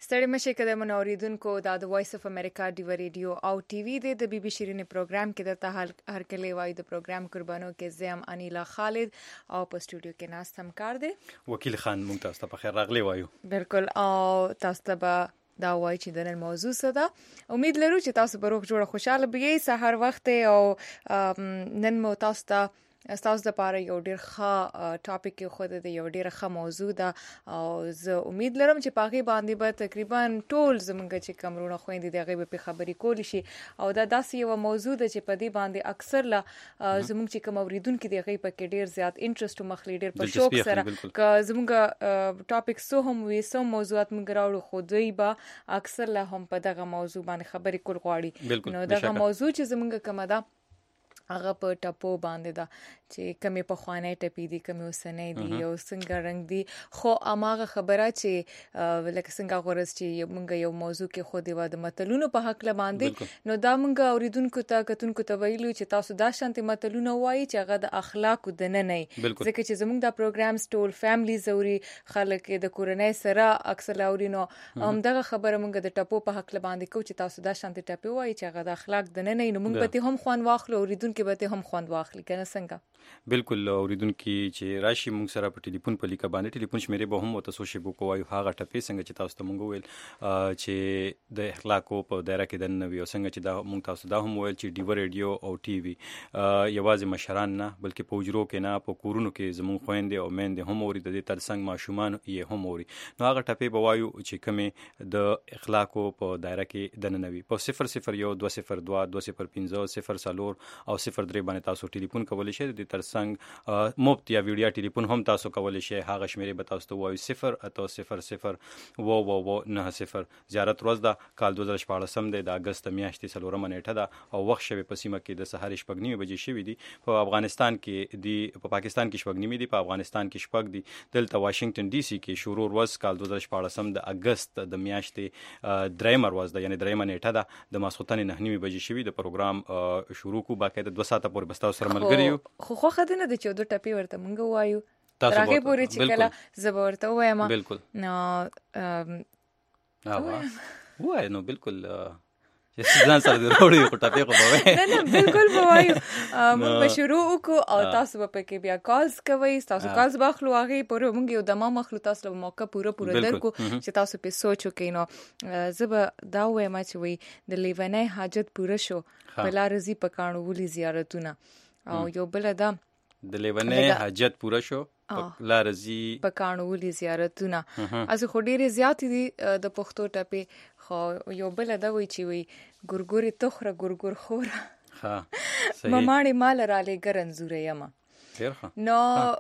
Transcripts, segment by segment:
ستړي مشه کده من اوریدونکو دا د وایس اف امریکا ډیو ریډیو او ټي وی د بي بي شيرين پروګرام کې درته هر کله وای د پروګرام قربانو کې زم انیلا خالد او په سټوډیو کې ناست هم کار دی وکیل خان مونږ تاسو ته په خیر راغلی وایو. بالکل او تاسو ته دا وای چې د نن موضوع څه ده. امید لرو چې تاسو به روغ جوړه خوشاله بږئ سحر وخت او نن مو تاسو ته تاسو د لپاره یو ډیر ښه ټاپک خو د یو ډیر ښه موضوع ده او زه امید لرم چې پاغي باندې به تقریبا ټول زمونږ چې کمرونه خويندې دغه به خبرې کول شي او دا داسې یو موضوع ده چې په دې باندې اکثر لا زمونږ چې کوم اوریدونکو دغه په کې ډیر زیات انټرست او مخلي ډیر په شوق سره ک زمونږ ټاپک سو هم وي سو موضوعات موږ راوړو خو دوی به اکثر لا هم په دغه موضوع باندې خبرې کول غواړي. نو دغه موضوع چې زمونږ کومه ده هغه په ټاپو باندې دا چې کمی په خوانه ټپی دي کمی وسنې دي او څنګه رنگ دي خو اماغه خبره چې لکه څنګه غورس چې مونږ یو موضوع کې خو دی د متلونو په حق ل باندې نو دا مونږ اوریدونکو ته کتونکو ته ویلو چې تاسو دا شانتي متلونه وایي چې هغه د اخلاق د نه نه ځکه چې زمونږ دا پروګرام ټول فیملی زوري خلک د کورنۍ سره اکثر اورینو دغه خبره مونږ د ټاپو په حق ل باندې کو چې تاسو دا شانتي ټپی وایي چې هغه د اخلاق د نه نه نو مونږ به هم خوان واخلو اوریدونکو کې به هم خوند واخلي کنه څنګه. بالکل اوریدونکو چې راشي مونږ سره په ټلیفون په لیکه باندې ټلیفون شمیرې به هم تاسو شی بو کوی هغه ټپې څنګه چې تاسو ته مونږ ویل چې د اخلاقو په دایره کې د نوې او څنګه چې دا مونږ تاسو دا هم ویل چې ډیو ریډیو او ټي وي یوازې مشران نه بلکې په وجرو کې نه په کورونو کې زموږ خويندې او میندې هم اوري د دې ترڅنګ ماشومان یې هم اوري نو هغه ټپې به وایو چې کومه د اخلاقو په دایره کې د نوې په 001 202 205 0 او 03 باندې تاسو ټلیفون کولای شئ د ترڅنګ مفت یا ویډیو ټلیفون هم تاسو کولای شئ هغه شمیرې به تاسو ته وایو 0 اته 00 و 90 زیارت روز دا کال 2014 د اگست میاشتې سلورمه نیټه ده او وخت شوی په سیمه کې د سحر شپږ نیمه بجې شوی دی په افغانستان کې دی په پاکستان کې شپږ نیمه دی په افغانستان کې شپږ دی دلته واشنگټن ډي سي کې شروع روز کال 2014 د اگست د میاشتې درېمه روز ده یعنی درېمه نیټه ده د ماسخوتن نه نیمه بجې شوی د پروګرام شروع کو باقاعده 2 ساعته پورې بستاو سره ملګریو خو خدای نه د 14 ټپی ورته مونږ وایو ترغه پورې چې کله زبر ورته وایم بالکل وای نو بالکل چې ځان سره وروړي خو ټپی خو به نه بالکل وایو موږ شروع وکړو او تاسو به پکې بیا کالز کوي تاسو کالز باخلو هغه پورې موږ یو دمه مخلو تاسو له موقع پوره درکو چې تاسو په سوچو کې نو زب دا وایم چې وي د لیونې حاجت پوره شو بلا رضی پکانو ولي زیارتونه او یو بل دا د لیونې حاجت پوره شو لا رضی پکانو ولي زیارتونه از خو ډیره زیات دي د پښتو ټپه خو یو بل دا وی چې وی ګورګوري تخره ګورګور خوره ها صحیح مماړي مال را لې ګرنزوره یما نو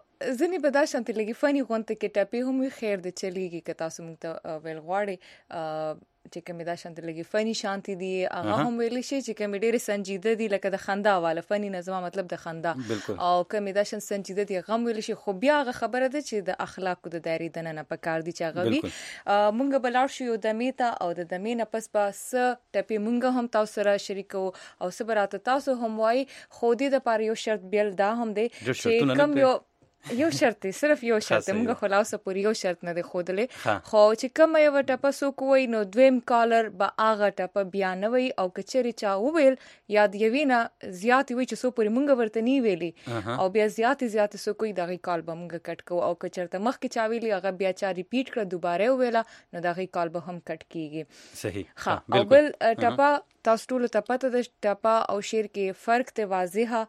ځنی په دا شانتي لګي فني غونته کې ټپه هم خیر د چلیږي که تاسو موږ ته ویل غواړي چې کومه دا شانتي لګي فني شانتي دي هغه هم ویل شي چې کومه ډیره سنجیده دي لکه د خندا والا فني نظم مطلب د خندا او کومه دا شان سنجیده دي غم ویل شي خو بیا هغه خبره ده چې د اخلاقو د دایره د نه پکار دي چې هغه وي مونږ بلار شو د میتا او د دمینه پس پاس ټپه مونږ هم تاسو سره شریکو او صبرات تاسو هم وای خو دې د پاره یو شرط بیل دا هم دی چې کوم یو شرط صرف یو شرط موږ خلاصه پوری یو شرط نه دی خودلې خو چې کوم یو ټپه سو کوی نو دویم کالر به اغه ټپه بیانوي او کچري چا وویل یاد یوینا زیات وی چې سو پوری موږ ورته نی ویلي او بیا زیات سو کوی دغه کال به موږ کټ کو او کچرته مخ کې چا ویلي هغه بیا چا ریپیټ کړ دوباره ویلا نو دغه کال به هم کټ کیږي صحیح ها او بل ټپه تاسو ټول ته پته د ټپه او شعر کې فرق ته واضحه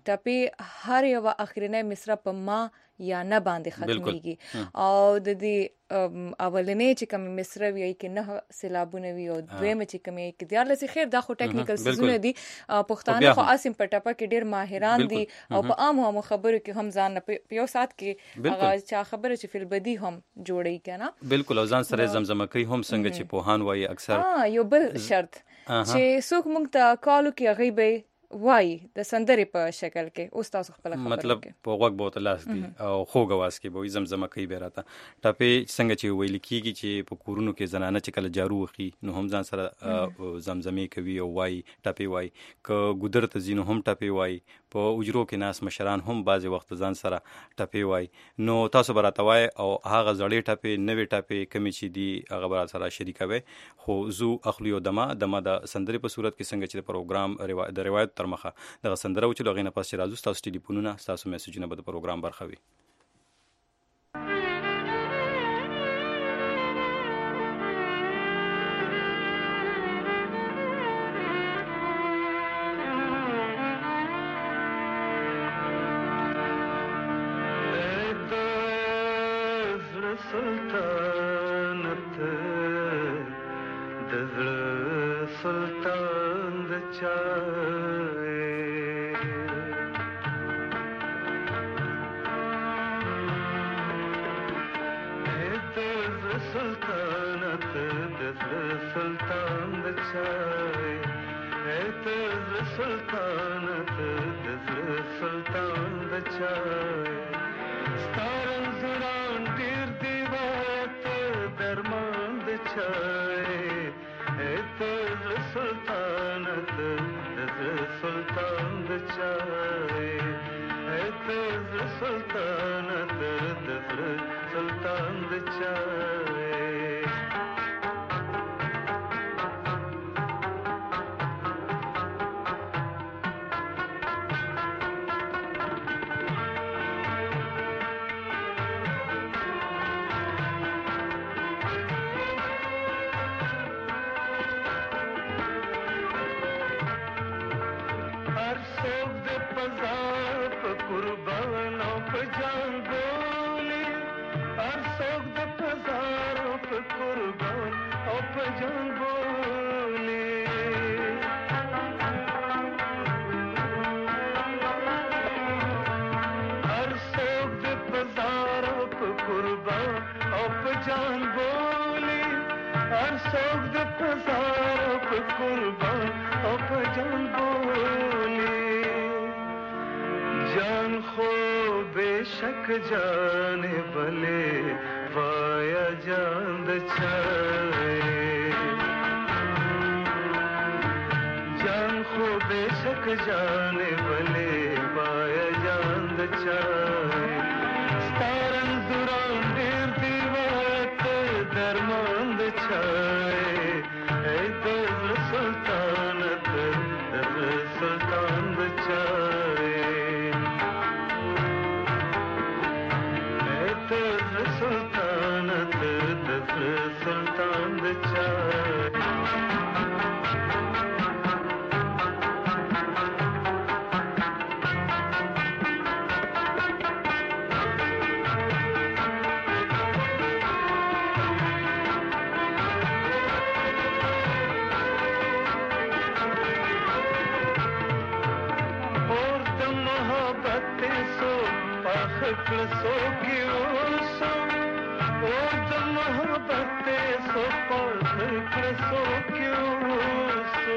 ټپه هر یو اخرنه مصرع په ما یا نه باندې ختميږي او د دې اولنې چې کوم مصرع وی کې نه سیلابونه وی او دویمه چې کوم کې دیار لسی خیر دا خو ټیکنیکل سيزونه دي پښتانه خو اسیم په ټپه کې ډیر ماهران دي او په عامو خبرو کې هم ځان په یو سات کې هغه چا خبره چې فل بدی هم جوړی کنه بالکل او ځان سره زمزمه کوي هم څنګه چې پوهان وایي اکثر یو بل شرط چې څوک مونږ ته کالو کې غیبه وای د سندري په شکل کې اوس تاسو خپل خبره مطلب په وګ بوت لاس دي او خوګ واس کې به زمزمه کوي بیراته ټپه څنګه چې ویل کیږي چې په کورونو کې زنانه چې کله جارو وخی نو هم ځان سره زمزمه کوي او وای ټپه وای ک ګودر ته زینو هم ټپه وای په اجرو کې ناس مشران هم بعضې وخت ځان سره ټپې وایي. نو تاسو به راته وایئ او هغه زړې ټپې نوې ټپې کومې چې دي هغه به راسره شریکوئ. خو زو اخلو یو دمه د سندرې په صورت کې څنګه چې د پروګرام د روایت تر مخه دغه سندره وچلو هغې نه پس چې راځو ستاسو ټلیفونونه ستاسو میسجونه به د پروګرام برخه وي. जाने भले वाया जान छाए जान खो बेशक जाने भले वाया जान छाए स्तारन दुरान देर दीवात दरमंद छाए ऐ दर सुल्तानत दर सुल्तान छाए सुल्तानत दफर सुल्तान और दम मोहब्बत सो पाख सो क्यों और जब मोहब्बत सो पाख सो क्यों सो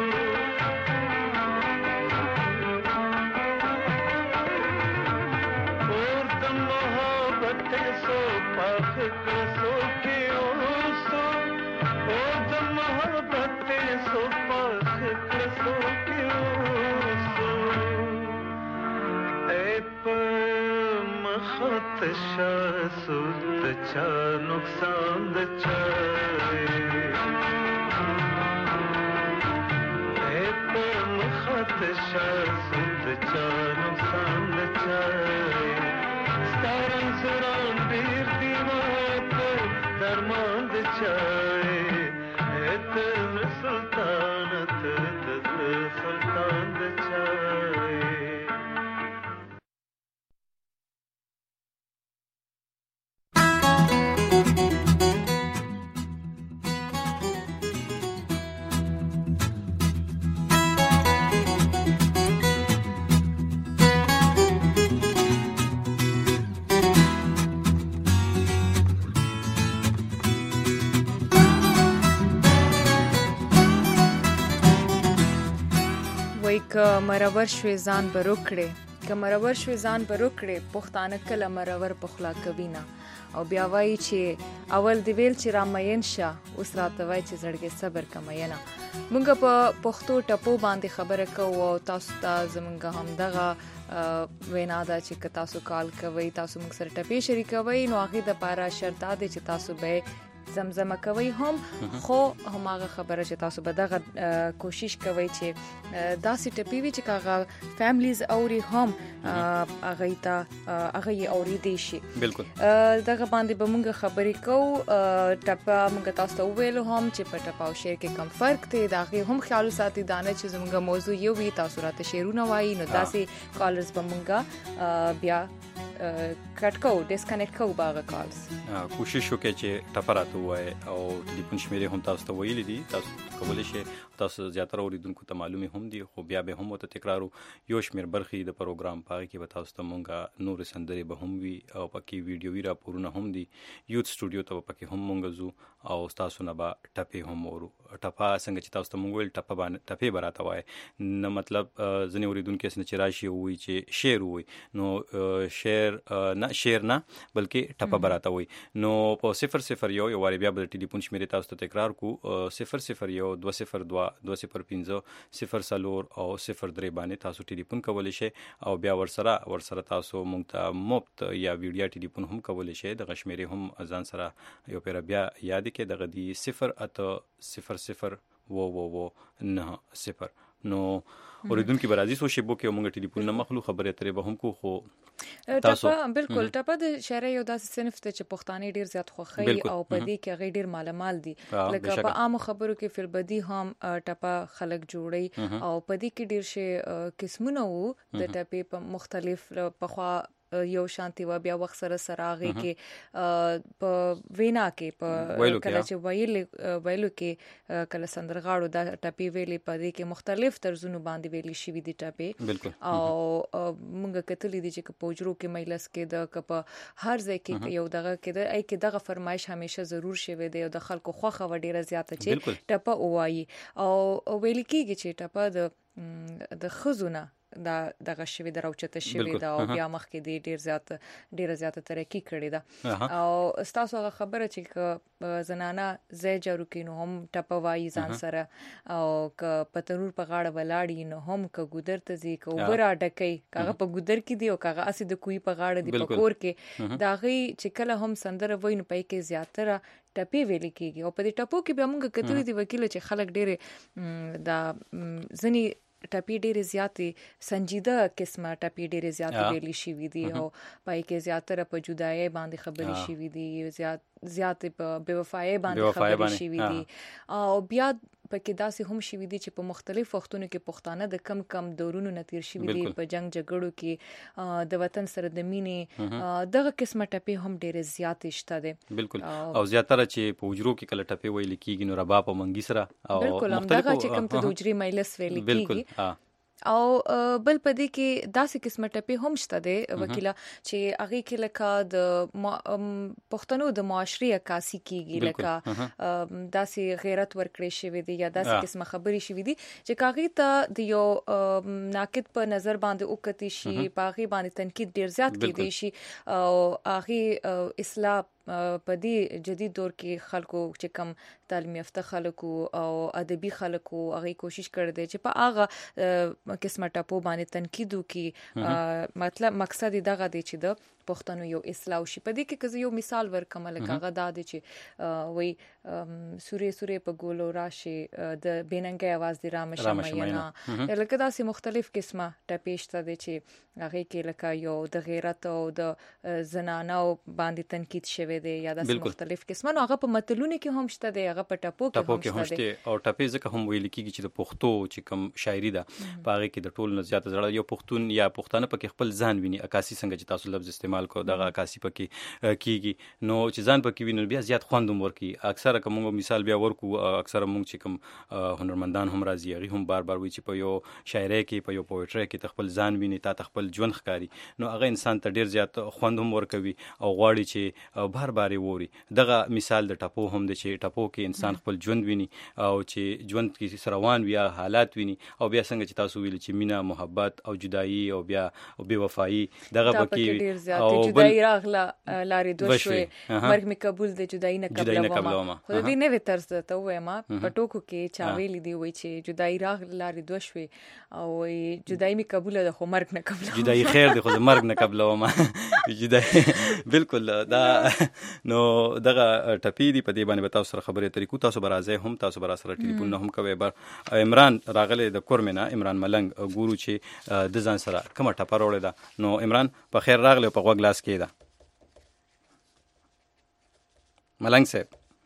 और जब मोहब्बत सो पाख सो क्यों सो और जब मोहब्बत सो पाख सो क्यों सो ऐ खत शासुत चा नुकसान दचाए ऐ परम खत शासुत चा नुकसान दचाए स्तारन सुरान बीर दीवात दरमान दचाए ऐ तर सुल्तानत दर सुल्तान दचाए که مرور شوې ځان به روکړې که مرور شوې ځان به روکړې پښتانه کله مرور پخلا کوي نه او بیا وایي چې اول دی ویل چې را مین شه اوس راته وایي چې زړګې صبر کمینه مونږ په پښتو ټپو باندې خبره کوو او تاسو ته زمونږ هم دغه وینا دا چې تاسو کال کوي تاسو موږ سره ټپې شریکوي نو هغه د لپاره شرط دا دی چې تاسو به زمزمه کوي هم خو هماغه خبره چې تاسو به دغه کوشش کوي چې داسې ټپی وي چې هغه فیملیز اوري هم هغه ته هغه اوري دي شي بالکل دغه باندې به موږ خبرې کوو ټپه موږ تاسو ته ویلو هم چې په ټپه او شعر کې کم فرق دی دا غي هم خیال ساتي دانه چې زموږ موضوع یو وي تاسو راته شعرونه وایي نو داسې کالرز به موږ بیا کټ کو ډیسکنیکټ کو باغه کالز کوشش وکړئ چې ټپه راته وایي او ټلیفون شمیرې هم تاسو ته ویلي دي تاسو کولی شئ تاسو زیاتره اوریدونکو ته معلومي هم دي خو بیا به هم ته تکرارو یو شمیر برخې د پروګرام پاره کې به تاسو ته مونږه نور سندري به هم وي او پکې ویډیوي راپورونه هم دي یوت سټوډیو ته پکې هم مونږ زو او تاسو نه به ټپې هم ورو ټپه څنګه چې تاسو ته مونږ ویل ټپه باندې ټپې براته وایي نه مطلب ځنې اوریدونکو څخه چې راشي وي چې شعر وي نو شعر نه بلکې ټپه براته وایي نو په 001 یو واری بیا د ټلیفون شمیرې تاسو ته تکرار کو 001 202 205 04 او 03 باندې تاسو ټلیفون کولی شئ او بیا ورسره تاسو مونږ ته مفت یا ویډیو ټلیفون هم کولی شئ د غشمیرې هم ځان سره یو پیر بیا یاد کې دغه دی 08000 نو اوریدونکو برازي سو شیبو کې مونږ ټلیفون نه مخلو خبرې ترې به هم کو خو تاسو بالکل ټپه د شعر یو داسې صنف ته چې پښتانه ډیر زیات خوخي او په دې کې غیر ډیر مالامال دي لکه په عام خبرو کې فلبدي هم ټپه خلک جوړي او په دې کې ډیر شي قسمونه وو د ټپې په مختلف پخوا یو شانتي و بیا وخت سره سراغي کې په وینا کې په کله چې ویلو کې کله سندرغاړو د ټپی ویلې په دې کې مختلف طرزونو باندې ویلي شي دي ټپی او موږ کتلې دي چې په جوړو کې مجلس کې د کپ هر ځای کې یو دغه کې د ای کې دغه فرمایش همیشه ضرور شوي دی او د خلکو خوخه وډیره زیاته چې ټپه وایي او ویل کېږي چې ټپه د خزونه دغه شوی دراوچته شوی دا او بیا مخ کې ډیر زیات ترقی کړی دا او تاسو هغه خبره چې زنانه زې جارو کینو هم ټپوای ځان سره او ک پترور په غاړه ولاړی نو هم ک ګودر ته زی ک وبره ډکې کاغه په ګودر کې دی او کاغه اسی د کوی په غاړه دی په کور کې دا غي چې کله هم سندره وین پای کې زیاتره ټپی ویل کېږي او په دې ټپو کې بیا موږ کتلې دی وکیل چې خلک ډېر دا ځنی ټپی ډېر زیاتې سنجیده قسمه ټپی ډېر زیاتې ویلي شي دي او پای کې زیاتره په جدای باندې خبرې شي دي زیات په بے باندې خبرې شي دي او بیا پکې داسې هم شي دي چې په مختلف وختونو کې پښتانه د کم دورونو نتیر شي دي په جنگ جګړو کې د وطن سره د مینې دغه قسمه ټپی هم ډېر زیات شته دي بالکل او زیاتره چې په وجرو کې کله ټپی ویل کېږي نو رباب او منګي سره او بالکل دغه چې کوم ته د وجري مجلس ویل کېږي او بل پدې کې داسې قسمه ټپی هم شته دي وکیلا چې هغه کې لکه د پښتنو د معاشري عکاسي کیږي لکه داسې غیرت ورکړې شوی دي یا داسې قسمه خبرې شوی دي چې کاغی ته د یو ناقد په نظر باندې وکتی شي پاغي باندې تنقید ډیر زیات کیدی شي او هغه اصلاح په دې جدید دور کې خلکو چې کم تعلیم یافته خلکو او ادبي خلکو هغه کوشش کړی دی چې په هغه قسمه ټاپو باندې تنقید وکړي مطلب مقصد دغه دی چې د پښتنو یو اصلاح شي په دې کې که یو مثال ورکم لکه هغه دا دی چې وای سورې په ګولو راشي د بیننګي आवाज دی رامشمینا لکه داسې مختلف قسمه ټپېشته دي چې هغه کې لکه یو د غیرت او د زنانو باندې تنقید شوی دی یا داسې مختلف قسمه نو هغه په متلونه کې هم شته دی هغه په ټپو کې هم شته او ټپې ځکه هم ویل کېږي چې د پښتو چې کوم شاعري ده په هغه کې د ټول نه زیاته زړه یو پښتون یا پښتانه پکې خپل ځان ویني عکاسي څنګه چې تاسو لفظ استعمال کو دغه عکاسي پکې کیږي نو چې ځان پکې ویني بیا زیات خوندوم ورکی اکثره کوم مثال بیا ورکو اکثره مونږ چې کوم هنرمندان هم راځي هغه هم بار وی چې په یو شاعري کې په یو پوئټري کې خپل ځان ویني تا خپل ژوند ښکاری نو هغه انسان ته ډیر زیات خوندوم ورکوي او غواړي چې بار ووري دغه مثال د ټپو هم د چې ټپو کې انسان خپل ژوند ویني او چې ژوند کې روان وي حالات ویني او بیا څنګه چې تاسو ویل چې مینا محبت او جدایي او بیا او بے وفایي دغه پکې پکې ډیر زیات جدایي راغله لارې دوه شوې مرګ می قبول د جدایي نه قبل ومه خو دې نه وي طرز ته وایم په ټوکو کې چا ویلي دی وای چې جدایي راغله لارې دوه شوې او جدایي می قبول ده خو مرګ نه قبل جدایي خیر دی خو مرګ نه قبل ومه جدایي بالکل دا نو دغه ټپی دی په دې باندې تاسو سره خبرې طریقو تاسو برازه هم تاسو برا سره ټلیفون نه هم کوي بر عمران راغله د کورمنا عمران ملنګ ګورو چې د ځان سره کومه ټپه وروړه ده نو عمران په خیر راغله په غوږ لاس کې ده ملنګ صاحب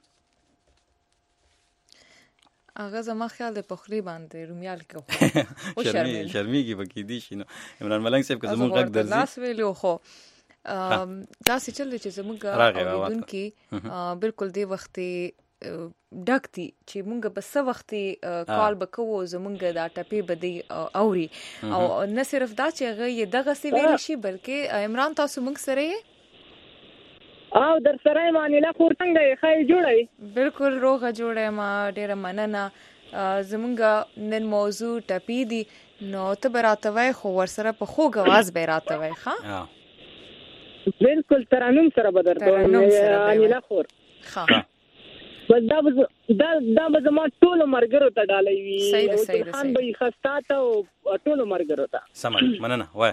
هغه زما خیال د پخلی باندې رومیال کې خو شرمېږي پکې دي شي نو عمران ملنګ صاحب که زموږ غږ درځي لاس ویلو خو دا څه چل چې زموږ اوریدونکي بالکل دی وخت ډک دي چې مونږ به څه وخت کال وکړو زمونږ دا ټپې بدی اوري او نه صرف دا چې هغه دغه سی ویل شي بلکې عمران تاسو مونږ سره او در سره معنی لا خورتنګ خای جوړي بالکل روغه جوړه ما ډیره مننه زمونږ نن موضوع ټپې دي نو ته براتوي خو ور سره په خوږ आवाज به راتوي ښا بالکل ترانم سره بدر معنی لا خور ښا بس دا به زما ټول مرګرو ته ډالې وي خان به خستا ته او ټول مرګرو ته سم مننه وای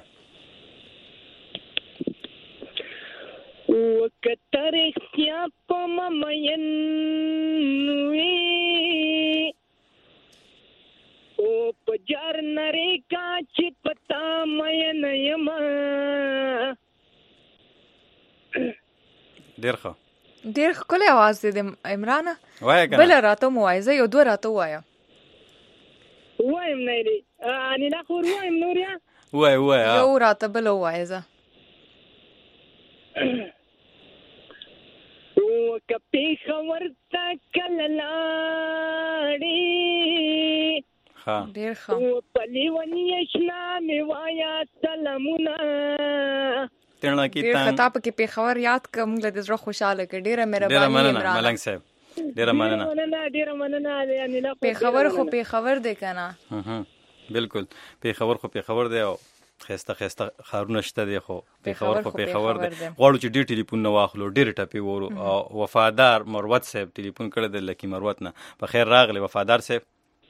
وکتر اختیا په ممین وی او پجار نری کا چې پتا مین یم ډیر ښه ډیر ښکلی आवाज دی عمران وای کنه بل راته موایزه یو دوه راته وایا وایم نه لري ان لا خور وایم نوریا وای یو راته بل وایزه او کپی خبر تا کللاړي ها ډیر ښه او پلی ونی شنا می وایا سلامونه ترنه کې ډیر خطا په کې پیښور یاد کوم له زړه خوشاله کې ډیره مهرباني عمران ملنګ صاحب ډیره مننه یعنی لا پیښور خو پیښور دی کنه بالکل پیښور خو پیښور دی او خسته خارونه شته دی خو پیښور خو پیښور دی غواړو چې ډیر ټلیفون نه واخلو ډیر ټپی ورو وفادار مروت صاحب ټلیفون کړی د لکی مروت نه په خیر راغلی وفادار صاحب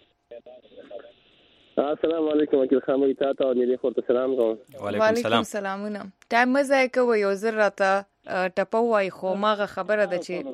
السلام علیکم وکیل خاموی تاسو او نیلی خورته سلام کوم وعلیکم السلامونه ټایم مزه کوي یو زر راته ټپوای خو ماغه خبره ده چې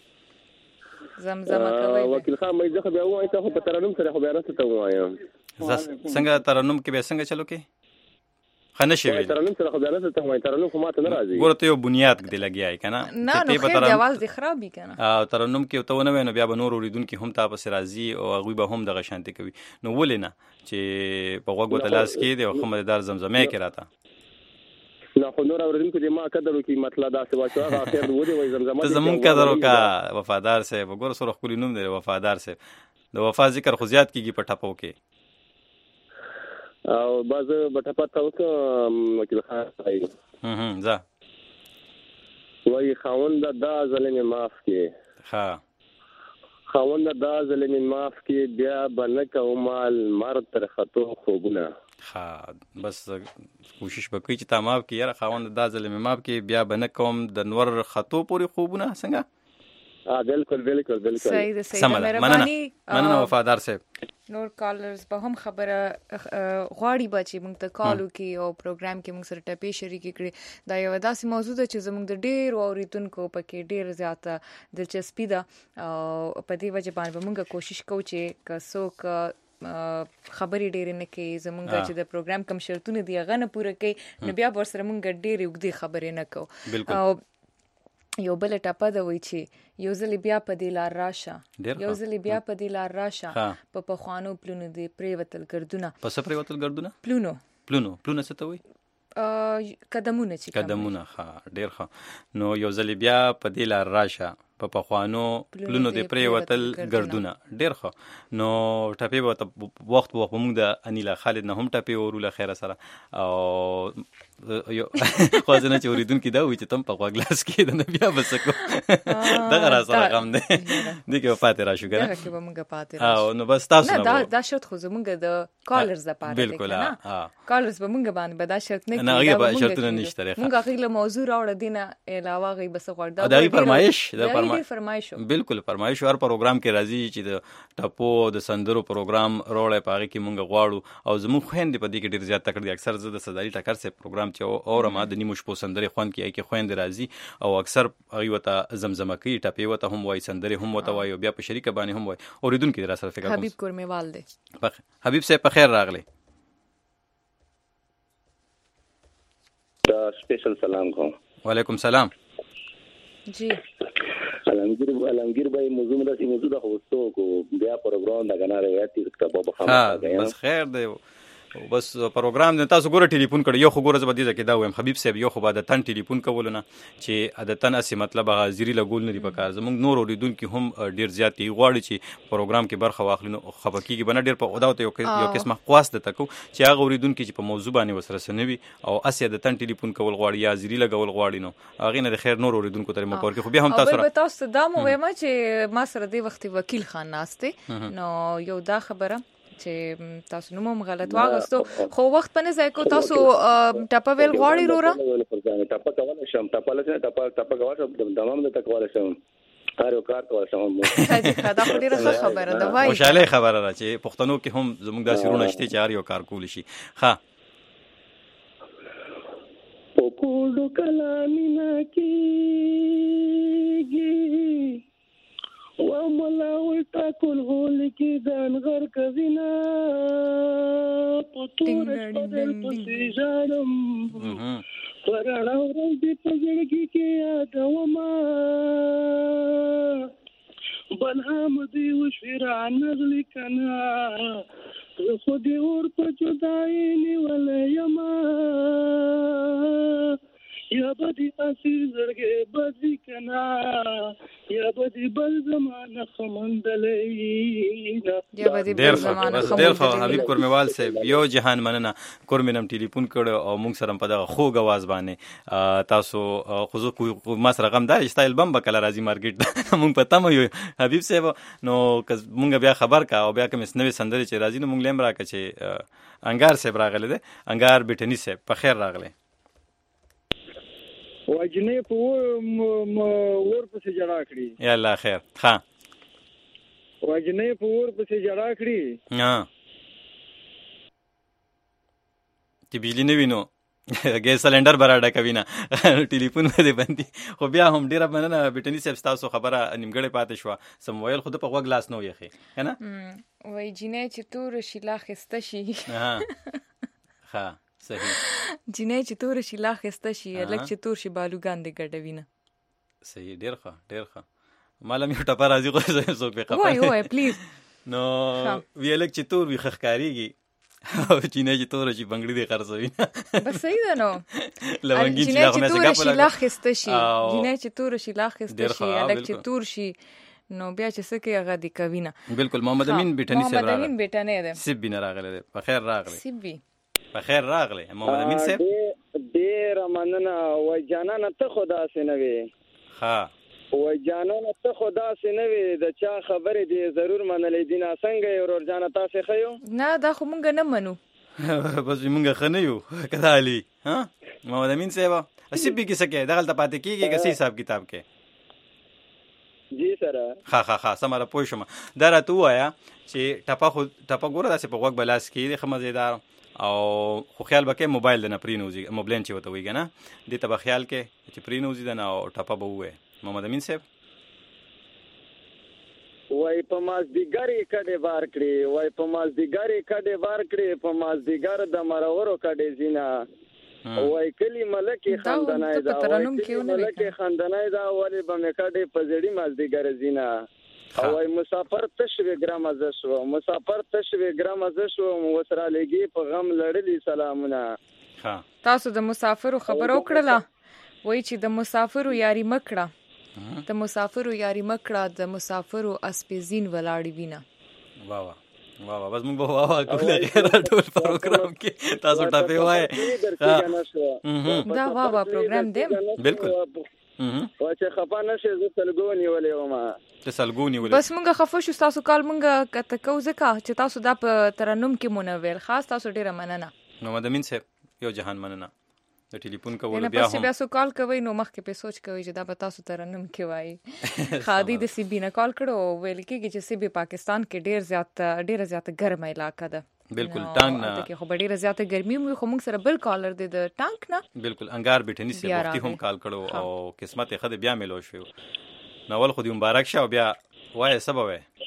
زمزمه کوي وکیل خاموی زه خو بیا وایم تاسو په ترنم سره خو بیا راته ته وایم څنګه ترنم کې به څنګه چلو کې خنه شي ویل ترنم سره خو بیا راته ته وایم ترنم خو ماته نه راځي ګوره ته یو بنیاد دی لګیای کنه نه نو خیر دی आवाज دی خرابې کنه ترنم کې ته ونه وینو بیا به نور اوریدونکو هم تاسو راځي او هغه به هم دغه شانتي کوي نو ولې نه چې په وګ وته لاس کې دی او خمردار زمزمه کې راته نه خو نور اوریدونکو دې ما قدر وکي مطلب دا څه واچو هغه اخر ودی وای زمزمه ته زمون قدر وکا وفادار صاحب وګوره سره خپل نوم دی وفادار صاحب د وفا ذکر خو زیات کیږي په ټپو کې او باز بټپا تاسو وکیل خان ځه وای خاوند دا ظلم معاف کې ها خاوند دا ظلم معاف کې بیا بنه کومال مرد تر خطو خوبونه ها بس کوشش وکړئ چې تمام کې یاره خاوند دا ظلم معاف کې بیا بنه کوم د نور خطو پوری خوبونه څنګه بالکل صحیح ده مننه وفادار صاحب نور کالرز به هم خبره غواړي بچي موږ ته کالو کې او پروګرام کې موږ سره ټپې شریک کړي دا یو داسې موضوع ده چې زموږ د ډېر اوریدونکو پکې ډېر زیاته دلچسپي ده او په دې وجه باندې موږ کوشش کوو چې څوک خبرې ډېرې نه کوي زمونږ چې د پروګرام کم شرطونه دي هغه نه پوره کوي نو بیا ورسره موږ ډېرې اوږدې خبرې نه کوو او یو بل ټپه ده وای چې یو ځل بیا په دې لار راشه په پخوانو پلونو دې پریوتل ګردونه پس پریوتل ګردونه پلونو څه ته وای قدمونه ها ډیر ښه نو یو ځل بیا په دې لار راشه په پخوانو پلونو دې پریوتل ګردونه ډیر ښه نو ټپې وخت موږ د انیلا خالد نه هم ټپې ورول خیره سره او یو خوازنه چې اوریدونکو دا وي چې تم په غوګلاس کې د بیا بسکو دغه را سره غم دی دغه پاتې را شو کنه دغه کې به موږ پاتې را او نو بس تاسو نه دا شرط خو زموږ د کالرز لپاره دی بالکل کالرز به موږ باندې به دا شرط نه نه هغه به شرط نه نشته موږ هغه موضوع راوړ دینه علاوه غي بس غوړ دا فرمایش بالکل فرمایش هر پروګرام کې راځي چې د ټاپو د سندرو پروګرام روړې پاره کې مونږ غواړو او زموږ خويندې په دې کې ډیر زیات تکړه دي اکثر زه د صداري ټکر سه پروګرام چې او ما د نیمو شپو سندرې خوان کې خويندې راځي او اکثر هغه وته زمزمه کوي ټاپې وته هم وای سندرې هم وته وای بیا په شریک باندې هم وای اوریدونکو را سره فکر کوم حبیب کورمیوال دی حبیب صاحب په خیر راغلی دا سپیشل سلام کوم وعلیکم سلام جی علمگیر بھائی موضوع د هوستو کو بیا پروګرام دا غنا روایتي کتابو په خامه بس خیر دی بس پروګرام نه تاسو ګوره ټلیفون کړ یو خو ګوره زبدي ځکه دا وایم حبیب صاحب یو خو بعد تن ټلیفون کولونه چې عادتن اسی مطلب حاضری لګول نه دی پکار زموږ نور اوریدونکو هم ډیر زیات غواړي چې پروګرام کې برخه واخلي نو خپکیږي بنه ډیر په خداوته یو قسمه خواست د تکو چې هغه اوریدونکو چې په موضوع باندې وسره سنوي او اسی عادتن ټلیفون کول غواړي یا حاضری لګول غواړي نو هغه نه خیر نور اوریدونکو تر مکور کې خو بیا هم تاسو دا مو وایم چې ما سره دی وخت وکیل خان ناشته نو یو دا خبره چې تاسو نو مو غلط واغستو خو وخت پنه ځای کو تاسو ټاپا ویل غواړي رورا ټاپا کول شم ټاپا لسه ټاپا غواړم تمام د تکوال شم کارو کار کول شم دا خو ډیره خبره ده وای خوشاله خبره ده چې پښتنو کې هم زموږ داسې رونه شته چې هر یو کار کول شي ها پکوړو کلامینا کیږي وملا وتاكل هولك دان غر كذنا پتور بدل پسیجارم فرنا ورځ په جړګي کې یادوما بلهم دی وشرع نغلی کنا خودی اور په جدای نیولې یما یا بدی اسیر زړګې بدی کنا یا بدی بل زمانه خمندلې یا بدی بل زمانه خمندلې حبیب کورمیوال صاحب یو جهان مننه کورمینم ټلیفون کړو او موږ سره په دغه خوږ आवाज باندې تاسو خو ما سره غم دار سټایل بم بکل راځي مارکیټ موږ پته مو حبیب صاحب نو موږ بیا خبر کا او بیا کوم نوې سندري چې راځي نو موږ لیم راکې چې انګار صاحب راغله ده انګار بیٹنی صاحب په خیر راغله واجنې په ور پسې جړا کړی یا الله خیر ها واجنې په ور پسې جړا کړی ها چې بجلی نه وینو ګیس سلندر براډه کوي نه ټلیفون باندې باندې خو بیا هم ډیره مننه بیٹنی صاحب تاسو خبره نیمګړې پاتې شو سم ویل خود په غوږ لاس نه ویخي کنه وای جنې چې تور شیلا خسته شي ها ها صحیح جنې چې تور شي لا خسته شي لکه چې تور شي بالوګان دې ګډوینه صحیح ډیر ښه مالم یو ټپه راځي خو زه په خپل وای پلیز نو ویلک چې تور وي خخکاریږي او جنې چې تور شي بنگړي دې خرڅوي بس صحیح ده نو لونګي چې هغه مې څنګه لا خسته شي جنې چې تور شي لا خسته شي لکه چې تور شي نو بیا چې څه کې هغه دی کوینه بالکل محمد امین بیٹنی صاحب محمد امین بیٹنی ده سیب بنا راغله په خیر راغله سیبي په خیر راغله محمد امین صاحب ډیر مننه وای جانانه ته خدا سينوي ها وای جانانه ته خدا سينوي د چا خبرې دي ضرور منلې دي نه څنګه اور جانه تاسو خيو نه دا خو مونږ نه منو بس مونږ خنه یو کدا علي ها محمد امین صاحب اسیب کې سکه دغه ته پاتې کیږي کسي حساب کتاب کې جی سر ها سماره پوه شم دا راته وایا چې ټپه ګوره داسې په غوږ بلاس کې د خمزیدار او خو خیال بکې موبایل د نه پرینوزي موبلین چې وته ویګه نه دې ته خیال کې چې پرینوزي د نه او ټپه به وې محمد امین صاحب وای په مازدیګری کډه وار کړی په مازدیګر د مرورو کډه زینا وای کلی ملکی خاندانای دا ملکی خاندانای دا ولی به مکډه په زړی مازدیګر زینا وای مسافر تشوی ګرام از شو وسره لګي په غم لړلی سلامونه تاسو د مسافرو خبر وکړه وای چې د مسافرو یاري مکړه د مسافرو اسپیزین ولاړی وینا واه واه بس موږ به واه کوله غیر ټول پروګرام کې تاسو ټاپې وای دا واه پروګرام دی بالکل چې خفه نشي زه سلګو نیولې ومه ته سلګو نیولې بس موږ خفه شو تاسو کال موږ کته کو ځکه چې تاسو دا په ترنم کې مونویل خاص تاسو ډیره مننه نو مدمن صاحب یو جهان مننه د ټلیفون کول نه بیا پس بیا سو کال کوي نو مخکې په سوچ کوي چې دا به تاسو ترنم کې وای خادي د سی بي نه کال کړو ویل کېږي چې سی بي پاکستان کې ډیر زیات ګرمه علاقہ ده بالکل ټانګ نه کې خو ډیره زیاته ګرمي مو خو موږ سره بل کالر دی د ټانک نه بالکل انګار بیٹنی سے وختي هم کال کړو او قسمت خد بیا ملو شو ناول خو دی مبارک شه بیا وای سبب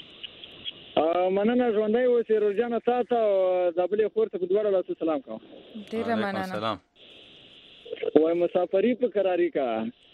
مننه ژوندۍ اوسې روزانه تاسو د بلې خور ته دوه لاس سلام کوم ډیره مننه سلام وای مسافری په قراری کا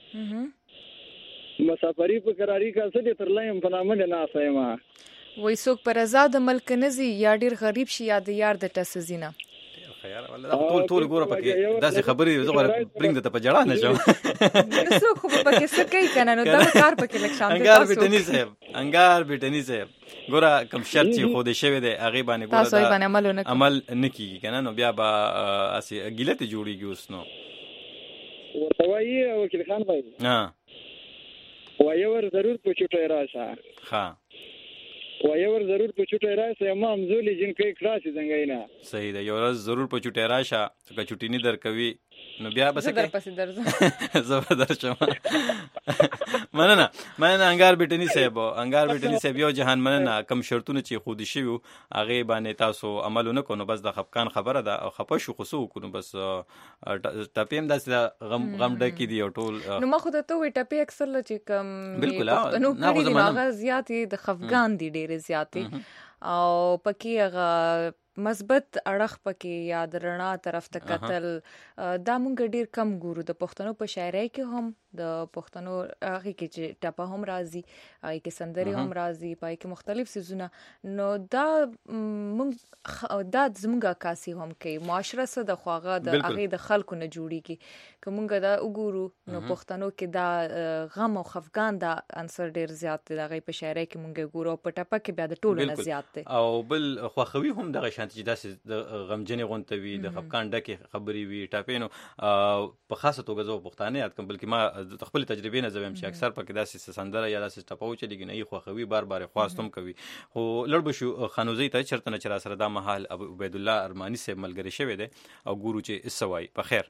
مسافری په قراری کا څه دې تر لایم په نامه نه اسایما وای څوک پر آزاد ملک نزي یا ډیر غریب شي یا د یار د ټسزینه خیر والله ټول ګوره پکې داسې خبرې زه برینګ ته په جړا نه شم نو خو پکې څه کوي کنه نو دا کار پکې لک شان انګار بیٹنی صاحب ګوره کم شرط چې خو دې شوی دی هغه باندې ګوره تاسو یې باندې عمل نکي کنه نو بیا با اسی ګیلته جوړیږي اوس نو وایي وکیل خان بھائی وایي ور ضرور پوښتې راشه ها وایي ور ضرور پوښتې راشه امام زولي جن کې کړاسي څنګه نه صحیح ده یو ورځ ضرور پوښتې راشه که چټی نه درکوي نو بیا بس کې زبردست مننه انګار بیٹنی صاحب یو جهان مننه کم شرطونه چې خودي شوی هغه باندې تاسو عملونه کوو بس د خفقان خبره ده او خپه شو خصو کو بس ټپیم داس غم ډکی دی ټول نو ما خو ته وی ټپی اکثر چې کم بالکل نو هغه زیاتې د خفقان دي ډېر زیاتې او پکې هغه مثبت اړخ پکې یا د رڼا طرف ته قتل دا مونږ ډیر کم ګورو د پښتنو په شاعرۍ کې هم د پښتنو هغه کې چې ټپه هم راځي هغه کې سندري هم راځي پای کې مختلف سيزونه نو دا مونږ دا زموږه عکاسي هم کوي معاشره سره د خواغه د هغه د خلکو نه جوړیږي کومګه دا وګورو نو پښتنو کې دا غم او خفقان دا عنصر ډیر زیات دی هغه په شاعرۍ کې مونږ ګورو په ټپه کې بیا د ټولو نه زیات دی او بل خوخوي هم دغه شانت چې داسې د غمجنې غونټوي د خفقان ډکه خبري وي ټاپینو په خاصه توګه زه پښتانه یاد کوم بلکې ما د خپل تجربې نه زویم چې اکثر پکې داسې سندره یا داسې ټپاو چې لګي نه خوخوي بار خواستم کوي خو لړ بشو خانوزي ته چرته نه چر سره دا محل ابو عبید الله ارمانی سے ملګری شوی دی او ګورو چې اسوای په خیر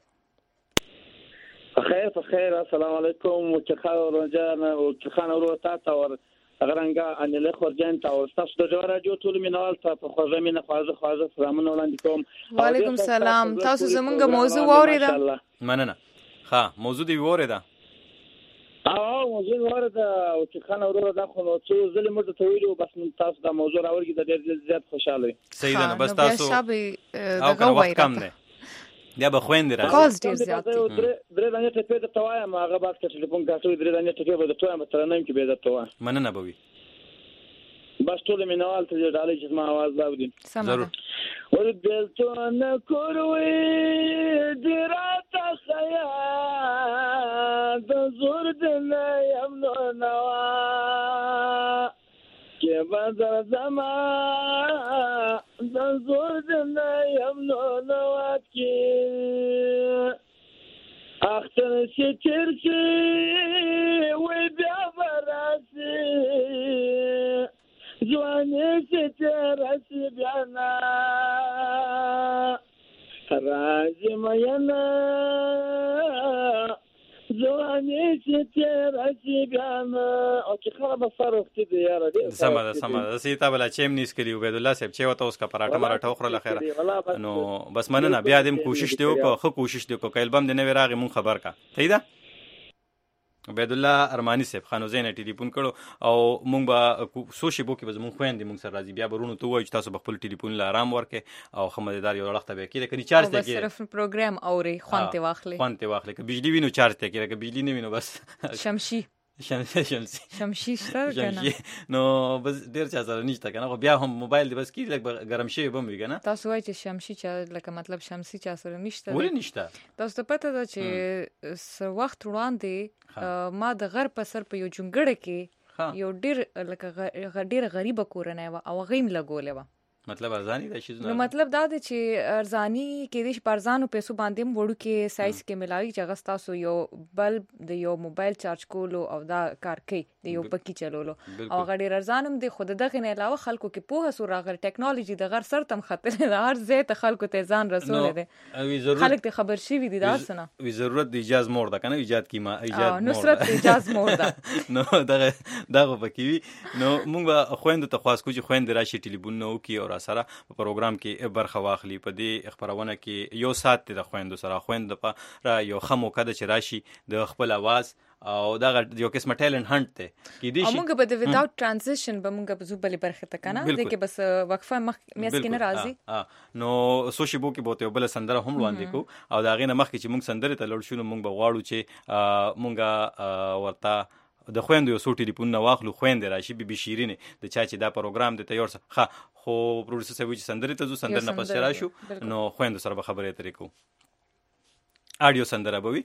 السلام علیکم وچخان ورو تا ور غرنګا ان له خورجان تا او تاسو د جوړه جو ټول مینوال ته په خوځه مینه خوازه سلامونه وړاندې کوم وعلیکم السلام تاسو زمونږ موضوع واوریدا مننه ها موضوع دی واوریدا موضوع واوریدا او چې خان ورو دا خو څو ځله مرته تویلو بس تاسو دا موضوع راوړی د ډېر زیات خوشاله صحیح ده بس تاسو او وخت کم نه بیا به خويند راځي کاز ډیر زیات درې دانې ته پیدا توای ما هغه باک ته ټلیفون کاټو درې دانې ته به د توای مثلا نیم کې به د توای مننه بوي بس ټول مینوال ته ډالې چې ما आवाज راوړي ضرور ور دل تو نه کوروي دراته خیال د زور دل یم نو نوا کې بدر زما د زور دل یم نو نوا کې اختر شي چرشي وې بیا وراسي ځواني چې راسي بیا نا راځي مېنا ځواني چې راسي بیا نا او چې خراب سره وخت دی یاره سمه سیتا بلا چیم نیس کړي عبید الله صاحب چې وته اوس کا پراټه مراټه خره لخره نو بس مننه بیا دیم کوشش دیو کو خو کوشش دیو کو کلبم د نوې راغی مون خبر کا صحیح ده عبید الله ارمانی صاحب خانوزین ټلیفون کړو او مونږ به سوشي بو کې به مونږ خويندې مونږ سره راځي بیا برونو ته وایي چې تاسو خپل ټلیفون له آرام ورکې او خمددار یو وخت به کې کني چارج ته کې صرف پروګرام اوري خوانته واخلې که بجلی وینو چارج ته کې که بجلی نه وینو بس شمشي شته کنه نو بس ډیر چا سره نشته کنه خو بیا هم موبایل دی بس کې لګ ګرم شي بم وی کنه تاسو وایي چې شمشي چا لکه مطلب شمسي چا سره نشته ولې نشته تاسو ته پته ده چې وخت وړاندې ما د غر په سر په یو جونګړه کې یو ډیر لکه ډیر غریب کورنۍ و او غیم لګولې و مطلب ارزانی د شي نو مطلب دا دی چې ارزانی کې د پرزانو پیسو باندې وړو کې سایز کې ملاوي چې غستاسو یو بلب د یو موبایل چارج کولو او دا کار کوي د یو پکی چلولو او غړي ارزانم د خود دغه نه علاوه خلکو کې په هسو راغل ټیکنالوژي د غر سر تم خطر د هر ځای ته خلکو ته ځان رسول دي خلک ته خبر شي وي دا سنه وی ضرورت د ایجاز مور ده کنه ایجاد کی ما ایجاد نصرت ایجاز مور ده نو دغه پکې نو موږ خويند ته خاص کوجی خويند راشي ټلیفون نو کی او سره په پروګرام کې برخه واخلي په دې خبرونه کې یو سات د خويند سره خويند په را یو خمو کده چې راشي د خپل आवाज او دا یو قسمه ټیلنت هانت ته کې دي شي موږ به د ویداوت ترانزیشن به موږ په زوبلې برخه ته کنه د کې بس وقفه میاس کې نه راځي نو سوشي بو کې بوته بل سندره هم وړاندې کو او دا غینه مخ کې چې موږ سندره ته لړ شو موږ به غواړو چې موږ ورته د خويندو یو سو ټلیفون نه واخلو خويند راشي بي شیرینه د چا چې دا پروګرام د تیار څخه خو پروډوسر سوي چې سندره ته زو سندره نه پس راشو نو خويندو سره به خبرې ترې کو اډیو سندره به وي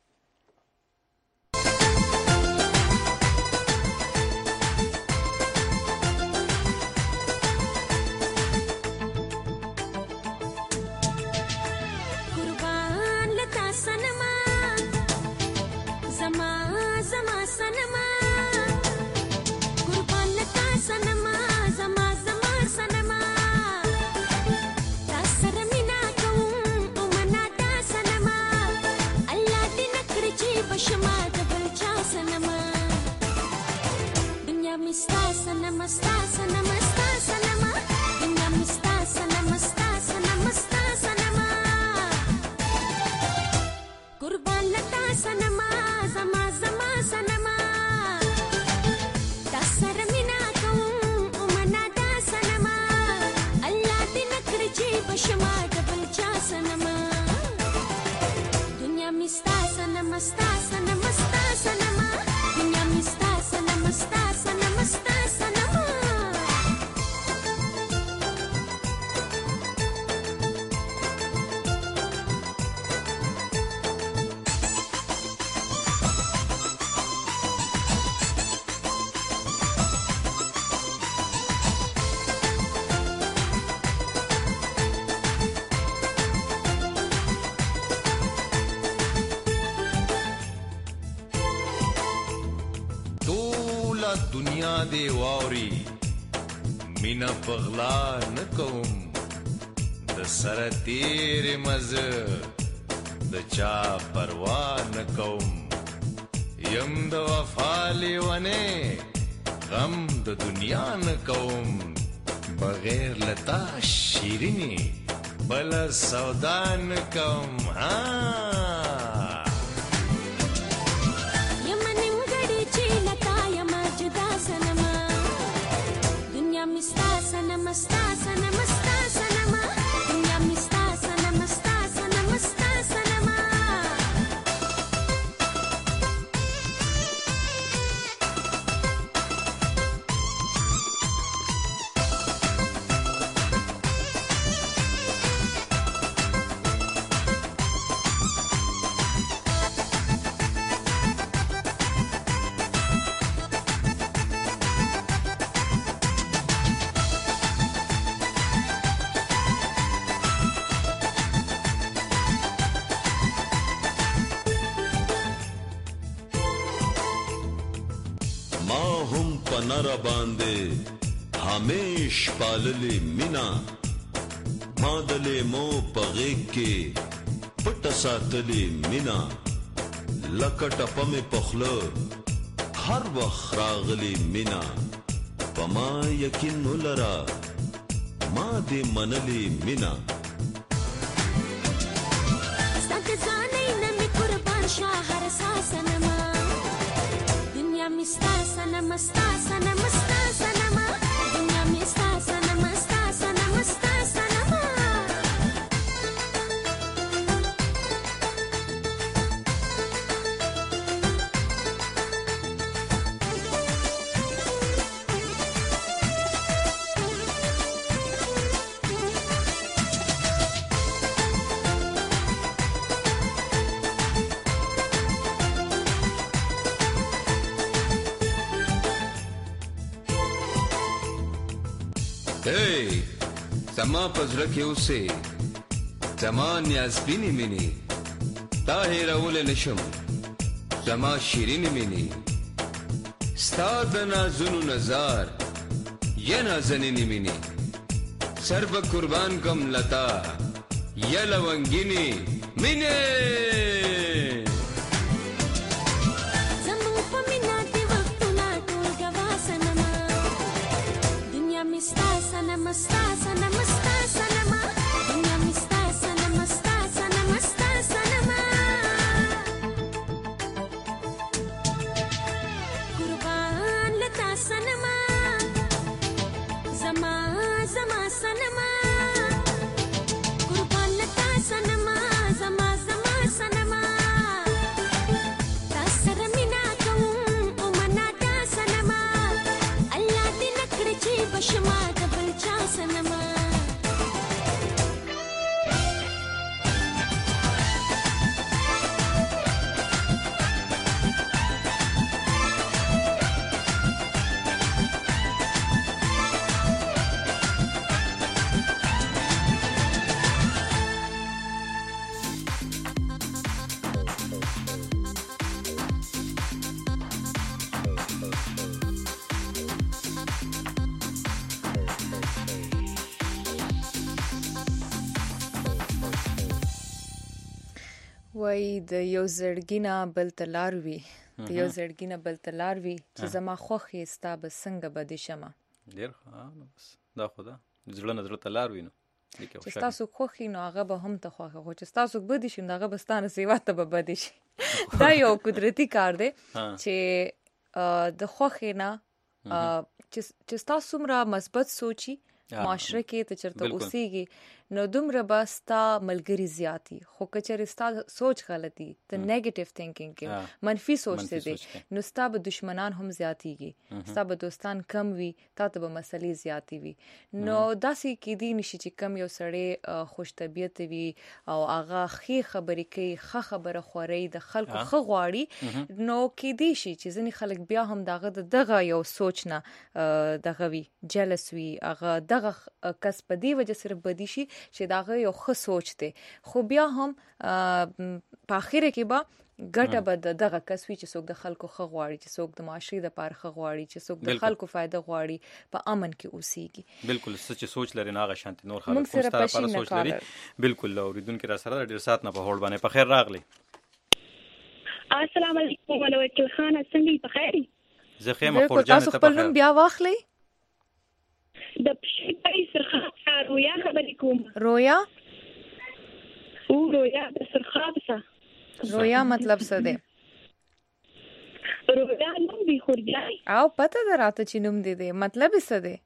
دنیا دی واوري مینا پغلا نکوم د سره تیر مزه د چا پروا نکوم یم د وفا لیونه غم د دنیا نکوم بغیر لتا شیرینی بل سودا نکوم نر باندې همیش پاللی مینا مادلې مو پغې کې پټ ساتلی مینا لکټ پمه پخلو هر وخت راغلی مینا پما یقین ولرا ما دې منلی مینا ستاسو ځانې نه می قربان شاه هر ساسنما دنیا می ستاسنما زما پزړه کې اوسې زما نیازبینې مینې تا هېرولی نشم زما شیرینې مینې ستا د نازونو نظار یا نازنینې مینې سر به قربان کم لتا یا لونګینې مینې وای د یو زړګینه بل تلار وی د یو زړګینه بل تلار وی چې زما خوخي ستا به څنګه بد شمه ډیر نو بس دا خدا زړه نظر تلار وی نو چې تاسو خوخي نو هغه به هم ته خوخه خو چې تاسو بد شي نو هغه به ستانه سیوا ته به بد شي دا یو قدرتي کار دی چې د خوخي نه چې تاسو مره مثبت سوچي معاشره کې ته چرته اوسېږي نو دومره به ستا ملګری زیاتی خو که چېرې ستا سوچ غلطي ته نیگیټیو تھینکینګ کې منفي سوچ دی نو ستا به دشمنان هم زیاتیږي ستا به دوستان کم وي تا ته به مسلې زیاتې وي نو داسې کېدی نشي چې کم یو سړی خوش طبیعت وي او هغه ښې خبرې کوي ښه خبره خوري د خلکو ښه غواړي نو کېدی شي چې ځینې خلک بیا هم دغه یو سوچ نه دغه وي جلس وي هغه دغه کس په دې وجه سره بدی شي چې داغه یو ښه سوچ دی خو بیا هم په اخر کې به ګټه به دغه کس وي چې څوک د خلکو ښه غواړي چې څوک د معاشري لپاره ښه غواړي چې څوک د خلکو فایده غواړي په امن کې اوسېږي بالکل سچ سوچ لري نه غا شانتي نور خلک ستاره لپاره سوچ لري بالکل اوریدونکو را سره ډیر سات نه په هول باندې په خیر راغلی السلام علیکم ولوکل خان څنګه په خیر زه خیمه خورجان ته په خیر بیا واخلې د پښې سرخه رویا خبرې کوم رویا د سرخه رویا مطلب څه دی رویا نوم دی خورجای او پته دراته چې نوم دی مطلب څه دی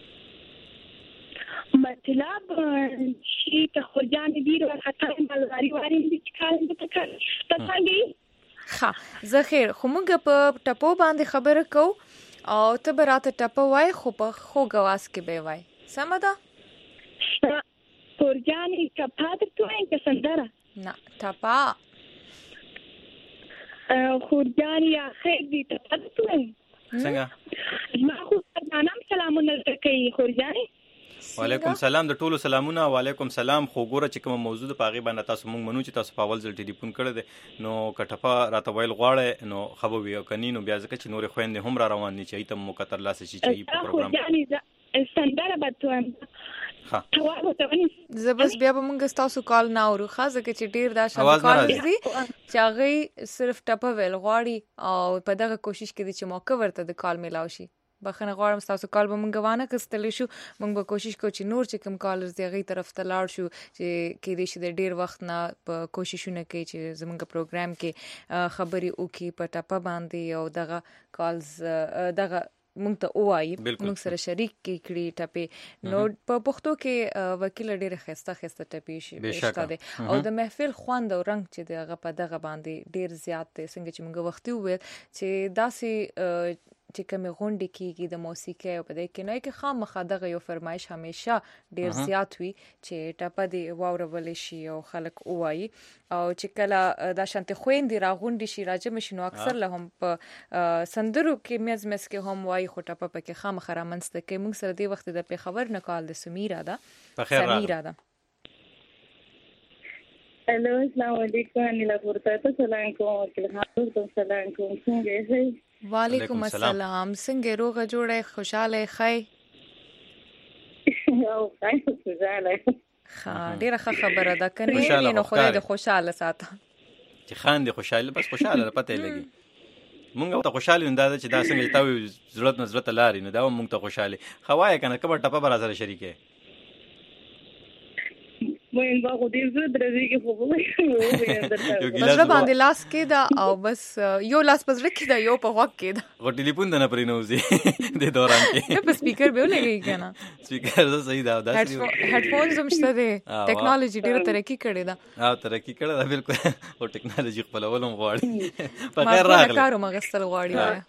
مطلب چې ته خورجان دی ورته مالواري واري دي کال ته څنګه ښه زه خیر خو موږ په ټپو باندې خبره کوو او ته به راته ټپه وای خو په خوږ اواز کې به وای سمه ده خورجانې ټپه درته وایم که سندره نه ټپه خورجانې خیر دي ټپه درته وایم څنګه زما خو سلام سلامونه درته کوي خورجانې وعلیکم سلام د ټولو سلامونه وعلیکم سلام خو ګوره چې کوم موضوع د پاغي باندې تاسو مونږ منو چې تاسو په اول ځل ټلیفون کړی دی نو کټپا راته ویل غواړي نو خبر ویو کني نو بیا ځکه چې نور خويندې هم را روان دي چې ایته مکتر لاسه شي چې په پروګرام سندره بتوم ها زه بس بیا به مونږ تاسو کال نه اورو خاصه کې چې ډیر دا شاو کال دي چې هغه صرف ټپه ویل غواړي او په دغه کوشش کې دي چې موقع ورته د کال ملاو شي بخنه غواړم تاسو کال به مونږ وانه کستلی شو مونږ به کوشش کوو چې نور چې کوم کالرز دی هغې طرف ته لاړ شو چې کېدای شي د ډېر وخت نه په کوششونه کوي چې زمونږ پروګرام کې خبرې وکړي په ټپه باندې او دغه کالز دغه مونږ ته وایي مونږ سره شریک کړي ټپې نو په پښتو کې وکیل ډېر خسته ټپې شي بشته دي او د محفل خوند او رنگ چې دغه په دغه باندې ډېر زیات دی څنګه چې مونږ وختي وویل چې داسې چې کومه غونډه کیږي د موسیقي او په دې کې نه کې خامخا دغه یو فرمایش همیشه ډیر زیات وي چې ټپه دی واورول شي او خلک وایي او چې کله دا شانتي خويندې راغونډي شي راجم شي نو اکثر له هم په سندرو کې مزمس کې هم وایي خو ټپه پکې خامخا رامنځته کې موږ سره دی وخت د پیښور نه کال د سمیرا ده हेलो अस्सलाम वालेकुम अनिला पुरता सलाम कोम वकील खान तुम सलाम कोम څنګه یې وعلیکم السلام څنګه روغ جوړه خوشاله خی او خای خوشاله ډیره خبره ده کنه نو خدای د خوشاله ساته چې خان دي خوشاله بس خوشاله پته لګي مونږ ته خوشاله انده چې دا څنګه تاوي ضرورت نظرت لاري نو دا مونږ ته خوشاله خوای کنه کبه ټپه بر سره شریکه وین باغ دې زړه درځي کې خو بس باندې لاس کې دا او بس یو لاس پزړه کې دا یو په وخت کې دا غو ټلیفون نه پرې نوځي د دوران کې په سپیکر به ولګي کنه سپیکر دا صحیح دا هډفونز هم شته دي ټیکنالوژي ډیره ترقی کړې ده ترقی کړې ده بالکل او ټیکنالوژي خپلولم غواړي په غیر راغله کارو مغسل غواړي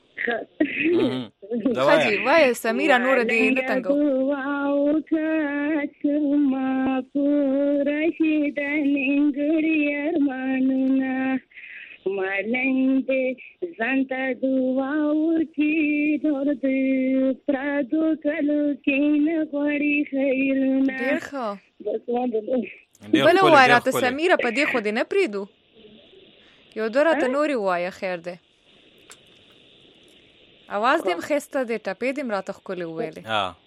خاجي وای سمیرا نور دې نه تنګو واو کما پورشي د ننګړي ارمانونه مالنده زانتا دعا ورکی درد پرادو کلو کین غوړي خیرونه ډیر ښه بس وانه بل وای راته سمیرا په دې خو دې نه پریدو یو دراته نوري وای خیر ده आवाज دې مخسته دې ټپې دې راته خولې ویلې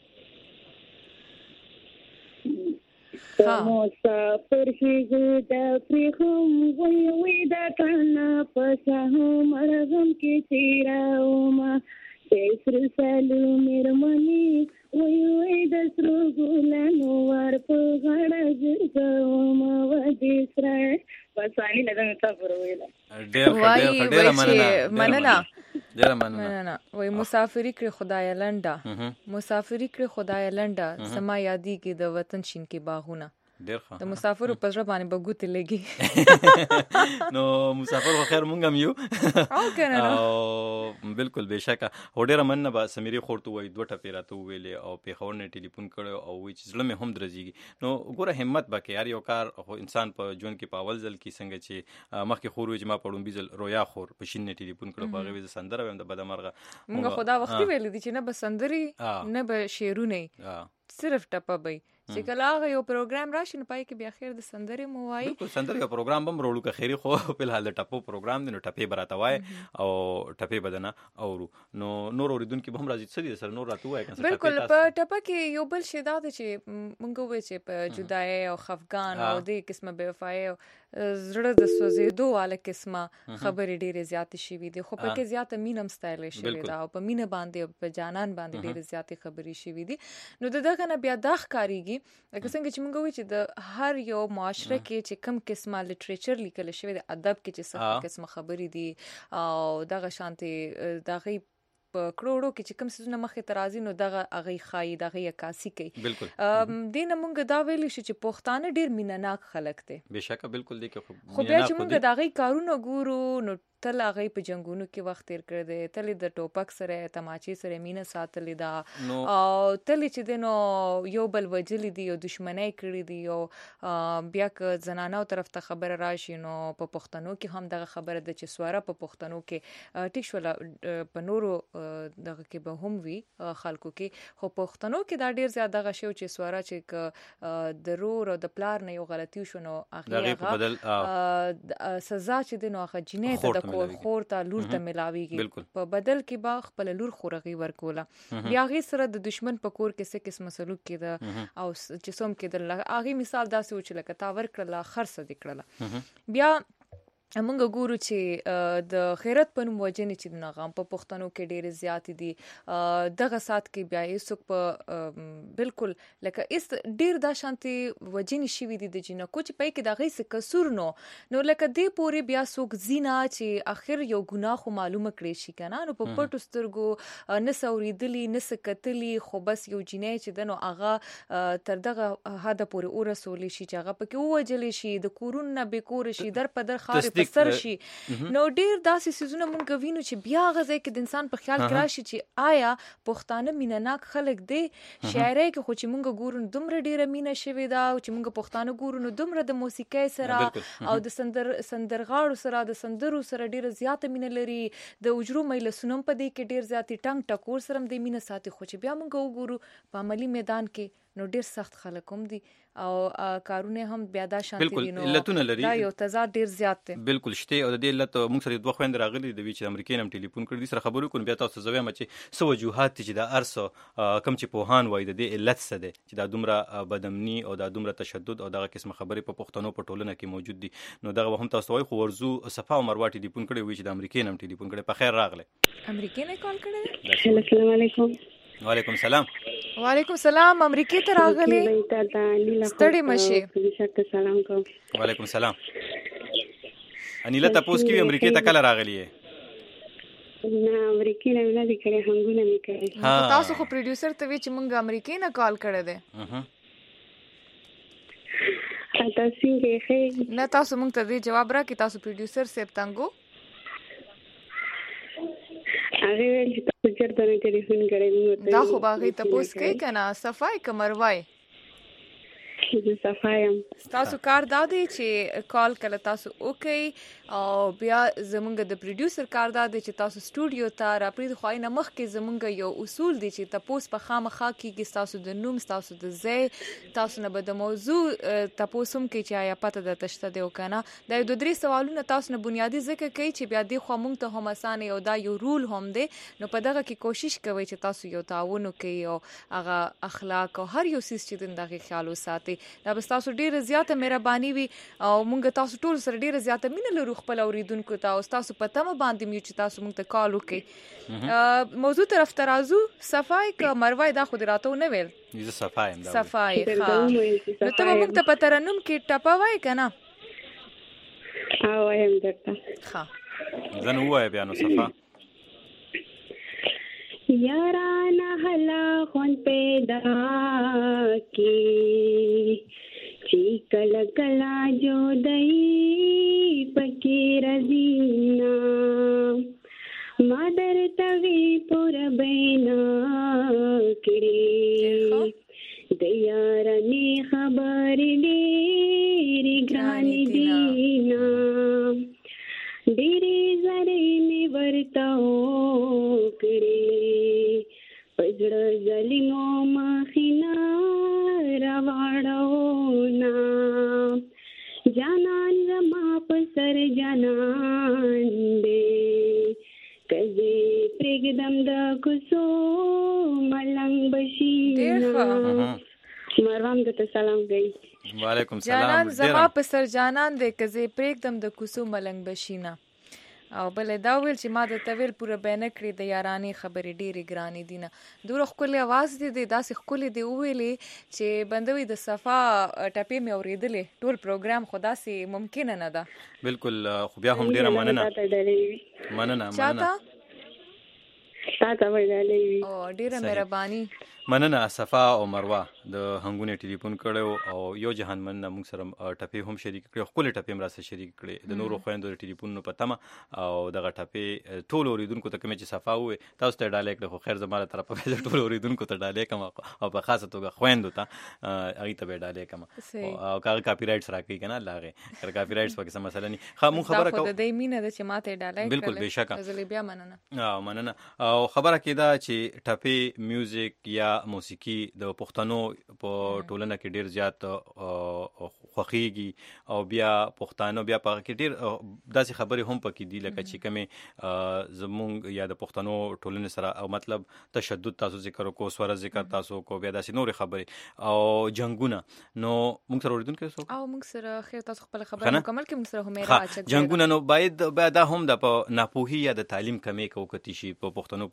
مسافر هیڅ د پرخم وی د کنا پسه مرغم کې تیراوما سر سالو مرمنی وی د سرو ګلانو ور په غړ ګوما و دې سره پسانی لږه مسافر ویلا ډېر مننه ډېر مننه وای مسافری کړ خدای لنډه مسافری کړ خدای لنډه سما یادی کې د وطن شین کې باغونه ډېر ښه د مسافر په ځړ باندې بغوت لګي نو مسافر خو خیر مونږ هم یو او کنه او بالکل بهشکه هډېر مننه با سمیری خورته وای دوه ټپې راته ویلې او پیښور نه ټلیفون کړو او وی چې زړه مې هم درځيږي نو ګوره همت بکې یار یو کار خو انسان په ژوند کې په اول ځل کې څنګه چې مخکې خور وي چې ما پړم بيزل رویا خور په شین نه ټلیفون کړو په غوې سندره ویم د بدمرغه مونږ خدا وخت ویل دي چې نه بسندري نه به شعرونه صرف ټپه به چې کله هغه یو پروګرام راشي نو پای کې بیا خیر د سندرې مو وایي بالکل سندرې یو پروګرام بم رولو که خیری خو په الحال د ټپو پروګرام دی نو ټپې براته وای او ټپې بدنه اورو نو نور اوریدونکو به هم راځي څه دي سره نور راته وای کنه بالکل په ټپه کې یو بل شی دا چې مونږ وې چې په جدای او خفقان او د قسمه بے وفای زړه د سوزیدو واله قسمه خبرې ډېرې زیات شي وي دي خو په کې زیات مینم سټایل شي دا او په مینه باندې په جانان باندې ډېرې زیات خبرې شي وي دي نو دغه نه بیا د ښکاریږي لکه څنګه چې موږ وایو چې د هر یو معاشره کې چې کم قسمه لټریچر لیکل شوی د ادب کې چې څه قسمه خبرې دي او دغه شانتي دغه په کروڑو کې چې کوم څه مخه ترازی نو دغه اغه خای دغه عکاسي کوي بالکل دین موږ دا ویل شي چې پښتانه ډیر مینناک خلک دي بهشکه بالکل دي کې خو بیا چې موږ دغه کارونه ګورو نو تل هغه په جنگونو کې وخت تیر کړی دی تل د ټوپک سره تماچې سره مینه ساتلې ده او تل چې دنو یو بل وجلی دی او دښمنۍ کړې دی او بیا که زنانو طرف ته خبر راشي نو په پښتنو کې هم دغه خبره ده چې سواره په پښتنو کې ټیک شول په نورو دغه کې به هم وی خلکو کې خو پښتنو کې دا ډیر زیات دغه شی چې سواره چې د رور او د پلار نه یو غلطي شونه هغه سزا چې دنو هغه جنې ته خور ته لور ته ملاويږي په بدل کې با خپل لور خورغي ورکوله بیا غي سره د دشمن په کور کې څه قسم سلوک کېده او چې سوم کې د هغه مثال داسې و چې لکه تا ورکړه خرڅ دکړه بیا موږ ګورو چې د خیرت په نوم وجنې چې د نغام په پښتنو کې ډېر زیات دي دغه سات کې بیا یې څوک په بالکل لکه اس ډېر د شانتي وجنې شوی دي د جنہ کوچ په کې دغه څه کسور نو لکه دې پوری بیا څوک زینا چې اخر یو ګناه خو معلومه کړی شي کنه نو په پټو سترګو نسوریدلی نسکتلی خو بس یو جنې چې دنو هغه تر دغه حد پورې ورسول شي چې هغه پکې وجلی شي د کورونه به کور شي در په در خارې سر شي نو ډیر داسې سيزونه مونږ وینو چې بیا غزه کې د انسان په خیال کې راشي چې آیا پښتانه مینناک خلک دي شاعرۍ کې خو چې مونږ ګورو دومره ډیره مینه شوی دا چې مونږ پښتانه ګورو نو دومره د موسیقۍ سره او د سندرغاړو سره د سندرو سره ډیره زیاته مینه لري د اجرو مجلسونو په دې کې ډیر زیاتې ټنګ ټکور سره د مینه ساتي خو چې بیا مونږ وګورو په عملی میدان کې نو ډیر سخت خلک هم دي او کارونه هم بیا دا شانتي دي نو دا یو تضاد ډیر زیات دی بالکل شته او د دې علت موږ سره دوه خويند راغلي د وی چې امریکای نم ټلیفون کړی سره خبرو کوم بیا تاسو زوی مچ سو وجوهات چې د ارسو کم چې پوهان وای د دې علت څه ده چې دا دومره بدامنی او دا دومره تشدد او دغه قسم خبرې په پښتنو په ټولنه کې موجود دي نو دغه هم تاسو وای خو ورزو صفا او مروه ټلیفون کړی وی چې د امریکای نم ټلیفون کړی په خیر راغله امریکای نه کال کړی السلام علیکم وعلیکم السلام وعلیکم السلام امریکای ته راغلي ستړي مشه سلام کوم وعلیکم السلام انیلا تاسو کې امریکای ته کله راغلی نه امریکای نه دي کړي هنګونه می کړي تاسو خو پروډوسر ته وی چې مونږ امریکای نه کال کړی دی تاسو څنګه نه تاسو مونږ ته جواب راکړئ تاسو پروډوسر سیب تنګو هغه چې تاسو چرته نه ټلیفون کړی دا خو باغی تاسو کوي کنه صفای کمروای صفایم تاسو کار دا دی چې کال کله تاسو اوکي او بیا زمونږ د پروډوسر کار دا دی چې تاسو سټوډیو ته راپرید خو نه مخ کې زمونږ یو اصول دی چې تاسو په خامخا کې تاسو د نوم تاسو د ځای تاسو نه به د موضوع تاسو هم کې چې آیا پته د تشته دی او کنه دا یو درې سوالونه تاسو نه بنیادی ذکر کوي چې بیا دی خو مونږ ته هم اسانه یو دا یو رول هم دی نو په دغه کې کوشش کوي چې تاسو یو تعاون وکړئ او هغه اخلاق او هر یو سیس چې دغه خیال وساتئ دا به تاسو ډیره زیاته مهرباني وي او مونږ تاسو ټول سره ډیره زیاته مینه لرو خپل اوریدونکو ته او تاسو په تمه باندې مې چې تاسو مونږ ته کال وکړئ موضوع طرف ترازو صفای ک مروای دا خو راته نه ویل زه صفایم دا صفای ښه نو ته مونږ ته په ترنم کې ټپوای کنه او هم درته ښه زنه وای بیا نو صفا یارانا حلا خون پیدا کی چی کل کلا جو دئی پکی رزینا مادر توی پور بینا کری دیارانی خبر دیری گرانی دینا دیری زرین ورتاو کری پجڑ زلینو مخینا رواڑونا جانان زما پسر جانان دے کزی پرگدم دا کسو ملنگ بشینا مروام دتا سلام گئی وعلیکم السلام جانان زما پسر جانان دے کزی پرگدم دا کسو ملنگ بشینا او بل دا ویل چې ما د تویل پوره بیان کړی د یارانی خبرې ډېری ګرانی دینه دوره خپل आवाज دي داسې خپل دی ویلې چې بندوي د صفا ټپې مې اوریدلې ټول پروګرام خدا سي ممکن نه ده بالکل خو بیا هم ډیره مننه تاسو ویلې او ډیره مهرباني مننه صفا او مروه د هنګونه ټلیفون کړو او یو جهان مننه موږ سره ټپې هم شریک کړو خپل ټپې هم سره شریک کړې د نورو خويندو ټلیفون په تمه او دغه ټپې ټول اوریدونکو ته کوم چې صفا وې تاسو ته ډالې کړو خو خیر زماره طرفه ټول اوریدونکو ته ډالې کوم او په خاصه توګه خويندو ته هغه ته ډالې کوم او کاغه کاپی رائټس راکې کنه لاغه کر کاپی رائټس پکې سم مسله نه خو مون خبره کوم د دې مینه د چې ماته ډالې بالکل بهشکه زلي بیا مننه او خبره کېدا چې ټپې میوزیک یا موسیقي د پښتنو په ټولنه کې ډیر زیات خوخيږي او بیا پښتانه بیا په کې ډیر داسې خبرې هم پکې دي لکه چې کومه زمونږ یا د پښتنو ټولنه سره او مطلب تشدد تاسو ذکر کو سور ذکر تاسو کو بیا داسې نور خبرې او جنگونه نو موږ سره اوریدونکو څه او موږ سره خیر تاسو خپل خبره مکمل کې موږ سره هم راځي جنگونه نو باید دا هم د ناپوهي یا د تعلیم کمی کو کتی شي په پښتنو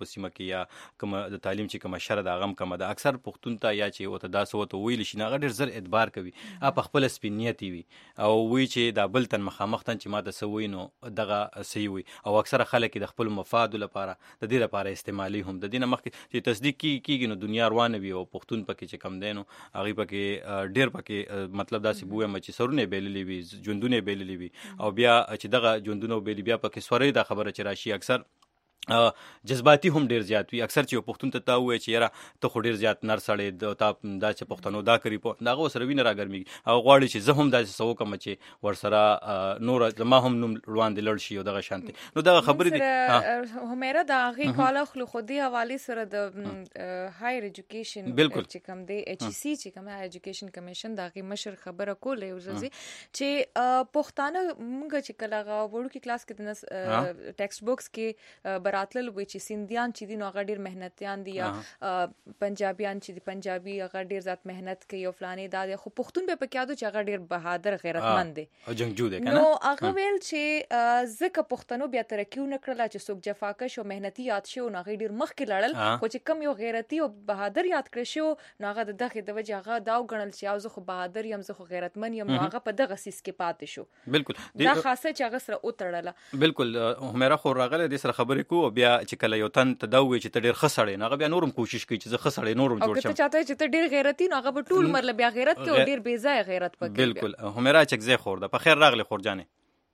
په سیمه کې یا کوم د تعلیم چې کوم شر د غم کوم د اکثر پښتون ته یا چې وته داسو وته ویل شي نه غډر زر اعتبار کوي په خپل سپینیت وي او وی چې د بل تن مخامخ تن چې ماته سوي نو دغه صحیح وي او اکثر خلک د خپل مفاد لپاره د دې لپاره استعمالي هم د دې نه مخکې چې تصدیق کیږي نو دنیا روانه وي او پښتون پکې چې کم دینو هغه پکې ډیر پکې مطلب داسې بوې چې سرونه بیللې وي ژوندونه بیللې وي او بیا چې دغه ژوندونه بیلې بیا پکې سوري د خبره چې راشي اکثر جذباتي هم ډیر زیات وي اکثر چې پښتون ته تا وای چې یاره ته خو ډیر زیات نر سړی دا چې پښتنو دا کوي په داغه سره وینه راګرمي او غواړي چې زه هم داسې سو کوم چې ورسره نور زما هم نوم روان دي لړ شي او دغه شانتي نو دغه خبرې دي همیره دا غي کاله خو خودي حواله سره د هایر ایجوکیشن چې کوم دی ایچ سی چې کوم ایجوکیشن کمیشن دا غي مشر خبره کوله ورځي چې پښتانه موږ چې کله غوړو کې کلاس کې د ټیکسټ بوکس کې راتلل وي چې سیندیان چې دي نو هغه ډیر مهنتيان دي یا پنجابیان چې دي پنجابي هغه ډیر زیات مهنت کوي او فلانه دا خو پښتون به پکې یادو چې هغه ډیر بهادر غیرتمند دي او جنگجو دي کنه نو هغه ویل چې زکه پښتنو بیا ترکیو نکړل چې څوک جفاکش او مهنتي یاد شي او هغه ډیر مخ کې لړل خو چې کم یو غیرتي او بهادر یاد کړی شو نو هغه دغه د وجه هغه دا وګڼل چې او زه خو بهادر یم زه خو غیرتمن یم نو هغه په دغه سیس کې پاتې شو بالکل دا خاصه چې هغه سره اوتړله بالکل همیره خو راغله د سره خبرې کو بیا چې کله یو تن ته دا وی چې ته ډیر خسړې نه بیا نورم کوشش کوي چې زه خسړې نورم جوړ شم او ته چاته چې ته ډیر غیرتی نه هغه ټول مرله بیا غیرت کې او ډیر بے ځای غیرت پکې بالکل همیره چکزه خور ده په خیر راغله خور جانې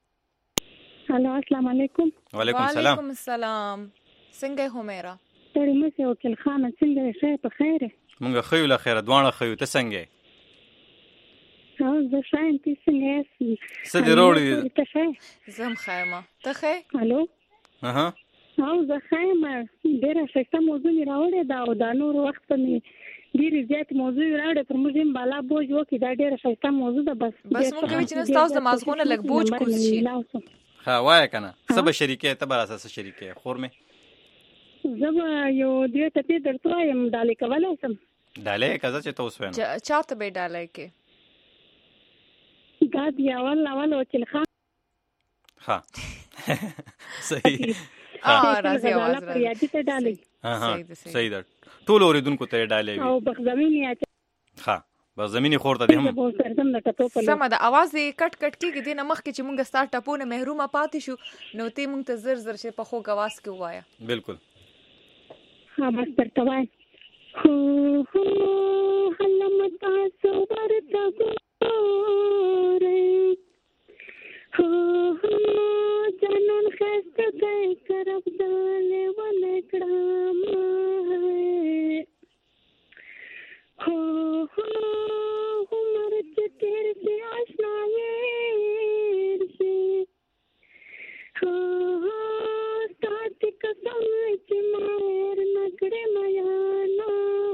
هلو السلام علیکم وعلیکم السلام وعلیکم السلام څنګه همیره تړي مې او کل خان څنګه ښه په خیر مونږ خو له خیره دوانه خو ته څنګه او زه شاین څنګه څه دی وروړي زم خیمه ته خې هلو اها او زه خیمه ډیره ښه موضوع راوړې دا او دا نور وخت مې ډیره زیات موضوع راوړې پر موږ هم بالا بوج وکي دا ډیره ښه موضوع ده بس موږ چې تاسو د مازغونه لګ بوج کوز شي ها وای کنه سبا شریکه ته بر اساس شریکه خور مې زما یو دې ته درته وایم دالې کولای سم دالې کزه چې تاسو وینئ چاته به دالې کې دا دی اول او چې خان ها صحیح راځي आवाज راځي ته دالې صحیح ده ټول اوریدونکو ته دالې او بخزمینی ها بخزمینی خور ته هم سم ده आवाज کټ کټ کیږي د نمخ کې چې مونږ ستاره ټپونه محرومه پاتې شو نو ته مونږ ته زر زر شي په خو غواس کې وایا بالکل ها بس درته وای هو حلم تاسو ورته ګورئ هو جنون خسته دای کرب داله ولکړم هو عمر چې تیر سي آشنا یې سي هو ستاسو قسم چې مار نکړې میا نه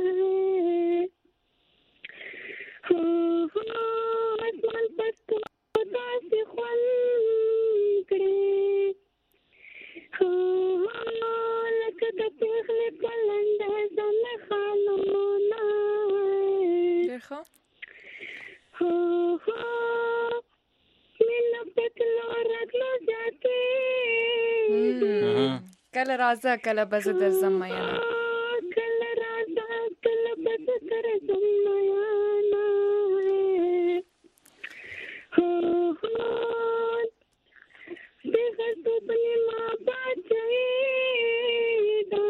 هو اسمان پټ تاسو خپل کړې هو لکه د پیغلې پلند ځان خالو نه ښه هو مینه پتلو راغلو ځاتې کله راځه کله بز در زمایانا کله راځه کله بز در زمایانا هو دغه دنیا ما بچي دا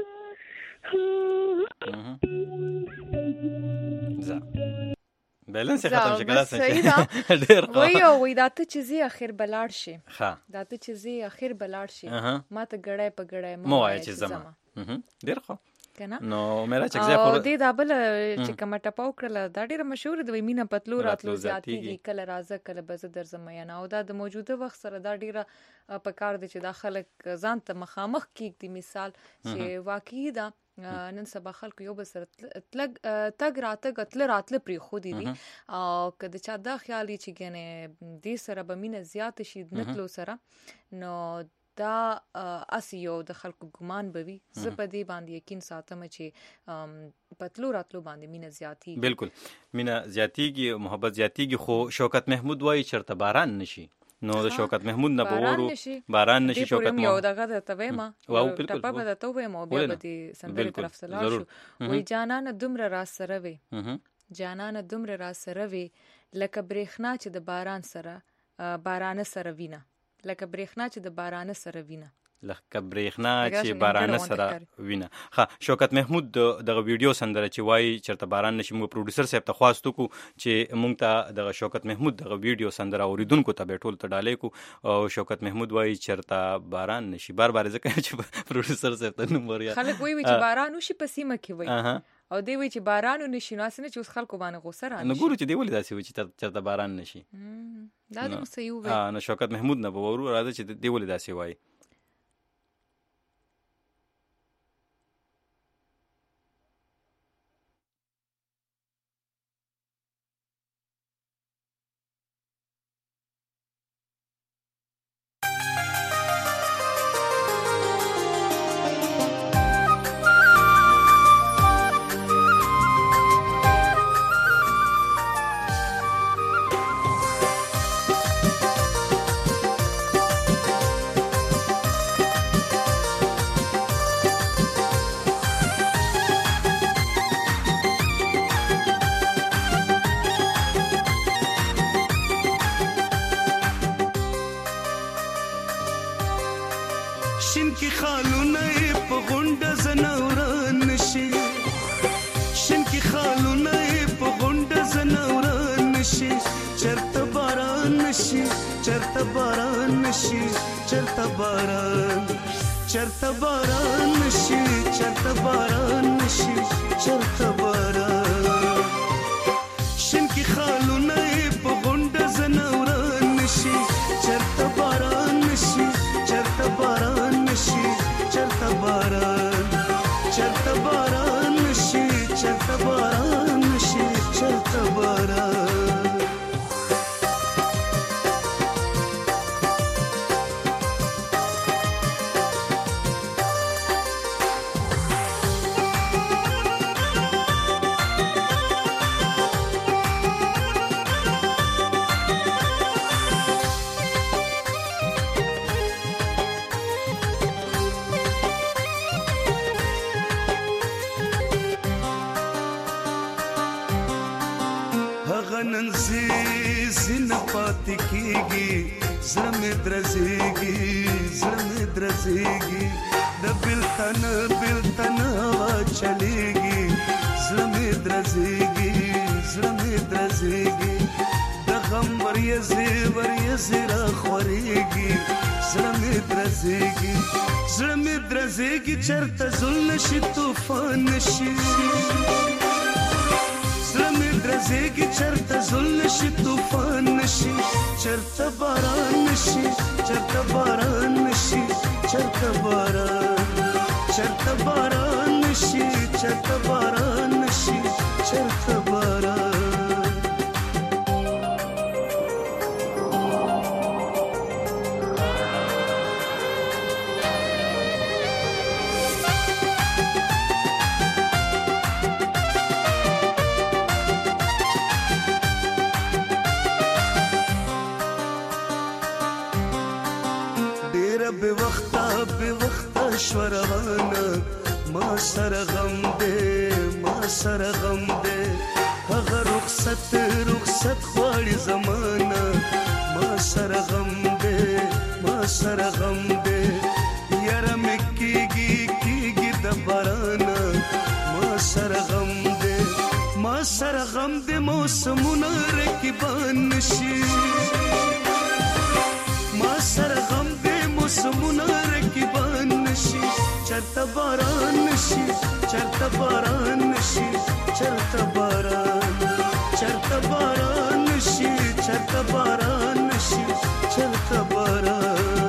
بیلنس ختم شي کله صحیح ده وای دا ته چیزی اخر بلاړ شي ها دا ته چیزی اخر بلاړ شي ما ته غړای په غړای مو وای چې زما ډیر ښه کنه نو میرا چک ځای خور دې دا بل چې کومه ټپاو کړل دا ډیره مشهور دی مینا پتلو راتلو زیاتیږي کله راځه کله بز در زمایانا او دا د موجوده وخت سره دا ډیره په کار دي چې دا خلک ځان ته مخامخ کیږي مثال چې واقعي دا نن سبا خلکو یو بل سره تګ راتله پری خو دي او کله چې دا خیالي چې ګنه دې سره به مینه زیات شي نتلو سره نو دا اسیو د خلکو ګمان بوي زپدی باندې یقین ساتم چې پتلو راتلو باندې مینه زیاتی بالکل مینه زیاتیږي محبت زیاتیږي خو شوکت محمود وای چرته باران نشي نو د شوکت محمود نه بورو باران نشي شوکت محمود یو دغه ته وېما واو بالکل ټپه به ته وېما بیا به دي سندري طرف ته لاړ شو وای جانان دومره را سره وي جانان دومره را سره وي لکه برېښنا چې د باران سره باران سره وینا لکه برېښنا چې د باران سره وینا لکه برېښنا چې باران سره وینا. ها شوکت محمود دغه ویډیو سندره چې وای چرته باران نشي موږ پروډوسر صاحب ته خواستو کو چې موږ ته دغه شوکت محمود دغه ویډیو سندره اوریدونکو ته به ټول ته ډالې کو او شوکت محمود وای چرته باران نشي بار ځکه چې پروډوسر صاحب ته نمبر یا خلک وای چې باران وشي په سیمه کې وای او دی وی چې باران نشي نو اسنه چې اوس خلکو باندې غوسه را نو ګورو چې دی ولې داسې وي چې چرته باران نشي دا نو صحیح وای نو شوکت محمود نه ورو راځي چې دی ولې داسې وای. چرته زل نشي طوفان نشي زلم درزيږي چرته زل نشي طوفان نشي چرته باران نشي چرته باران نشي چرته باران نشي چرته باران نشي چرته باران ما سره غم دې هغه رخصت خواړي زمانہ ما سره غم دې یاره مکیږي د بارانه ما سره غم دې موسمونه رکیبان نشي ما سره غم دې موسمونه رکیبان نشي چرته باران نشي چرته باران نشي چرته باران نشي چرته باران نشي چرته باران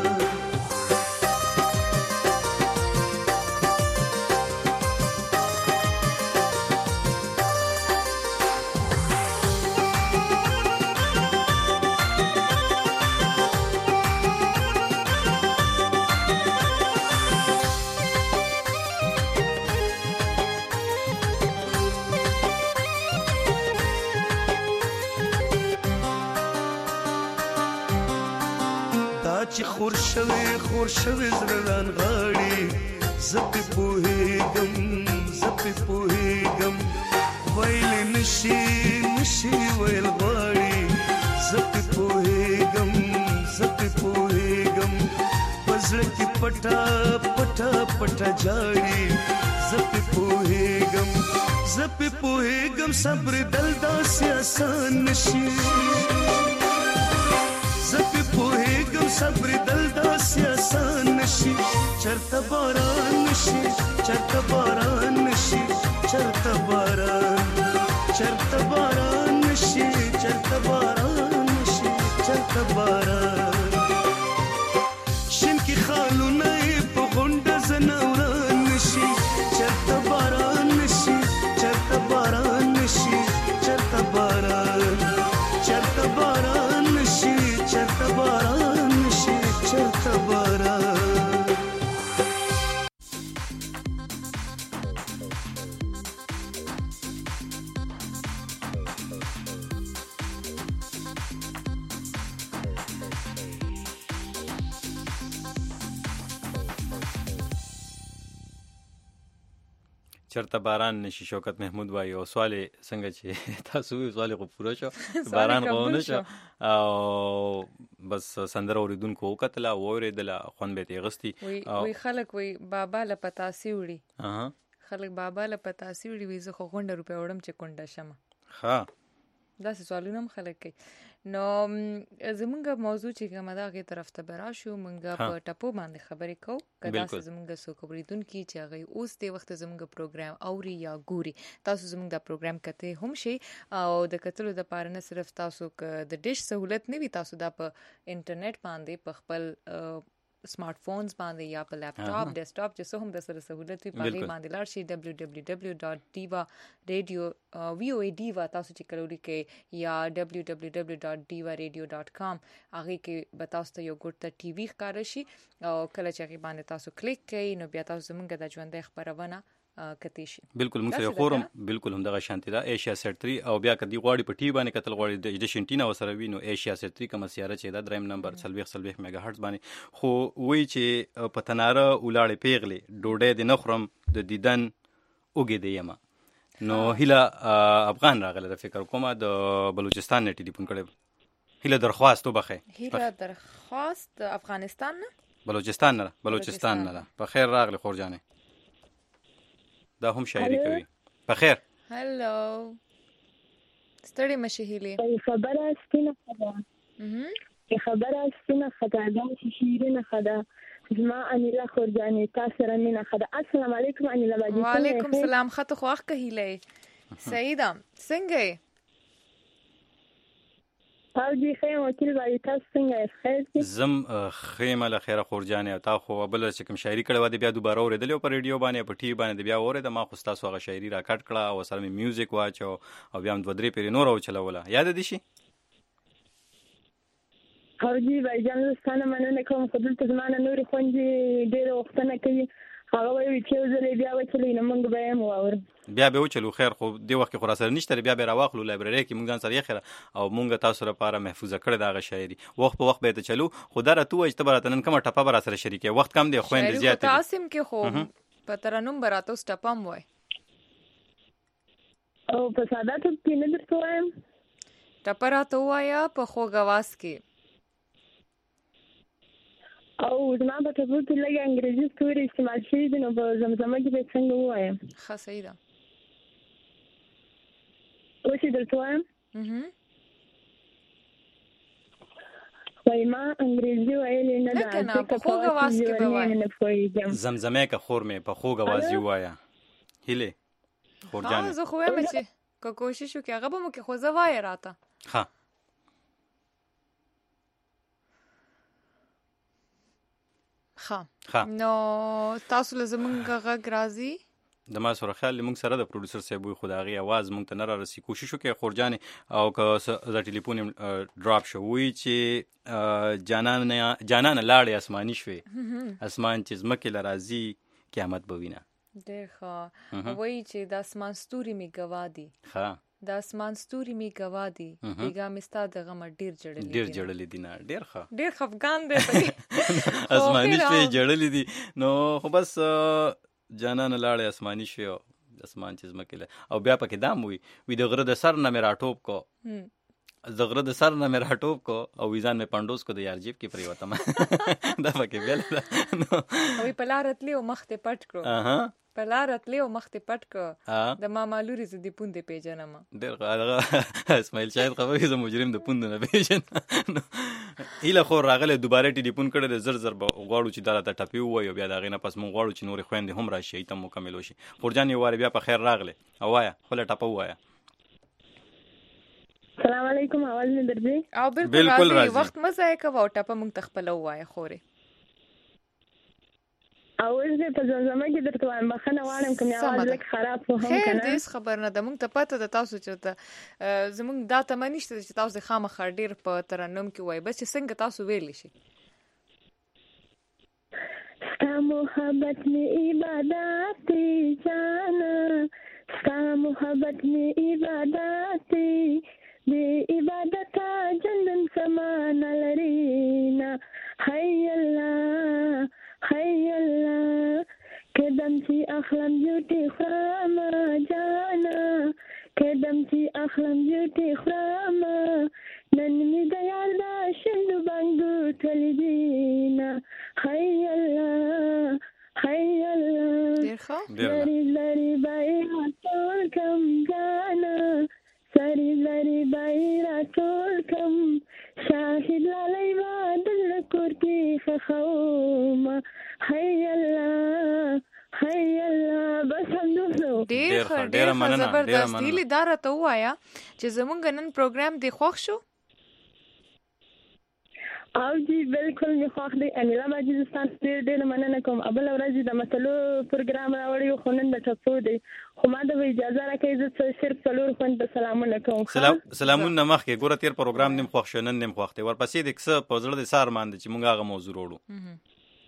چې خور شوي زړه رانغاړي زه پې پوهېږم ویل نشي ویل غواړي زه پې پوهېږم په زړه کې پټه جاړي زه پې پوهېږم صبر دل داسې آسان نشي زه پې پوهېږم صبر دل داسې آسان نشي چرته باران نشي چرته باران نشي چرته باران نشي چرته باران نشي چرته باران شین کې خالونه په غونډه زناوران نشي چرته باران نشي چرته باران نشي چرته باران نشي چرته باران نشي چرته باران چرته باران نشي شوکت محمود وایي او سوال څنګه چې تاسو وی سوال خو پوره شو باران خو نه شو او بس سندره اوریدونکو وکتله واورېدله خوند به یې اغستي وی خلک وی بابا له پتاسي وړي خلک بابا له پتاسي وړي وی زه خو غونډه روپۍ وړم چې کونډه شمه ښه داسې سوالونه هم خلک کوي نو زمونږ موضوع چې کومه ده هغې طرف ته به راشو مونږ په ټپو باندې خبرې کوو که داسې زمونږ څوک اورېدونکي چې هغوی اوس دې وخت زمونږ پروګرام اوري یا ګوري تاسو زمونږ دا پروګرام کتې هم شي او د کتلو دپاره نه صرف تاسو که د ډش سهولت نه وي تاسو دا په انټرنیټ باندې په خپل سمارټ فونز باندې یا په لیپټاپ ډیسکټاپ چې څه هم د سره سهولت وي په هغې باندې لاړ شي www.diva تاسو چې کله ولیکئ یا www.divaradio.com هغې کې به تاسو ته یو ګوټ ته ټي وي ښکاره شي او کله چې هغې باندې تاسو کلیک کوئ نو بیا تاسو زمونږ د ژوندۍ خپرونه کتی شي بالکل موږ سره خورم بالکل هم دغه شانتي ده ایشیا سیټ 3 او بیا کدی غواړي په ټي باندې کتل غواړي د شنټینا وسره وینو ایشیا سیټ 3 کوم سیاره چې دا دریم نمبر 30 میگا هرتز باندې خو وای چې په تناره ولاړې پیغلې ډوډۍ د نخرم د دیدن اوګې دی یما نو هله افغان راغله د فکر کومه د بلوچستان نه ټلیفون کړي هله درخواست وبخې هله درخواست افغانستان نه بلوچستان نه په خیر راغله خورجانې دا هم شاعري کوي په خیر هلو ستړي مشه هیله خبره سپینه خدا دا شیرینه خدا زما انیلا خورجانې تاسو سره مینه خدا السلام علیکم انیلا باجی وعلیکم السلام خطه خو اخ هیله سعیده څنګه او جی خیم وکیل باندې تاسو څنګه خیر زم خیمه له خیره خورجانې او تا خو بل چې کوم شاعري کړه و دې بیا دوباره اورېدل په ریډیو باندې په ټي باندې بیا اورېد ما خو تاسو هغه شاعري را کټ کړه او سره می میوزیک واچو او بیا هم 2-3 پیری نور او چلوله یاد دي شي او جی بایجان ستانه مننه کوم خپل ته زمانه نور خوندې ډېر وختونه کوي هغه وی چې زه بیا وچلې نه مونږ به مو اور بیا به وچلو خیر خو دی وخت خو را سره نشته بیا به راواخلو لایبرری کې مونږ ځان سره یې خره او مونږ تاسو لپاره محفوظه کړی دا غ شاعري وخت په وخت به ته چلو خو دا راتو اجتبارات نن کومه ټپه بر سره شریکه وخت کم دی خويند زیات دی تاسو کې خو په ترنم براتو سټپم وای او په ساده ته کې نه درته وایم ټپه راته وایا په خوږ आवाज کې او زما په ټپو کې لږ انګریزي ستوري استعمال شوي دي نو په زمزمه کې به څنګه ووایم ښه صحیح ده اوس یې درته وایم وایي ما انګریزي ویلې نه ده په خوږ आवाज کې به وایي زمزمه که خور مې په خوږ आवाज یې ووایه هیله خورجانې زه خو وایم چې که کوشش وکړې هغه به مو کې خو زه وایه راته ښه نو تاسو له زمونږ غږ راځي د ما سره خیال موږ سره د پروډوسر صاحب خدایي आवाज موږ ته نه را رسي کوشش وکړي خورجانې او که د ټلیفون ډراپ شو وی چې جانان لاړې اسماني شوي اسمان چې زمکه لرازي قیامت به وینه ډېر ښه وایي چې د اسمان ستوري می ګوا دي د اسمان ستوري می گوادي بیګا مستا د غم ډیر جړلې دي نه ډیر خفقان دی اسماني شي جړلې دي نو خو بس جانان لاړې اسماني شي اسمان چې زمکله او بیا پکې دام وي د غره د سر نه مې راټوب کو او ویزان مې پندوس کو د یار جیب کې پریوتم دا پکې بیل نو وی پلارتلی او مخ ته پټ کړو پلارتلی او مخ ته پټ کړو د ماما لوري ز دی پوند پیژنم ډیر غاغه اسماعیل شاید خبرې ز مجرم د پوند نه پیژن هیله خو راغله دوباره ټلیفون کړل زر غواړو چې دلته ټپی وایو بیا دا غینه پس مونږ غواړو چې نور خويندې هم راشي ته مکمل وشي خورجان یو واره بیا په خیر راغله او وایا خپل ټپو وایا السلام علیکم اول مې درځي او بالکل راځي وخت مزه کوي او ټپه مونږ تخپل وایا خوري او زه په ځمکه کې درته وایم بخنه واړم کوم یاواز لک خراب وو هم کنه هیڅ خبر نه د مونږ ته پته د تاسو چې زمونږ دا ته منشته چې تاسو خامخ ډیر په ترنم کې وای بس څنګه تاسو ویل شي ستا محبت می عبادت جانا ستا محبت می عبادت دی عبادت جنن سمان لرینا حی الله حی الله کدم چی اخلم جوٹی خرام جانا کدم چی اخلم جوٹی خرام نن می دیال دا شندو بانگو تلی دینا حی اللہ حی اللہ لری لری بائی راتول کم جانا سری لری بائی راتول کم شاہد لالی بادل کرتی خخوم حی اللہ حی اللہ بس هم دوسو ډیر زبردست هیله دار ته وایا چې زمونږ نن پروګرام دی خوښ شو او جی بالکل می خوښ دی انیلا باجستان ډیر مننه کوم ابل ورځ د مسلو پروګرام راوړی خو نن د ټپو دی خو ما د اجازه راکړئ چې صرف څلور خوند سلامونه کوم سلامونه مخکې ګوره تیر پروګرام نیم خوښ شو نن نیم خوښ دی ورپسې د کس په زړه د سار مان چې مونږ هغه موضوع وروړو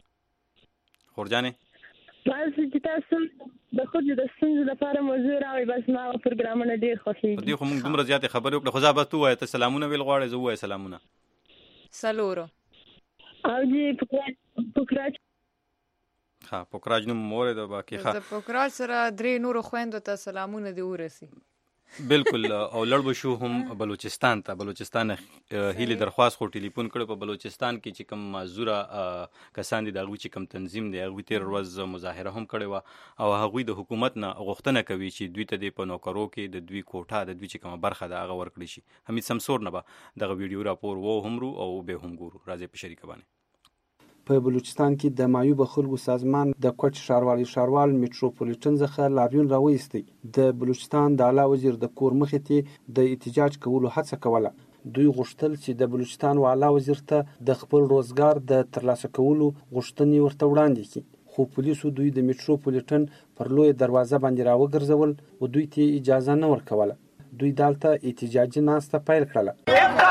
خورجانې بس چې تاسو د خود د ستونزو لپاره موضوع راوړئ بس ما پروګرامونه ډیر خوښیږي په دې خو موږ دومره زیاتې خبرې وکړو خو زه به تو وایې ته سلامونه ویل غواړې زه ووایې سلامونه سلورو او جی پوکراج ها پوکراج نوم مور د باقي ها د پوکراج سره درې نورو خويندو ته سلامونه دی ورسي بالکل او لړ شو هم بلوچستان هیله درخواست خو ټلیفون کړو په بلوچستان کې چې کوم معذوره کسان دي دغه چې کوم تنظیم دی هغه تیر ورځ مظاهره هم کړې و او هغه د حکومت نه غوښتنه کوي چې دوی ته د پنوکرو کې د دوی کوټه د دوی چې کوم برخه ده هغه ورکړي شي حمید سمسور نه به دغه ویډیو راپور وو همرو او به هم ګورو راځي په شریکه باندې په بلوچستان کې د معیوب خلکو سازمان د کوټ ښاروال میټروپولیټن څخه لاریون راوېستی د بلوچستان د اعلی وزیر د کور مخې ته د احتجاج کولو هڅه کوله دوی غوښتل چې د بلوچستان اعلی وزیر ته د خپل روزګار د ترلاسه کولو غوښتنې ورته وړاندې کړي خو پولیسو دوی د میټروپولیټن پر لوی دروازه باندې راوګرځول او دوی ته اجازه نه ورکوله دوی دالته احتجاجي ناسته پیل کړله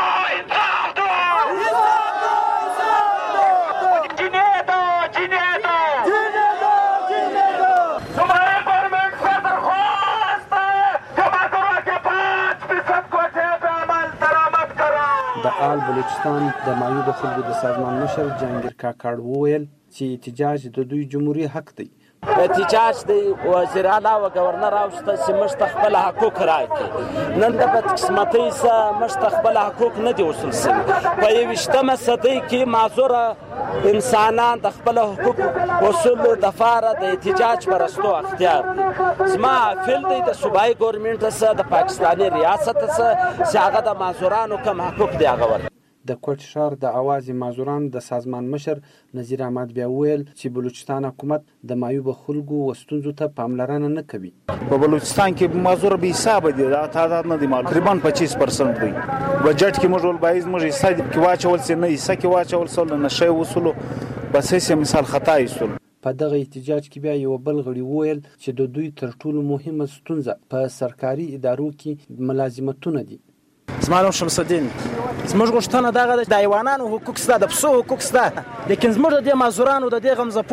د آل بلوچستان د معیوب خلکو د سازمان مشر جهانگیر کاکړ وویل چې احتجاج د دوی جمهوریت حق دی احتجاج دی وزیر اعلی و گورنر راوسته چې موږ خپل حقوق راکړي نن د بدقسمتۍ سره موږ خپل حقوق نه دي وصول شوي په 21مه صدۍ کې معذوره انسانان د خپل حقوق وصولو دپاره د احتجاج پرستو اختیار دي زما فیل دی د صوبایي ګورنمنټ سره د پاکستاني ریاست سره چې هغه د معذورانو کوم حقوق دی هغه ورکړي د کوټ ښار د اواز معذوران د سازمان مشر نذیر احمد بیا ویل چې بلوچستان حکومت د معیوب خلکو وستونزو ته پاملرنه نه کوي په بلوچستان کې معذور به حساب دي دا تعداد نه دی معلوم تقریبا 25% دی بجټ کې موږ ول بایز موږ حساب کې واچول سي نه حساب کې واچول سول نه شی وصول بس هیڅ مثال خطا ایستل په دغه احتجاج کې بیا یو بل غړي وویل چې د دوی تر ټولو مهمه ستونزه په سرکاري ادارو کې ملازمتونه دي زمانو شمس الدین زموږ غوښتنه دغه د حیوانانو حقوق سته د پسو حقوق سته لیکن زموږ د معذورانو د دې غمزپلو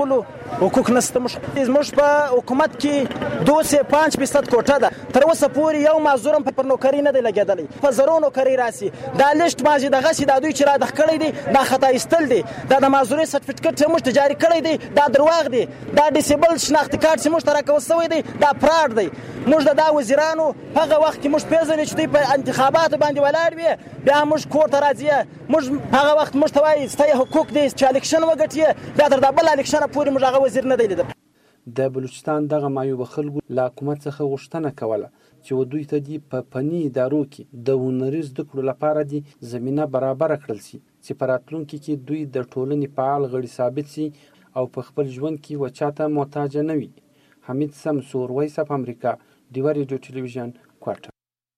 حقوق نشته. موږ په حکومت کې 2.5% کوټه ده، تر اوسه پورې یو معذور هم پر نوکري نه دی لګېدلی. په زرو نوکري راسي، دا لیست مازې دغسې دا دوی چې رادخ کړی دی دا خطا ایستل دی، دا د معذورۍ سرټیفیکټ چې موږ ته جاري کړی دی دا درواغ دی، دا ډیسیبل شناختي کارت چې موږ ته راکول شوی دی دا فراډ دی. موږ د دا وزیرانو په هغه وخت کې موږ پېژنو چې دوی په انتخاباتو باندې ولاړ وي، بیا موږ کور ته راځي، موږ هغه وخت موږ ته وایي ستا حقوق دی چې الیکشن وګټي، بیا تر دا بل الیکشنه پورې موږ هغه وزیر نه دی لیدلی. د بلوچستان دغه معیوبه خلکو له حکومت څخه غوښتنه کوله چې دوی ته دې په فني ادارو کې د هنري زده کړو لپاره دې زمینه برابره کړل شي چې په راتلونکي کې دوی د ټولنې فعال غړي ثابت شي او په خپل ژوند کې وچاته محتاج نه وي. حمید سمسور، وایس اف امریکا، ډیوه ریډیو ټلویزیون، کوټه.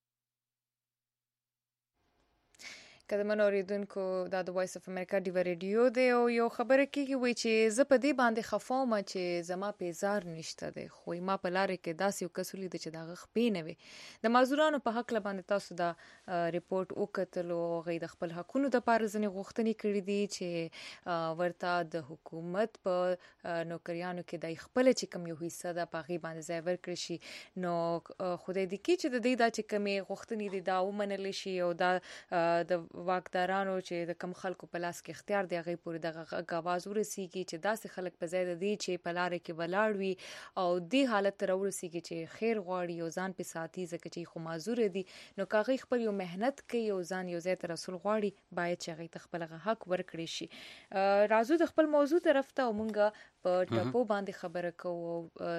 قدمن اوریدونکو دا د وایس اف امریکا ډیوه ریډیو دی او یو خبره کیږي وای چې زه په دې باندې خفوم چې زما پیزار نشته دی، خو ما په لارې کې داسې یو کس ولید چې دا خپې نه وي. د معذورانو په حق باندې تاسو دا ریپورت وکتل او غي د خپل حقونو د پاره ځنې غوښتنې کړې دي چې ورته د حکومت په نوکریانو کې د خپل چې کم یو حصہ د پاغي باندې ځای ورکړي شي. نو خدای دې کې چې د دې دا چې کمې غوښتنې دي دا ومنل شي او دا د واکدارانو چې د کم خلکو په لاس کې اختیار دی هغه پورې دغه غواز ورسیږي چې داسې خلک په ځای دی چې په لارې کې ولاړ وي او دې حالت تر ورسیږي چې خیر غواړي او ځان په ساتي ځکه چې خو معذور دي. نو کاغي خپل یو مهنت کوي او ځان یو ځای ته رسول غواړي باید چې هغه خپل حق ورکړي شي. راځو د خپل موضوع طرف ته او مونږه په ټپو باندې خبره کوو.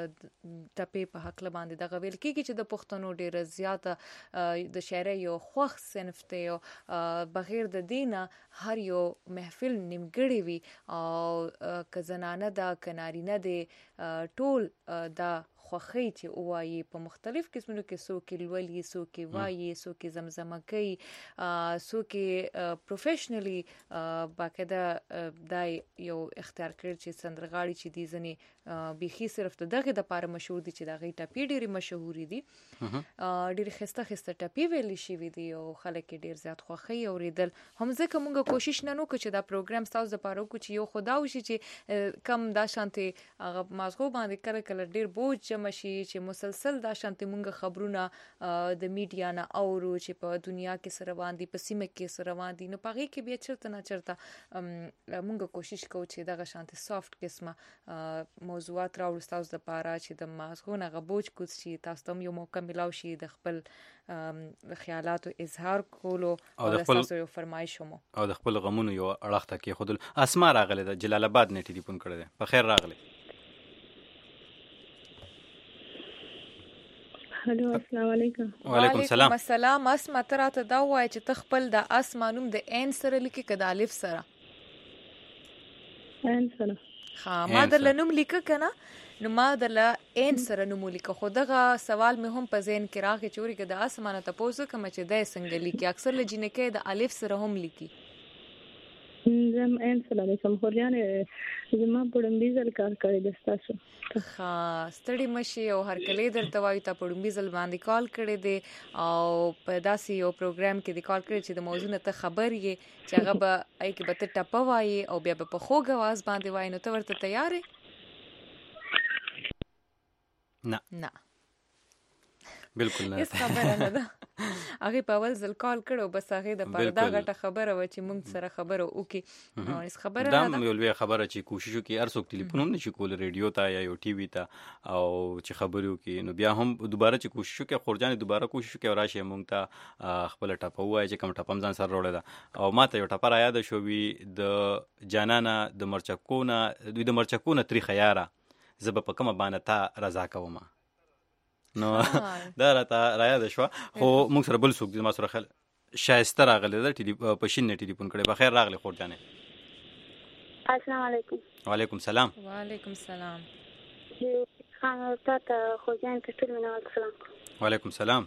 ټپې په حق باندې دغه ویل کېږي چې د پښتنو ډېر زیاته د شاعرۍ یو خوښ صنف دی او بغیر د دینه هر یو محفل نیمګړی وي او که زنانه ده که نارینه دی ټول دا خوخی چې وایي په مختلف قسمونو کې څوک لولي، څوک وایي، څوک زمزمه کوي، څوک پروفیشنلی باقاعده دا یو اختیار کړ چې سندرغاړي چې دي ځنې بيخي صرف دغه د پاره مشهور دي چې دغه ټپی ډېری مشهور دي، ډېری خسته ټپی ویلي شي دي او خلک ډېر زیات خوخی اوریدل. هم ځکه موږ کوشش نه نو چې دا پروګرام تاسو د پاره کو چې یو خدا وشي چې کم دا شانتي هغه مازغو باندې کله ډېر بوج مشي چې مسلسل دا شانتي مونږ خبرونه د میډیا نه اورو چې په دنیا کې سره روان دي، په سیمه کې سره روان دي. نو پغې کې بیا چرته نه چرته مونږ کوشش کوو چې دا شانتي سافت قسمه موضوعات راوړو تاسو د پاره چې د مازغونه غبوج کوڅ شي، تاسو ته یو موقع ملاوي شي د خپل خیالاتو اظهار کولو او تاسو یو فرمایش مو او د خپل غمونو یو اړخته کې خود. اسما راغله د جلال آباد نه ټلیفون کړی دی. په خیر راغله. هلو السلام علیکم. وعلیکم السلام. السلام. اسما تراته دا وای چې تخپل د اسمانوم د ان سره لیکي کده الف سره ان سره ما د لنوم لیکه کنه نو ما د ل ان سره نوم لیکه. خو دغه سوال مې هم په ذهن کې راغی چې ورګه د اسمانه ته پوسو کوم چې د څنګه لیکي. اکثر لجنکه د الف سره هم لیکي. زم ان سره کوم خوريانه زما پړمبیزل کار کوي د تاسو. ستړي مشي او هر کله درته وایي ته پړمبیزل باندې کال کړي دي او په داسې یو پروګرام کې د کال کړي چې د موضوع نه ته خبر یې چې هغه به ای کې به ته ټپه وایي او بیا به په خوږ आवाज باندې وایي. نو ته ورته تیار یې؟ نه بالکل نه. هیڅ خبره نه ده. هغه په اول ځل کال کړو بس هغه د پردا غټه خبره و چې موږ سره خبره وکي. هیڅ خبره نه ده. دا یو لوی خبره چې کوشش وکي هر څوک ټلیفون هم نشي کول ریډیو ته یا یو ټي وي ته او چې خبرې وکي. نو بیا هم دوباره چې کوشش وکي خورجان دوباره کوشش وکي او راشي موږ ته خپل ټاپه وای چې کوم ټاپم ځان سره وروړه ده. او ماته یو ټاپه را یاد شو وی د جانانا د مرچکونه دوی د مرچکونه تاریخ یاره زب په کومه باندې تا رضا کوم. نو دا راته را یاد شو. خو موږ سره بل څوک ما سره خل شایسته راغله د پښین نه ټلیفون کړي. په خیر راغله خورجانې. السلام علیکم. وعلیکم السلام. وعلیکم السلام. خان تاسو خورجان ته ټول مننه. السلام. وعلیکم السلام.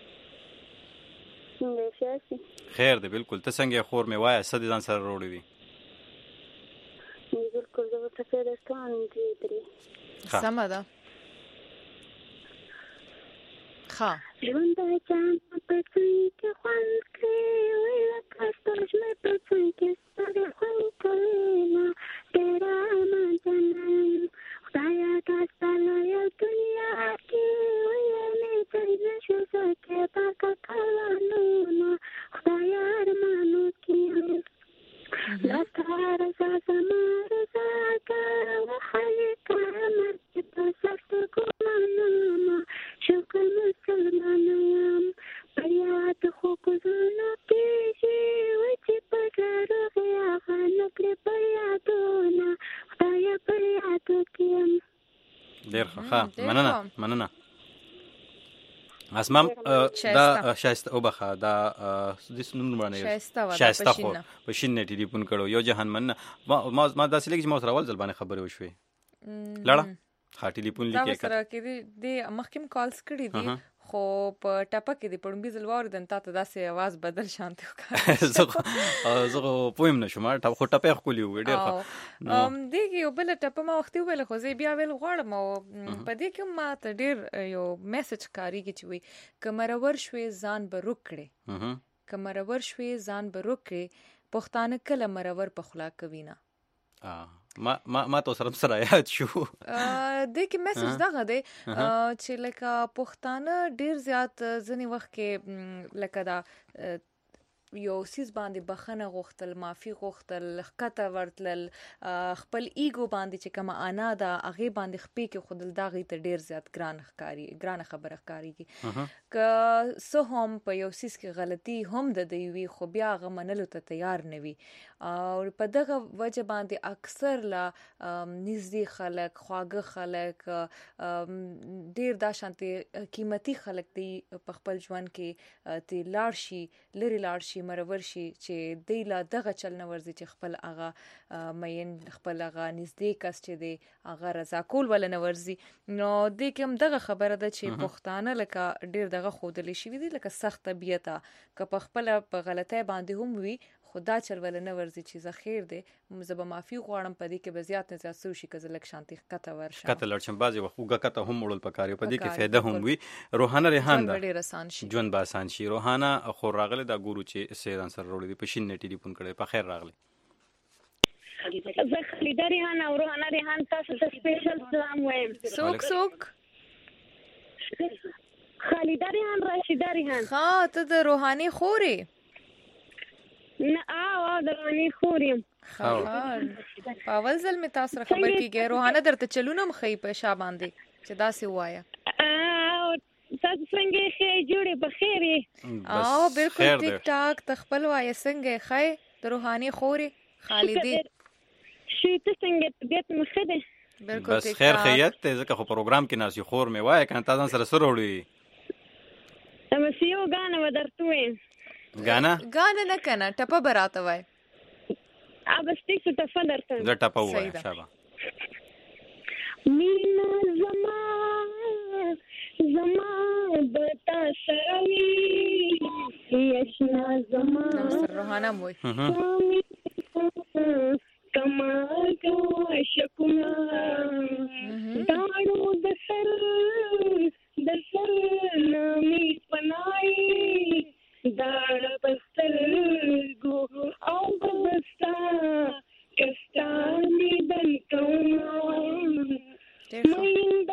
څنګه یاست؟ خیر دی بالکل. ته څنګه خور مې وای صد ځان سره وروړي دي؟ بالکل زه ته څه رستان دي درې. سم ده. ها ژوند د چان په څنګه خوند کوي لکه ستاسو په څنګه ستاسو خوند کوي ډېر ما جنان خدایا تاسو له یو دنیا کې وینې څنګه شو سکه تا کاله نو خدایا ارمانو کې لا تار زمار زاکا وخلق عمرت تسفت كمانا شكر مسلمانيام بريات خوكوزانا كيشي ويتي بكار غياغا نكري برياتونا خدايا برياتو كيام دير خا مننا اسمم دا شایسته او بخا دا د سنن باندې شایسته خو په شینه ټلیفون کړو یو جهان من ما دا سلیک چې ما سره ول ځل باندې خبرې وشوي لړه ها ټلیفون لیکه سره کې د مخکم کالز کړي دي خو په ټپه کې د پړمبي زلوار دن تا ته داسې आवाज بدل شانته وکړ زه پویم نشم خو ټپه خولي و ډېر ښه دیږي یو بل ټپه ما وختي ویل خو زه بیا ویل غواړم او په دې کې ما ته ډېر یو میسج کاریږي چې وي کمرور شوي ځان به روک کړي کمرور شوي ځان به روک کړي پښتانه کله مرور په خلا کوي نه ما تو سره یاد شو د کې میسج دغه دی چې لکه پښتانه ډیر زیات ځنی وخت کې لکه دا یو سیس باندې بخنه غوښتل معافي غوښتل خطه ورتل خپل ایګو باندې چې کومه انا دا هغه باندې خپې کې خودل داغي ته ډیر زیات ګران خبره ښکاریږي که سو هم په یو سیس کې غلطي هم د دی وی خو بیا غ منلو ته تیار نه وي او په دغه وجه باندې اکثر لا نږدې خلک خواږه خلک ډیر دا شانتي قیمتي خلک دی په خپل ژوند کې تی لارشي لري لارشي مرور شي چې دی لا دغه چل نه ورزي چې خپل هغه مین خپل هغه نږدې کس چې دی هغه رضا کول ول نه ورزي نو د کوم دغه خبره ده چې پښتانه لکه ډیر دغه خودلی شي دي لکه سخت طبيعته که په خپل په غلطه باندې هم وي خدا چل ول نه ورزي چې زه خیر دی زب معافي غواړم پدې کې به زیات نه زیات سوشي کزه لک شانتي کته ورشه کته لړچم بازي وخوګه کته هم وړل پکاري پدې کې فائدہ هم وي روحانه ریحان دا ډېر آسان شي جون با آسان شي روحانه خو راغله دا ګورو چې سیدان سره وروړي په شین ټلیفون کړي په خیر راغله زه خلیده ریحان او روحانه ریحان تاسو ته سپیشل سلام وایم څوک خلیده ریحان راشده ریحان ها ته د روحاني خوري نه د روحاني خوریم اول ځل می تاسو خبر کیږي روحانه درته چلونم خې په شا باندې چې داسې وایا تاسو څنګه ښه جوړې بخیر او بالکل ټیک ټاک تخپل وایا څنګه خې د روحاني خوري خالدي شي ته څنګه طبيعت مخه ده بالکل بس خیر خیت ته ځکه خو پروګرام کې ناسي خور می وای کنه تاسو سره سره وړي تمسیو غانه ودرتوې غانا نه کنه ټپه براته وای بس ټیک څه ټپه درته زه ټپه وای شابه مینا زما بتا سروي یشنا زما روحانه موي کما کو شکونا داړو د سر نامي پناي داړ بستر ګو او بستا کستاني دن کوما مين د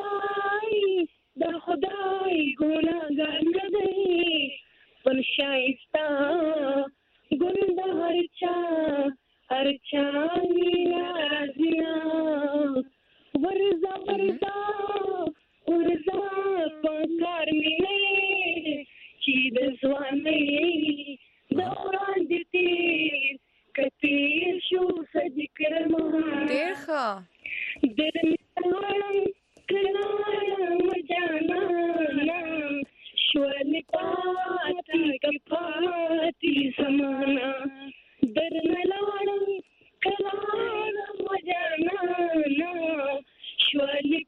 خدای ګناګار نه دی پر شایستا ګل د هر چا نازینا ورزا پکار مینه چې د ځوانۍ دوران دې تیر کتې شو صدقر ما ډېر ښه درمړم کلام جانا شوالي پاتې زمانہ درمړم کلام جانا شوالي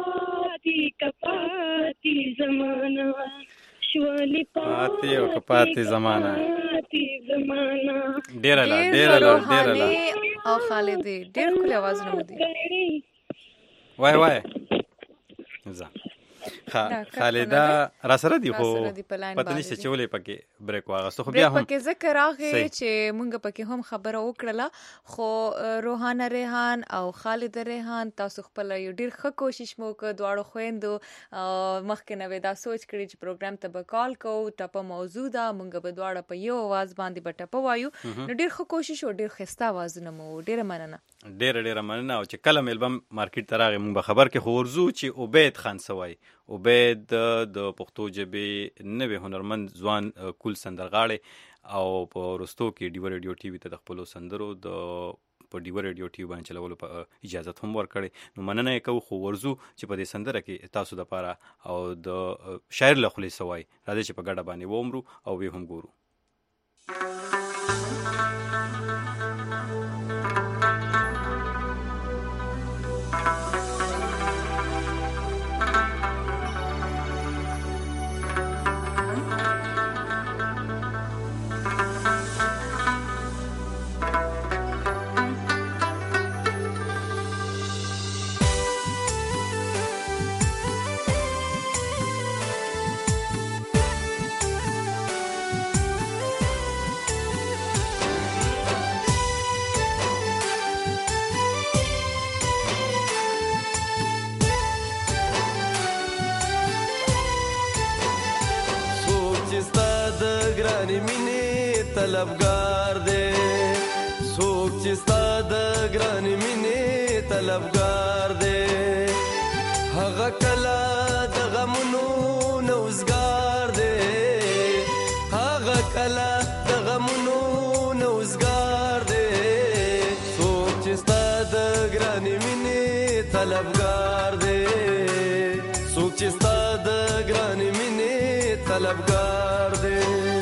پاتې زمانہ شوالي پاتې زمانہ ډېر لا او خالدي ډېر کله आवाज نه ودی وای ځه خالدا را سره دی خو پته نشته چې ولې پکې بریک واغسته خو بیا هم پکې ذکر راغی چې مونږ پکې هم خبره وکړه خو روحانه ریحان او خالد ریحان تاسو خپل یو ډیر ښه کوشش مو وکړ دواړو خويندو مخکې نه دا سوچ کړی چې پروګرام ته به کال کو ټپه موضوع ده مونږ به دواړه په یو आवाज باندې به ټپه وایو نو ډیر ښه کوشش او ډیر ښه आवाजونه مو ډیر مننه ډیر مننه او چې کله البم مارکیټ ته راغی مونږ به خبر کې خورزو چې عبید خان سوای عبید د پښتو ژبې نوې هنرمند ځوان کول سندرغاړي او په رستو کې ډیو ریډیو ټي وي ته د خپل سندرو د په ډیو ریډیو ټي وي باندې چلولو په اجازه هم ورکړي نو مننه یې کوو خو ورزو چې په دې سندره کې تاسو د پاره او د شاعر له خولې سوای راځي چې په ګډه باندې ومرو او به هم ګورو طلبگار دے سوک چستا د گران مینه طلبگار دے هغه کلا د غمونو نوزگار دے هغه کلا د غمونو نوزگار دے سوک چستا د گران مینه طلبگار دے سوک چستا د گران مینه طلبگار دے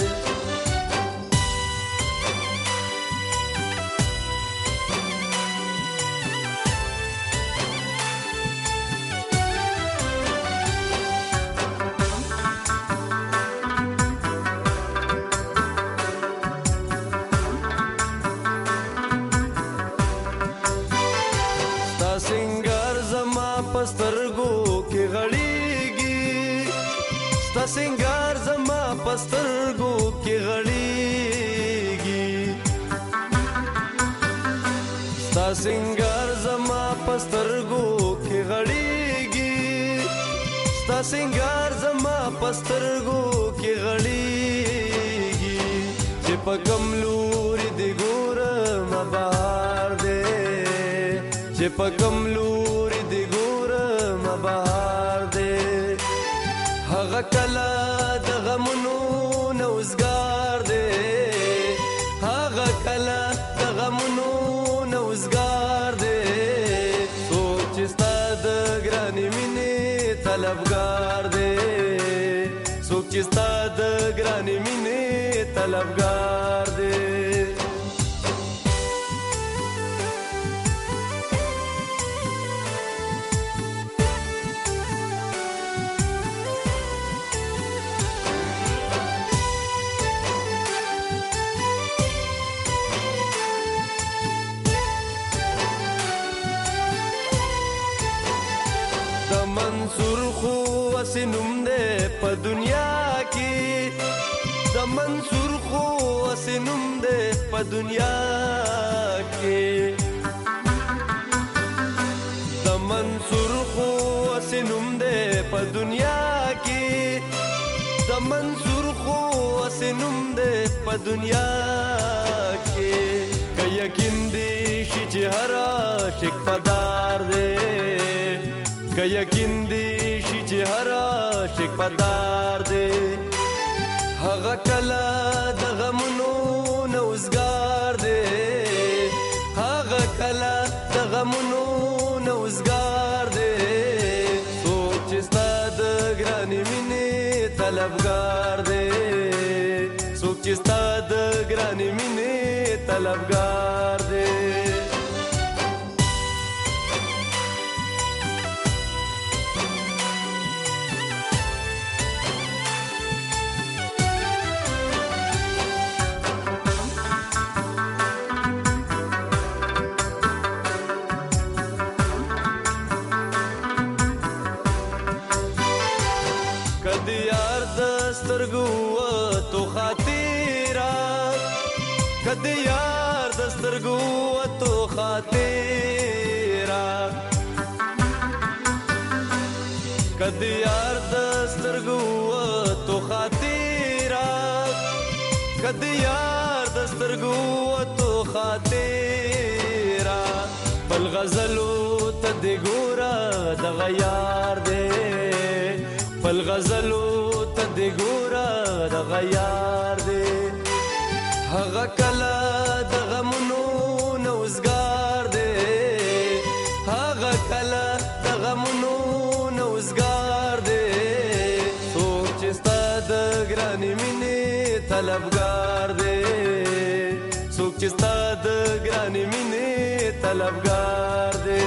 سنگار زما پسترګو کې غړېږي ستا سنگار زما پسترګو کې غړېږي ستا سنگار زما پسترګو کې غړېږي چې په کوم لوري دی ګورم بهار دی چې په کوم لوري دی ګورم بهار دی هغه کلا د غمونو نوزگار دے هغه کلا د غمونو نوزگار دے سوچ ستا د گرانی مینه طلبگار دے سوچ ستا د گرانی مینه طلبگار دے سنوم دے په دنیا کې د منصور خو سنوم دے په دنیا کې د منصور خو سنوم دے په دنیا کې د منصور خو سنوم دے په دنیا کې که یقین دی چې هر عاشق پدار دے که یقین دی هر عاشق پدار دے هغه کلا د غمونو نوزگار دے هغه کلا د غمونو نوزگار دے سوچ ستا د گرانی مینه طلبگار دے سوچ ستا د گرانی مینه طلبگار دے کدی یار دسترګو تو خاطره کدی یار دسترګو تو خاطره کدی یار دسترګو تو خاطره کدی یار دسترګو تو خاطره بل غزلو ته ګورا د غیار دې بل غزلو ته ګورا د غیار دې هغه کلا د غمونو نوزګار دې هغه کلا د غمونو نوزګار دې څوک چې ستا د ګرانې مینې طلبګار دې څوک چې ستا د ګرانې مینې طلبګار دې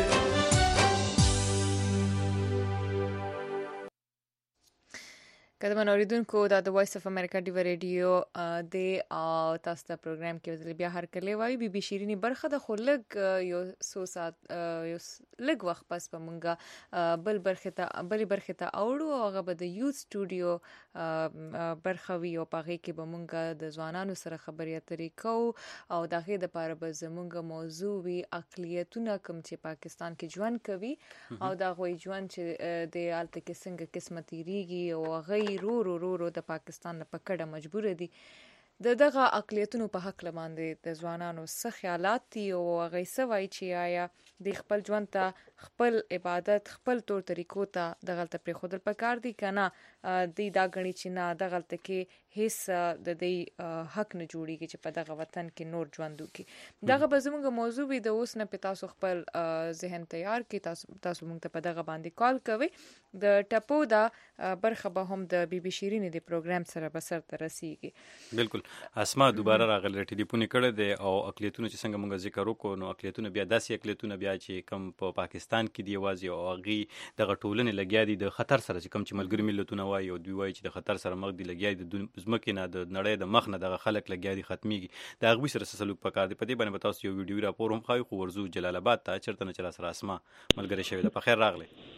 قدمن اوریدونکو دا د وایس اف امریکا ډیو ریډیو د او تاسو ته پروګرام کې بیا هر کله وایي بي شيرینی برخه د خلک یو سو سات یو لږ وخت پس په مونږه بل برخه ته اوړو او هغه به د یوث سټوډیو برخه وی او پغې کې به مونږه د ځوانانو سره خبرې اترې کوو او دغه د پاره به زمونږه موضوع وی اقلیتونه کوم چې پاکستان کې ژوند کوي او دا غوي ژوند چې د الته کې څنګه قسمتي ریږي او غي رو د پاکستان په کډه مجبور دي دغه اقلیتونو په حق لمانځي د ځوانانو څه خیالات دي او هغه څه وایي چې آیا د خپل ژوند ته خپل عبادت خپل تور طریقو ته دغه ته پرې خودل پکار دي کنه د دا غني چې نه دغه ته کې هیڅ د دې حق نه جوړیږي چې په دغه وطن کې نور ژوند وکړي دغه به زموږ موضوع وي د اوس نه په تاسو خپل ذهن تیار کی تاسو موږ ته په دغه باندې کال کوي د ټپو دا برخه به هم د بي شيرینی د پروګرام سره به سر ته رسیږي بالکل اسما دوباره راغله ټلیفون کړه د او اقلیتونو چې څنګه موږ ذکر وکړو نو اقلیتونو بیا داسې اقلیتونو بیا چې کم په پاکستان کې دی وازي او غي دغه ټولنې لګیا دي د خطر سره چې کم چې ملګری ملتونه وایي او دوی وایي چې د خطر سره مخ دي لګیا دي د ځمکې نه د نړۍ د مخ نه دغه خلک لګیا دي ختميږي د غوي سره سلوک پکار دي په دې باندې تاسو یو ویډیو راپور هم خای خو ورزو جلال آباد ته چرته نه چلا سره اسما ملګری شوی ده په خیر راغله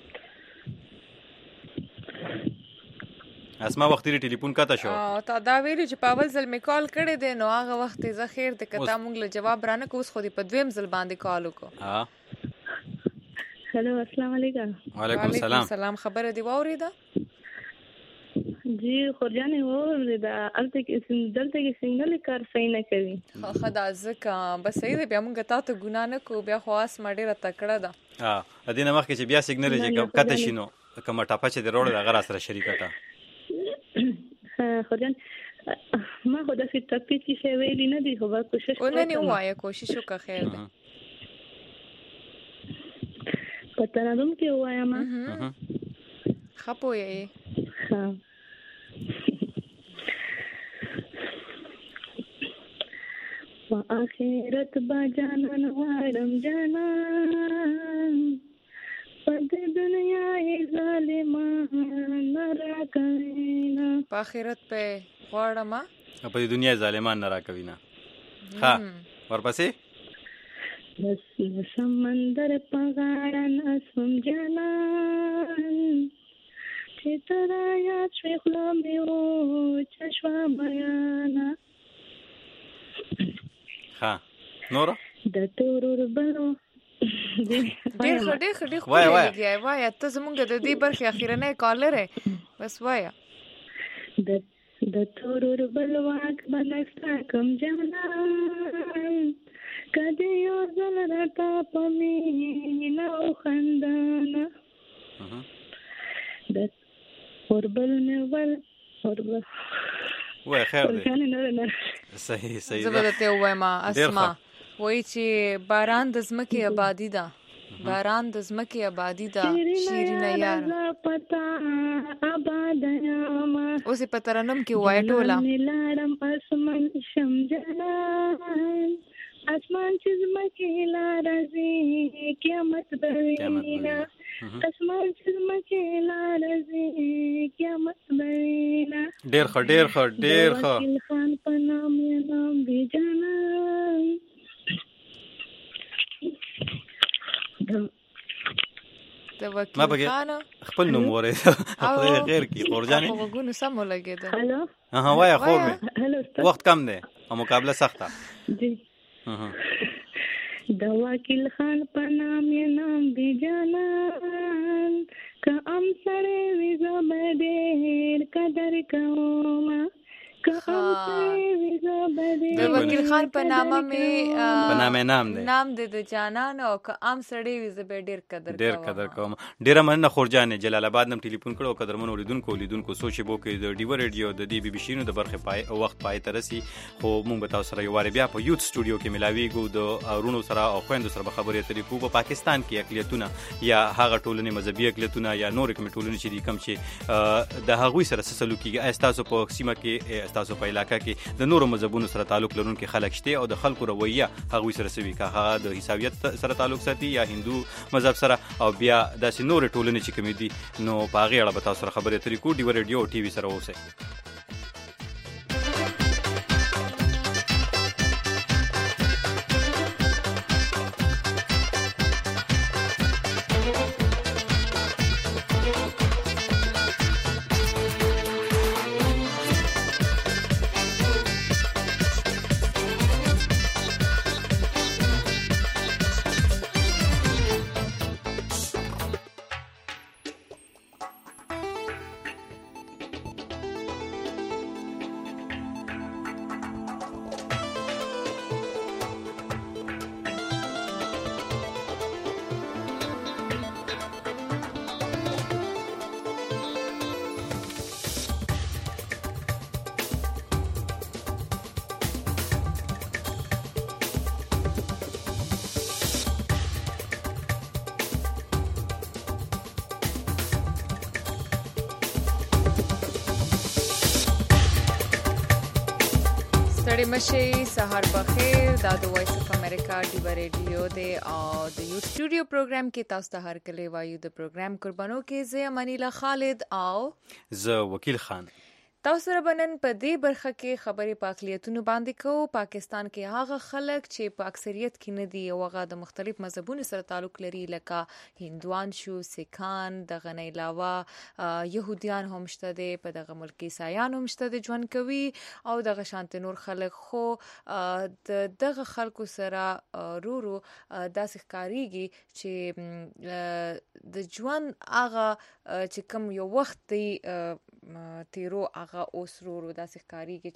اسما وخت لري ټلیفون کاته شو او تا دا ویلو چې په اول ځل می کال کړی دی نو هغه وخت زه خیر د کته مونږ له جواب رانه کوس خو دی په دویم ځل باندې کال وکړو ها هلو السلام علیکم وعلیکم السلام خبره دی واوریده جی خورجانې واوریده الته کې دلته کې سنگل کار صحیح نه کوي خدا ځکه بس صحیح دی بیا مونږ ته ګنا نه کو بیا خواص مډیره تکړه ده ا دینه مخ کې چې بیا سیګنل چې کته شینو کومه ټاپه چې د روړ د غره سره شریکه خدان ما خدا سي ټپي چې ویلې نه دی خو با کوشش کوم نه وایا کوشش وکړه خیر ده پته نه دوم کې وایا ما خپو یې ها واخرت با جانان وارم جانان پد دنیا ظالمان را کوینا په آخرت په غواړم په دنیا ظالمان نه را کوینا ها ورپسې بس سمندر په غاړه نسم جانان چې ترا یا چخلا میو چشوا میانا ها نور د تورور بلو ډېر وای ته زمونږ د دې برخې اخیرنه کالر بس وایا د تورور بلواک بنستا کم جانان کدی یو ځل راته پمینه او خندانه د اوربل نیول اوربل وای خیر دی صحیح زبرته وایم اسما وای چې باران د زمکه آبادی ده باران د زمکه آبادی ده شیرینه یار پتا آباد یاما اوس په ترنم کې وای ټولا لاړم اسمان شمجان اسمان چې زمکه لارځي قیامت بوینا اسمان چې زمکه لارځي قیامت بوینا ډېر ښه خان په نام یې نام دی جانا ته وکیل خان خپل نوم وره خدای خیر کی قرجانې وګونو سم ولګیدل. هلو ها وای خور مې وخت کم دی او مقابله سخته جی د وکیل خان په نام یې نام دی جانان که ام سره وي زه ډېر قدر کوم د وکیل خان په نامه مې په نامه نام دی د جانان او که عام سړی وي زه به ډېر قدر کوم. ډېره مننه خورجانې. جلال آباد نم ټلیفون کړو. قدرمنو لیدونکو سوچ بو کې د ډیو ریډیو د دی بي بي شینو د برخه وخت پای ترسي خو مونږ به تاسو سره یو واره بیا په یوت سټوډیو کې ملاویږو د ورونو سره او خويندو سره خبرې اترې کوو په پاکستان کې اقلیتونه یا هغه ټولنې مذهبي اقلیتونه یا نور کوم ټولنې چې کم چې د هغوی سره سلوک کیږي. تاسو په سیمه کې تاسو په علاقه کې د نورو مذهبونو سره تعلق لرونکي خلک شته او د خلکو رویه هغوی سره سوي که هغه د عیسویت سره تعلق ساتي یا هندو مذهب سره او بیا داسې نور ټولنې چې کوم دي نو په هغې اړه به تاسو سره خبرې اترې کوو. ډیو ریډیو او ټي وي سره اوسئ. ستړي مشي سهار بخیر. دا د وایس اف امریکا ډیو ریډیو دی او د یو سټوډیو پروګرام کې تاسو ته هر کله وایو د پروګرام قربانو کې زه منیلا خالد او زه وکیل خان. تاسو سره بنن په دې برخه کې خبرې په اقلیتونو باندې کوو. پاکستان کې هغه خلک چې په اکثریت کې نه دي او هغه د مختلف مذهبونو سره تعلق لري لکه هندوان شو، سیکان، دغه نه علاوه يهوديان هم شته دي، په دغه ملک عیسایان هم شته دي ژوند کوي او دغه شانت نور خلک. خو دغه خلکو سره رورو داسې ښکاریږي چې د ژوند هغه چې کوم یو وخت دی تیرو هغه اوس رورو داسې ښکاریږي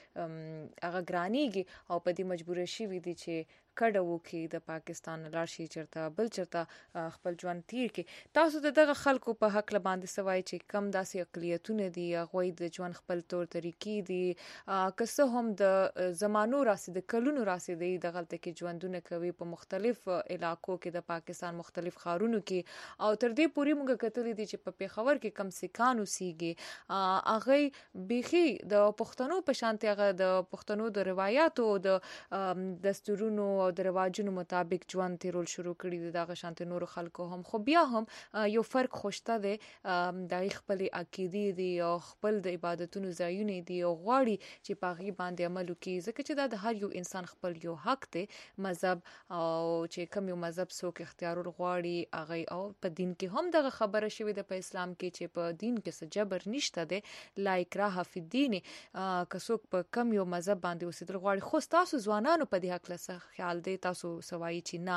چې هغه ګرانیږي او په دې مجبور شي دي چې کډه وکي د پاکستان لاړ شي چرته بل چرته خپل ژوند تیر کې. تاسو دغه خلکو په حق باندې سوای چې کم داسې اقلیتونه دي هغوی د ژوند خپل تور طریقې دي که څه هم د زمانو راسي د کلونو راسي دی دغه کې ژوندونه کوي په مختلف علاقو کې د پاکستان مختلف ښارونو کې او تر دې پورې موږ کتلې دي چې په پیښور کې کم سیکان اوسېږي هغه بيخي د پښتنو په شانتي هغه د پښتنو د روایتو د دستورونو او د رواجونو مطابق ژوند تیرول شروع کړي دي دغه شانت نور خلکو هم. خو بیا هم یو فرق خوشته دی د خپل عقیدې دی او خپل د عبادتونو ځایونه دي او غواړي چې په هغه باندې عمل وکړي ځکه چې د هر یو انسان خپل یو حق دی مذهب او چې کوم یو مذهب څوک اختیارول غواړي هغه او په دین کې هم دغه خبره شوی د په اسلام کې چې په دین کې څه جبر نشته دی لا اکراه فی الدین که څوک په کوم یو مذهب باندې اوسېدل غواړي. خو تاسو ځوانانو په دې حق له خیال دی تاسو سوای چې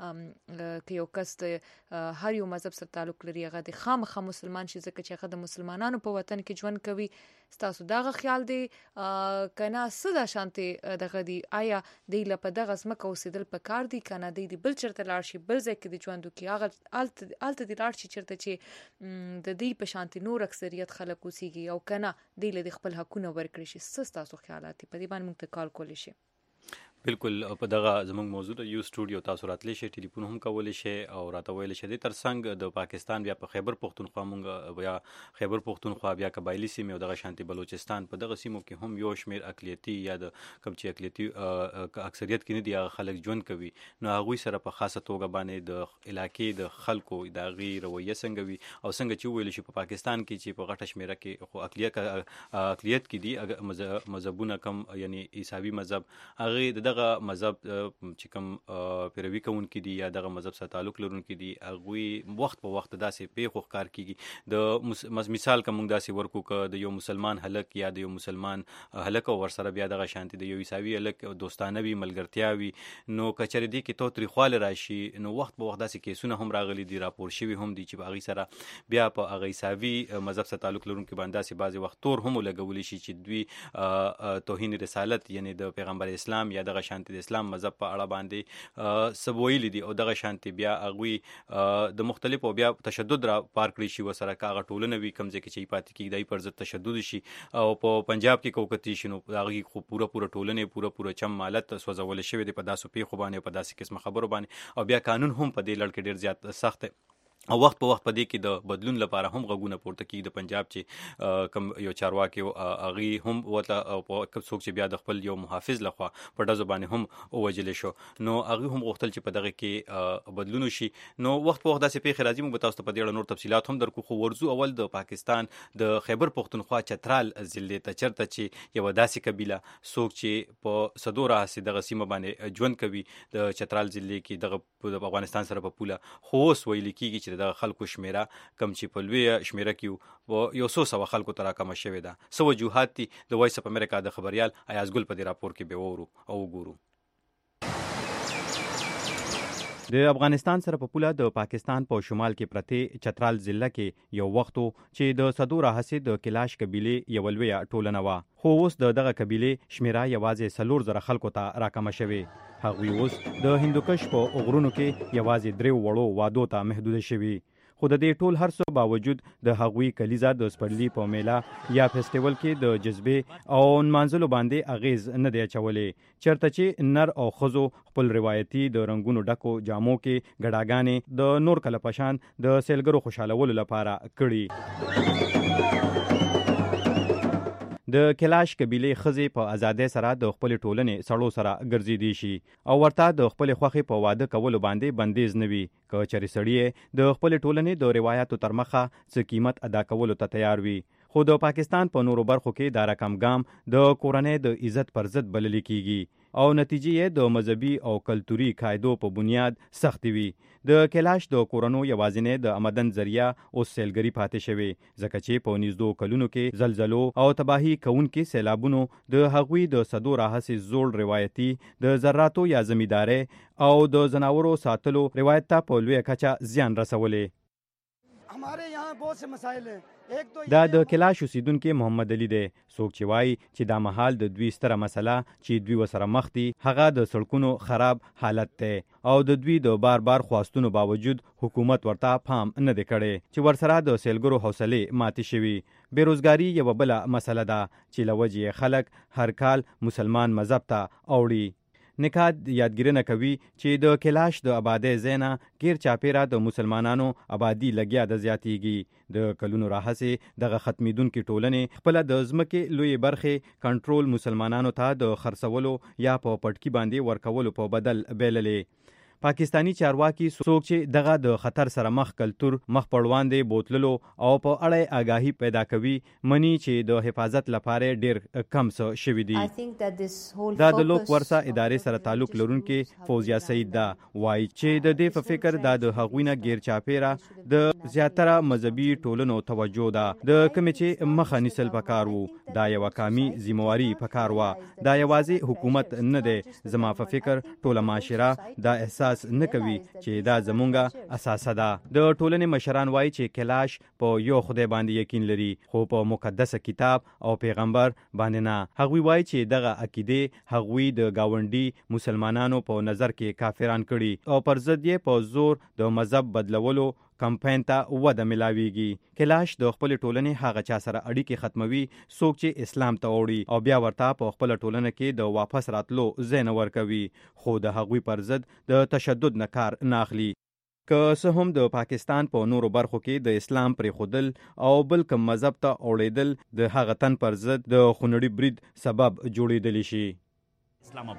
نه که یو کس هر یو مذهب سره تعلق لري هغه د خامخا مسلمان شي ځکه چې هغه د مسلمانانو په وطن کې ژوند کوي. تاسو دغه خیال دی کنه سده شانتي دغه دی آیا دی لپاره دغه ځمکه اوسېدل په کار دی کنه دی بل چرته لاړ شي بل ځای کې د ژوند کې هغه الته دی لاړ شي چرته چې د دې په شانتي نور اکثریت خلک اوسېږي او کنه دی له خپل حقونه ورکړي شي. تاسو خیالات په دې باندې موږ ته کال کولی شي. بالکل په دغه زموږ موضوع د یو سټوډیو تاسو راتلی شئ ټلیفون هم کولی شئ او راته ویلی شئ. د ترڅنګ د پاکستان بیا په خیبر پښتونخوا مونږ بیا خیبر پښتونخوا بیا قبایلي سیمې او دغه شانتي بلوچستان په دغه سیمو کې هم یو شمیر اقلیتي یا د کوم چې اقلیتي اکثریت کې نه دي هغه خلک ژوند کوي نو هغوی سره په خاصه توګه باندې د علاقې د خلکو د هغې رویه څنګه وي او څنګه چې وویل شي په پاکستان کې چې په غټه شمیره کې خو اقلیت کې دي مذهبونه کم یعنی عیسوي مذهب هغې د دغه دغه مذهب چې کوم پیروي کوونکي دي یا دغه مذهب سره تعلق لرونکي دي هغه وخت په وخت داسې پیښو ښکار کیږي. د مثال کوم داسې ورکو ک د یو مسلمان هلک یا د یو مسلمان هلک ور سره بیا دغه شانتي د یو عیساوي هلک دوستانه وي ملګرتیا وي نو کچره دي کې تو تاریخواله راشي نو وخت په وخت داسې کیسونه هم راغلي دي راپور شوي هم دي چې هغه سره بیا په هغه عیساوي مذهب سره تعلق لرونکي باندې سي بعضي وخت تور هم لګول شي چې دوی توهین رسالت یعنی د پیغمبر اسلام یا دغه شانتي د اسلام مذهب په اړه باندې سبویل دي او دغه شانتي بیا هغه د مختلفو بیا تشدد را پار کړی شي وسره کاغه ټولنه وی کمزې کې چې پاتې کیږي دای پر ضد تشدد شي او په پنجاب کې کوکتی شنو هغه خو پوره ټولنه پوره چم مالت سوځول شوی دی په داسو پیښو باندې په داسې قسم خبرو باندې او بیا قانون هم په دې لړ کې ډیر زیات سخت او وخت په وخت په دې کې د بدلون لپاره هم غوونه پورته کیږي د پنجاب چې کم یو چارواکي هغه هم وته په څوک چې بیا د خپل یو محافظ لخوا په دغه باندې هم وجل شو نو هغه هم غوښتل چې په دغه کې بدلون شي نو وخت په وخت داسې پیښې راځي موږ تاسو ته په دې اړه نور تفصيلات هم درکو خو ورزو اول د پاکستان د خیبر پختونخوا چترال ضلع ته چرته چې یو داسې قبيله څوک چې په صدوره سي دغه سیمه باندې ژوند کوي د چترال ضلع کې دغه افغانستان سره په پوله خو اوس ویل کیږي چې د خلکو شمیره کم چې په لوی شمیره کې یو څو خلکو تر راکمه شوې ده سو وجوهات دي د وایس اپ امریکا د خبريال ایاز ګل په دې راپور کې به وورو او ګورو. د افغانستان سره په پوله د پاکستان په شمال کې پرته چترال ضلع کې یو وختو چې د صدور حسید د کلاش قبيله یو لوی ټولنه وا خو اوس دغه قبيله شمیره یوازې 300 خلکو ته راکمه شوې هغوی اوس د هندوکش په اوغرونو کې یوازې 3 وړو وادو ته محدود شوي خو د دې ټول هر څه باوجود د هغوی کلیزا د سپړلی په میله یا فیسټیوال کې د جذبه او منځلو باندې اغیز نه دی چولې چرته چې نر او خزو خپل روایتي د رنگونو ډکو جامو کې ګډاګانې د نور کله پشان د سیلګرو خوشالولو لپاره کړي د کلاش قبيله خزي په ازادۍ سره د خپل ټولنې سړو سره ګرځېدي شي او ورته د خپل خوخي په واده کولو باندې بندیز نوي که چری سړی د خپل ټولنې د روایتو تر مخه څه قیمت ادا کولو ته تیار وي خو د پاکستان په نورو برخو کې دا رقم ګام د کورنۍ د عزت پر ضد بلل کیږي او نتیجې د مذهبي او کلتوري قاعدو په بنیاد سخت وي د کلاش د کورونو یوازینه د آمدن ذریعہ او سیلګری پاتې شوی ځکه چې په نږدې کلونو کې زلزلو او تباہي کوونکې سیلابونو د هغوی د صدور راهسي زوړ روایتي د زراعتو یا زمینداري او د زناورو ساتلو روایت ته په لوی کچه زیان رسولې हमारे यहाँ बहुत से मसाइल हैं دا د کلاش اوسیدونکو محمد علي دی څوک چې وایي چې دا مهال د دوی ستره مسله چې دوی وسره مخ دي هغه د سړکونو خراب حالت دی او د دوی د بار خواستونو باوجود حکومت ورته پام نه دی کړی چې ورسره د سیلګرو حوصله ماتي شوي بیروزګاری یو بل مسله ده چې لوجه خلک هر کال مسلمان مذهب ته اوړي نکات یادګیرنه کوي چې د کلاش د آبادی زینا غیر چاپیرا د مسلمانانو آبادی لګیا د زیاتیږي د کلونو راهسي دغه ختمیدونکو ټولنې خپل د ځمکې لوی برخه کنټرول مسلمانانو ته د خرڅولو یا په پټکی باندې ورکولو په بدل بیللې پاکستانی چارواکي څوک چې دغه د خطر سره مخ کلتور مخ پړوان دی بوتللو او په اړه آگاهی پیدا کوي منی چې د حفاظت لپاره ډیر کم څه شوی دی دا د لوک ورسا ادارې سره تعلق لرونکي فوزیا سید دا وایي چې د دې په فکر د هغوینه غیر چاپیرا د زیاتره مذهبي ټولنو توجه ده د کوم چې مخه نسل پکار وو دا یو کامي ذمہواری پکار وا دا یوازې حکومت نه دی زما په فکر ټوله معاشره دا احساس نه کوي چې دا زمونږه اساسه ده د ټولنې مشران وایي چې کلاش په یو خدای باندې یقین لري خو په مقدس کتاب او پیغمبر باندې نه هغوی وایي چې دغه عقیده هغوی د گاونډي مسلمانانو په نظر کې کافران کړي او پر ضد یې په زور د مذهب بدلولو کمپاین ته وده ملاویږي کلاش د خپل ټولنې هغه چا سره اړیکې ختموي څوک چې اسلام ته وړي او بیا ورته په خپل ټولنه کې د واپس راتلو زین ورکوي خو د هغوی پر ضد د تشدد نه کار نه اخلي که څه هم د پاکستان په نورو برخو کې د اسلام پر خودل او بل کوم مذهب ته اوړېدل د هغه تن پر ضد د خونړي برید سبب جوړېدلی شي اسلام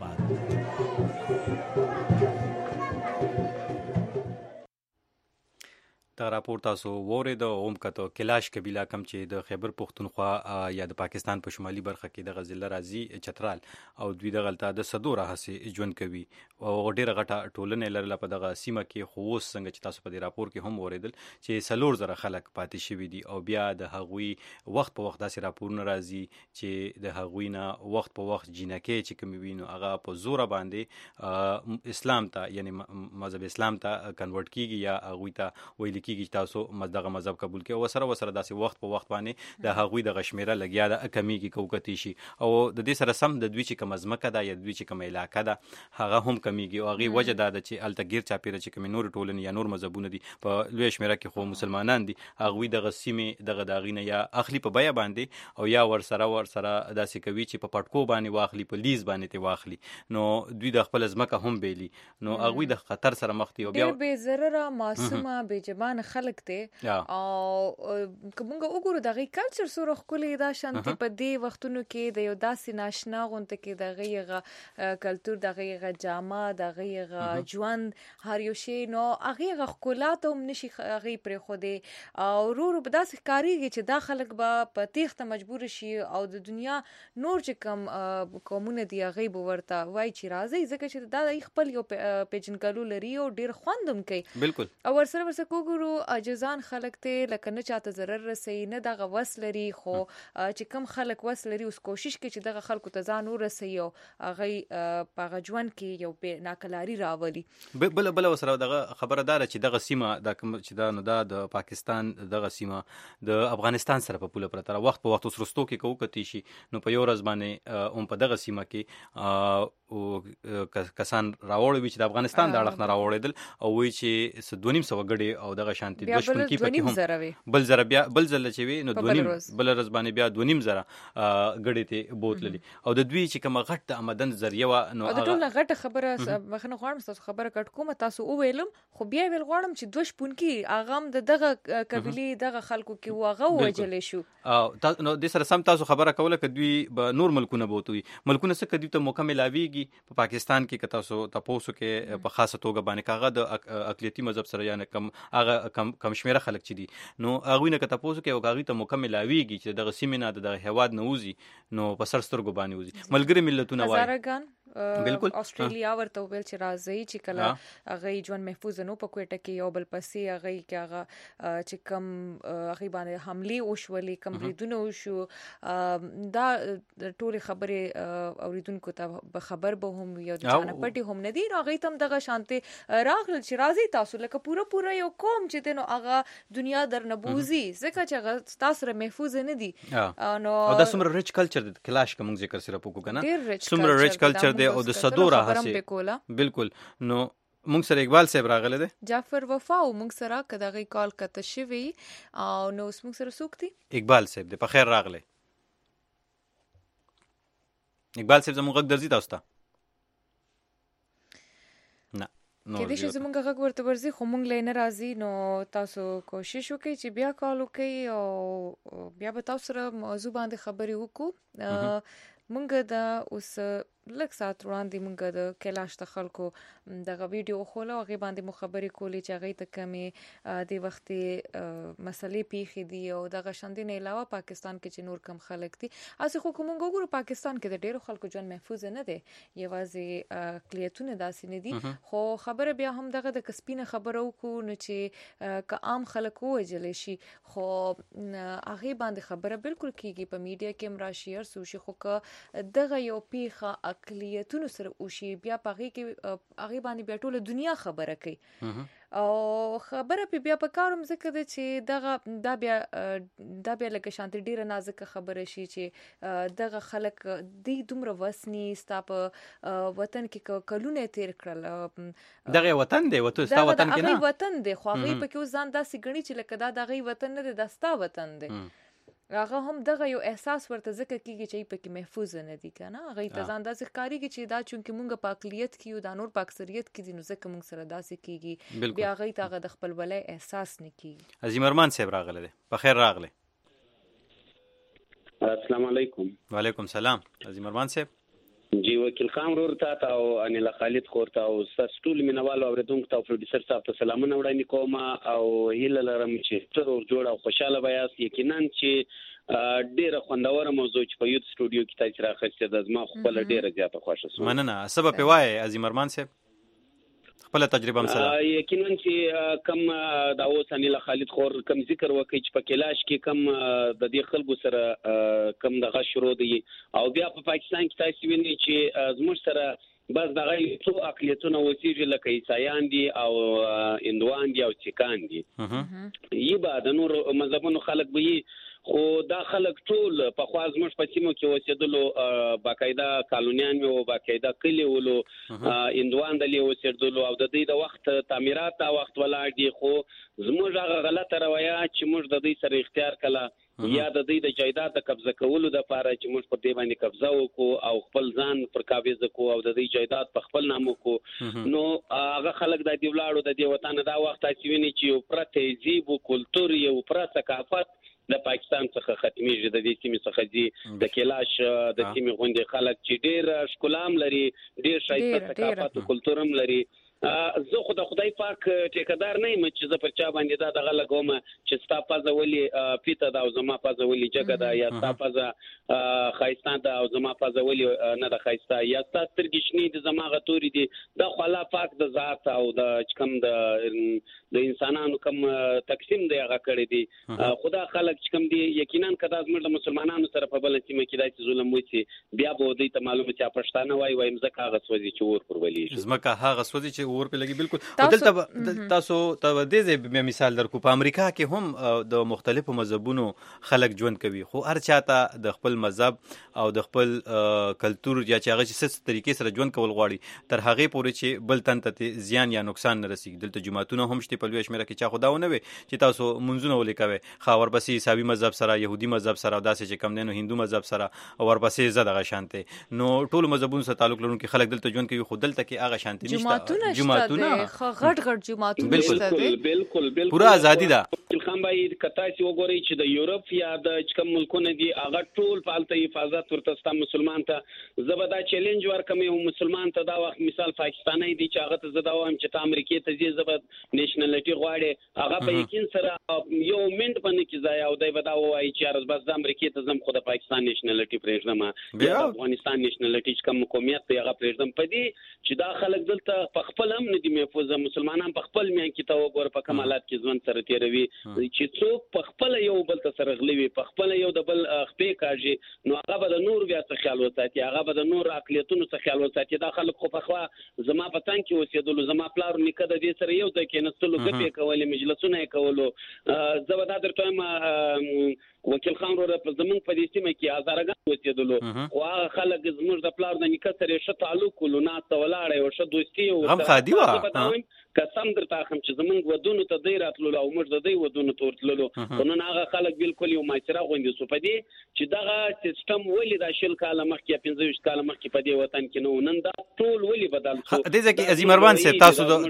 آباد دا راپور تاسو وورید او هم کته کلاش قبیله کم چې د خیبر پختونخوا یا د پاکستان په شمالي برخه کې د غزل راځي چترال او دوی د غلطه د صدور هسه ژوند کوي او ډیره غټه ټولنه لرله په دغه سیمه کې خو اوس څنګه چې تاسو په دې راپور کې هم وریدل چې سلور زره خلک پاتې شوي دي او بیا د هغوی وخت په وخت داسې راپورونه راځي چې د هغوی نه وخت په وخت جنکې چې کوم وینو هغه په زور باندې اسلام ته یعنی مذهب اسلام ته کنورټ کیږي یا هغوی ته ویل کیږي تاسو دغه مذهب قبول کړئ او سره داسې وخت په وخت باندې د هغوی د غشمیره لګیا د کمیږي کوکتی شي او د دې سره سم د دوی چې کوم ځمکه ده یا دوی چې کوم علاقه ده هغه هم کمیږي او هغه وجه ده چې التغیر چاپیره چې کوم نور ټولنې یا نور مذهبونه دي په لوی شمیره کې خو مسلمانان دي هغوی د غسیمه دغه داغینه یا اخلي په بیا باندې او یا ور سره داسې کوي چې په پټکو باندې واخلي په لیز باندې ته واخلي نو دوی د خپل ځمکه هم بیلی نو هغوی د خطر سره مخ دي او بیا به ضرر معصومه به جبان خلق ته او کومه وګورو دغه کلچر سره خولي دا شانتي په دې وختونو کې د یو داسې ناشنا غونته کې دغه کلچر دغه جامه دغه ژوند هر یو شی نو هغه خولات هم نشي هغه پر خو دې او ورو په داسې کاریږي چې دا خلک به په تیښته مجبور شي او د دنیا نور چې کم قومونه دی هغه به ورته وای چې راځي ځکه چې دا خپل یو پیجنګلو لري او ډیر خوندم کوي بالکل او ورسره وګورو عاجزان خلک ته لکه نه چاته ضرر رسي نه دغه وس لري خو چې کم خلک وس لري اوس کوشش کوي چې دغه خلکو ته ځان ورسي او هغه په ژوند کې یو په ناکلاری راولي بل وسره دغه خبردار چې دغه سیمه د چې دا نو د پاکستان دغه سیمه د افغانستان سره په پوله پرته وخت په وخت وسرستو کې کوکتی شي نو په یو ورځ باندې په دغه سیمه کې او کسان راوړل چې د افغانستان د اړخ نه راوړل او وی چې 2.5 غړي او دغه شانتي دښمن کې پکې هم بل زره بیا بل زله چې وی نو 2.5 بل ورځ باندې بیا 2.5 زره غړي ته بوتللي او د دوی چې کوم غټ آمدن ذریعہ نو د ټول غټه خبره مخنه غواړم تاسو خبره کټ کوم تاسو ویلم خو بیا ویل غواړم چې دوش پون کې اغام دغه قبيله دغه خلکو کې واغه وجل شو او نو د سره سم تاسو خبره کوله ک دوی به نور ملکونه بوتوي ملکونه څخه دوی ته مکمل اویږي په پاکستان کې ک تاسو تاسو کې په خاصه توګه باندې کاغه د اقلیتی مذهب سره یعنی کم شمیره خلک چي دي نو هغه نه ک تاسو کې او هغه ته مکمل اویږي چې دغه سیمه نه د هواد نه وزي نو په سر سترګو باندې وزي ملګری ملتونه وایي بالکل استرالیا ورته ویل چې راځي چې کله هغه ژوند محفوظ نه په کوټه کې یو بل پسې هغه کې هغه چې کم هغه باندې حمله وشولې کم ریدونه وشو دا ټول خبره اوریدونکو ته به خبر به هم یو ځان پټي هم نه دی هغه تم دغه شانتي راغل چې راځي تاسو لکه پوره یو قوم چې دنو هغه دنیا در نه بوزي ځکه چې هغه تاسو محفوظ نه دي نو دا سمره ریچ کلچر د کلاش کوم ذکر سره پکو کنه سمره ریچ کلچر او د صدور هسه بالکل نو مونږ سره اقبال صاحب راغله ده جعفر وفا او مونږ سره کداغي کال کته شوی او نو مونږ سره سوکتي اقبال صاحب ده په خیر راغله اقبال صاحب زموږ غږ درځي تاسو ته نه کې دې چې زموږ غږ ورته ورځي خو مونږ لې نه راځي نو تاسو کوشش وکړئ چې بیا کال وکړئ او بیا به تاسو سره موضوع باندې خبرې وکړو مونږ دا اوس لک سات وړاندې مونږ د کلاش د خلکو دغه ویډیو خو له هغه باندې مخابرې کولې چې هغه ته کمې د وخت مسلې پیښې دي او دغه شاندې نه علاوه پاکستان کې چې نور کم خلک دي اسه خو کوم وګورو پاکستان کې د ډیرو خلکو ژوند محفوظ نه دی یوازې اقلیتونه داسې نه دي خو خبره بیا هم دغه د کسبینه خبرو کو نه چې ک عام خلک وجل شي خو هغه باندې خبره بالکل کیږي په میډیا کې مراشي ار سوشي خو ک دغه یو پیخه اقلیتونو سره اوشي بیا پغې کې هغه باندې بیا ټول دنیا خبره کوي او خبره په بیا په کاروم ذکر دي چې دا بیا لکه شانتي ډیره نازک خبره شي چې دغه خلک د دومره وسنی ستاپ وطن کې کلونه تیر کړل دغه وطن دی وته ستا وطن کې نه وطن دی خو هغه په کې ځان داسې غني چې لکه دا دغه وطن نه دی دا ستا وطن دی هغه هم دغه یو احساس ورته ذکر کیږي چې په کې محفوظ نه دي کنه هغه ته ځان داسې کاریږي چې دا چونکه مونږ په اقلیت کې یو د نور په اکثریت کې دي نو ځکه مونږ سره داسې کیږي بیا هغه ته د خپل ولای احساس نه کیږي عظیم ارمان صاحب راغله ده په خیر راغله السلام علیکم وعلیکم السلام عظیم ارمان صاحب جی وکیل خان ورور ته او انیل خالد خور ته او ټول مینوالو اوریدونکو ته پروډوسر صاحب ته سلامونه وړاندې کوم او هیله لرم چې تر جوړ او خوشاله وایاست. یقینا چې ډیره خوندوره موضوع چې په یوت سټوډیو کې تاسو راخسته د زما خپل ډیره زیاته خوښه شوه. مننه. سبب پیوای عظیم ارمان صاحب خپل تجربه مثلا یقینا چې کم د اوس انیل خالد خور کم ذکر وکړي چې په کلاش کې کم د دې خلکو سره کم دغه شروع دي او بیا په پاکستان کې تاسو وینئ چې زموږ سره بس دغه څو اقلیتونه وسیږي لکه عیسایان دي او هندوان دي او سیکان دي. یی به د نور مذهبونو خلک به خو دا خلک ټول په خواز مش په سیمو کې اوسېدلو باقاعده کالونیان او باقاعده کلی ولو هندوان د لیو اوسېدلو او د دې د وخت تعمیرات او وخت ولاړ دي. خو زموږ هغه غلطه رویه چې موږ د دې سره اختیار کړه یا د دې د جایداد د قبضه کولو د لپاره چې موږ په دې باندې قبضه وکړو او خپل ځان پر قابض کو او د دې جایداد په خپل نامو کو نو هغه خلک د دې ولاړو د دې وطن دا وخت چې ویني چې یو پر تهذیب او کلتور یو پر ثقافت د پاکستان څخه ختميږي د دې سیمې څخه دي د کلاش د سیمې غونډې خلک چې ډېر ښکلام لري ډېر شایسته ثقافت او کلتور هم لري. زه خو د خدای پاک ټیکدار نه یم چې زه پر چا باندې دا دغه لګوم چې ستا پزه ولي پیته دا او زما پزه ولي جګه دا یا ستا پزه خایستان دا او زما پزه ولي نه د خایسته یا ستا سترګې شنې د زما غتوري دي. دا خو الله پاک د ذات او د کوم د انسانانو کوم تقسیم دی هغه کړی دی. خدا خلک چې کوم دی یقینا کدا زموږ د مسلمانانو سره په بل سیمه کې داسې ظلم وشي بیا به دوی ته معلومه چې پښتانه وای مزه هغه سوځي چې ور پر ولي زمکه هغه سوځي چې ور په لګي. بالکل تاسو ته د دې مثال درکو په امریکا کې هم د مختلفو مذهبونو خلک ژوند کوي خو هر چاته د خپل مذهب او د خپل کلتور یا چې هغه څه طریقې سره ژوند کول غواړي تر هغه پورې چې بل تن ته زیان یا نقصان نه رسیږي. دلته جماعتونه هم شته په لوی شمېره کې چا خداونه وي چې تاسو منځونه ولیکوي خاور بسي عیسوي مذهب سره يهودي مذهب سره داسې چې کم دینو هندو مذهب سره او ورپسې زده غشانته نو ټول مذهبونو سره تعلق لرونکي خلک دلته ژوند کوي خو دلته کې هغه شانتي نشته. جماعتونه غټ جماعتونه نشته دي. بالکل پورا ازادي ده. خان باید کتا چې وګورئ چې د یورپ یا د کوم ملکونه دي هغه ټول پالته حفاظت ورته ستا مسلمان ته زبدا چیلنج ورکمه او مسلمان ته دا وخت مثال پاکستاني دي چې هغه ته زدا وایم چې ته امریکای ته ځي زبد نېشنلټي غواړي هغه په یقین سره یو منټ باندې کې ځای او دای ودا وایي چې ارز بس د امریکای ته زم خو د پاکستان نېشنلټي پرېږدم یا افغانستان نېشنلټي کوم قومیت ته هغه پرېږدم پدې چې دا خلک دلته په خپل هم نه دي محفوظ مسلمانان په خپل میان کې ته وګور په کمالات کې ځوان سره تیروي چې څوک په خپل یو بل ته سره غلوي په خپل یو د بل خپې کاږي نو هغه به د نور بیا څه خیال وساتي هغه به د نور اقلیتونو څه خیال وساتي. دا خلک خو په خوا زما په تان کې اوسېدلو زما پلار نیکه د دې سره یو ځای کې نستلو ګپې کولې مجلسونه یې کولو زه به دا درته وکیل خان ورو په زمونږ په دې سیمه کې هزارګان اوسېدلو خو هغه خلک زموږ د پلار د نیکه سره ښه تعلق ولو ناسته ولاړې او ښه دوستي او غم خادي وه قسم درته اخم چې زمونږ ودونو ته دی راتللو او موږ د دې ودونو ته ورتللو خو نن هغه خلک بالکل یو معاشره غوندې سو په دې چې دغه سیستم ولې د شل کاله مخکې یا 15 کاله مخکې په دې وطن کې نو نن دا ټول ولې بدل شو. دې ځکه عظیم ارمان سي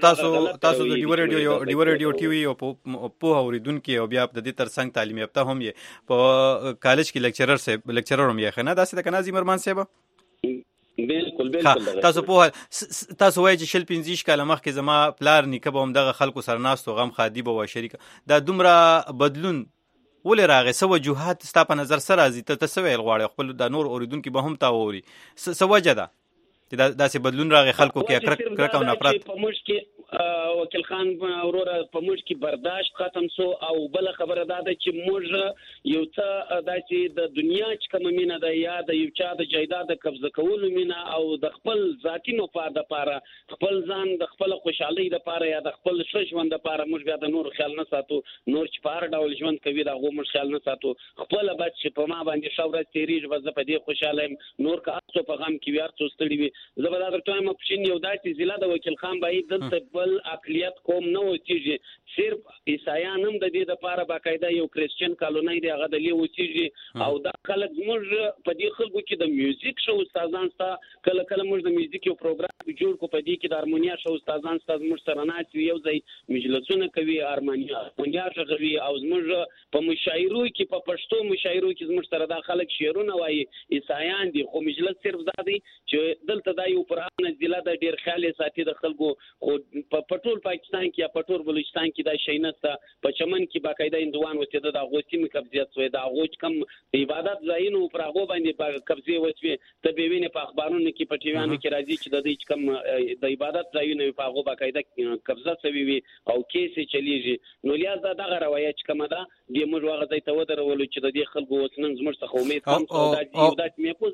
تاسو د ډیو رادیو ټي وي او په اوریدونکو او بیا د دې ترڅنګ تعلیم یافته هم یې په کالج کې لیکچرر هم یې خنه داسې د کنه عظیم ارمان صاحب بالکل تاسو په تاسو وایي چې شل 15 کاله مخکې زما پلار نیکه به هم دغه خلکو سره ناستو غم خادي به و شریک دا دومره بدلون ولې راغی سو وجوهات ستا په نظر سره راځي ته څه ویل غواړي خپل د نور اوریدونکو به هم تا ووري څه وجه ده چې داسې بدلون راغی خلکو کې کرک او نفرت په موږ کې وکیل خان وروره په موږ کې برداشت ختم سو او بل خبره ده چې موږ یو څه داسې د دنیا چې کوم مینه ده یا د یو چا د جایداد قبضه کولو مینه او د خپل ذاتی مفاد لپاره خپل ځان د خپل خوشحالي لپاره یا د خپل ژوند لپاره موږ بیا د نور خیال نه ساتو نور چې په هر ډول ژوند کوي دا غو موږ خیال نه ساتو خپل بچ چې په ما باندې شاورت تیریږي وځه په دې خوشاله نور کا څو په غم کې ویار څو ستړي وي زبردار ټایم اپشن یو داسې ضلع د وکیل خان باید دلته بل اقلیت قوم نه اوسېږي صرف عیسایان هم د دې لپاره باقاعده یو کریسچن کالونی دی هغه د لې اوسېږي او دا خلک موږ په دې خلکو کې د میوزیک شو استادان ستا کله موږ د میوزیک یو پروګرام جوړ کو په دې کې د هارمونیا شو استادان ستا موږ سره ناست یو ځای مجلسونه کوي هارمونیا شغوي او موږ په مشاعرو کې په پښتو مشاعرو کې موږ سره د خلک شعرونه وایي عیسایان دي خو مجلس صرف دا دی چې دلته دا یو پران ضلع د ډیر خیال ساتي د خلکو خو په ټول پاکستان کې یا په ټول بلوچستان کې دا شي نشته په چمن کې باقاعده هندوان وته د غوتی مقبضیت وي دا غوچ کم عبادت ځایونو پر هغه باندې قبضه وشوي ته به ویني په اخبارونو کې په ټیوانو کې راځي چې د دې کم د عبادت ځایونو په هغه باقاعده قبضه شوی وي او کیسې چلیږي نو لیاز دا غره روایت کوم ده د موږ هغه ځای ته ودرول چې د دې خلکو وسنن زموږ څخه امید کوم او دا چې مې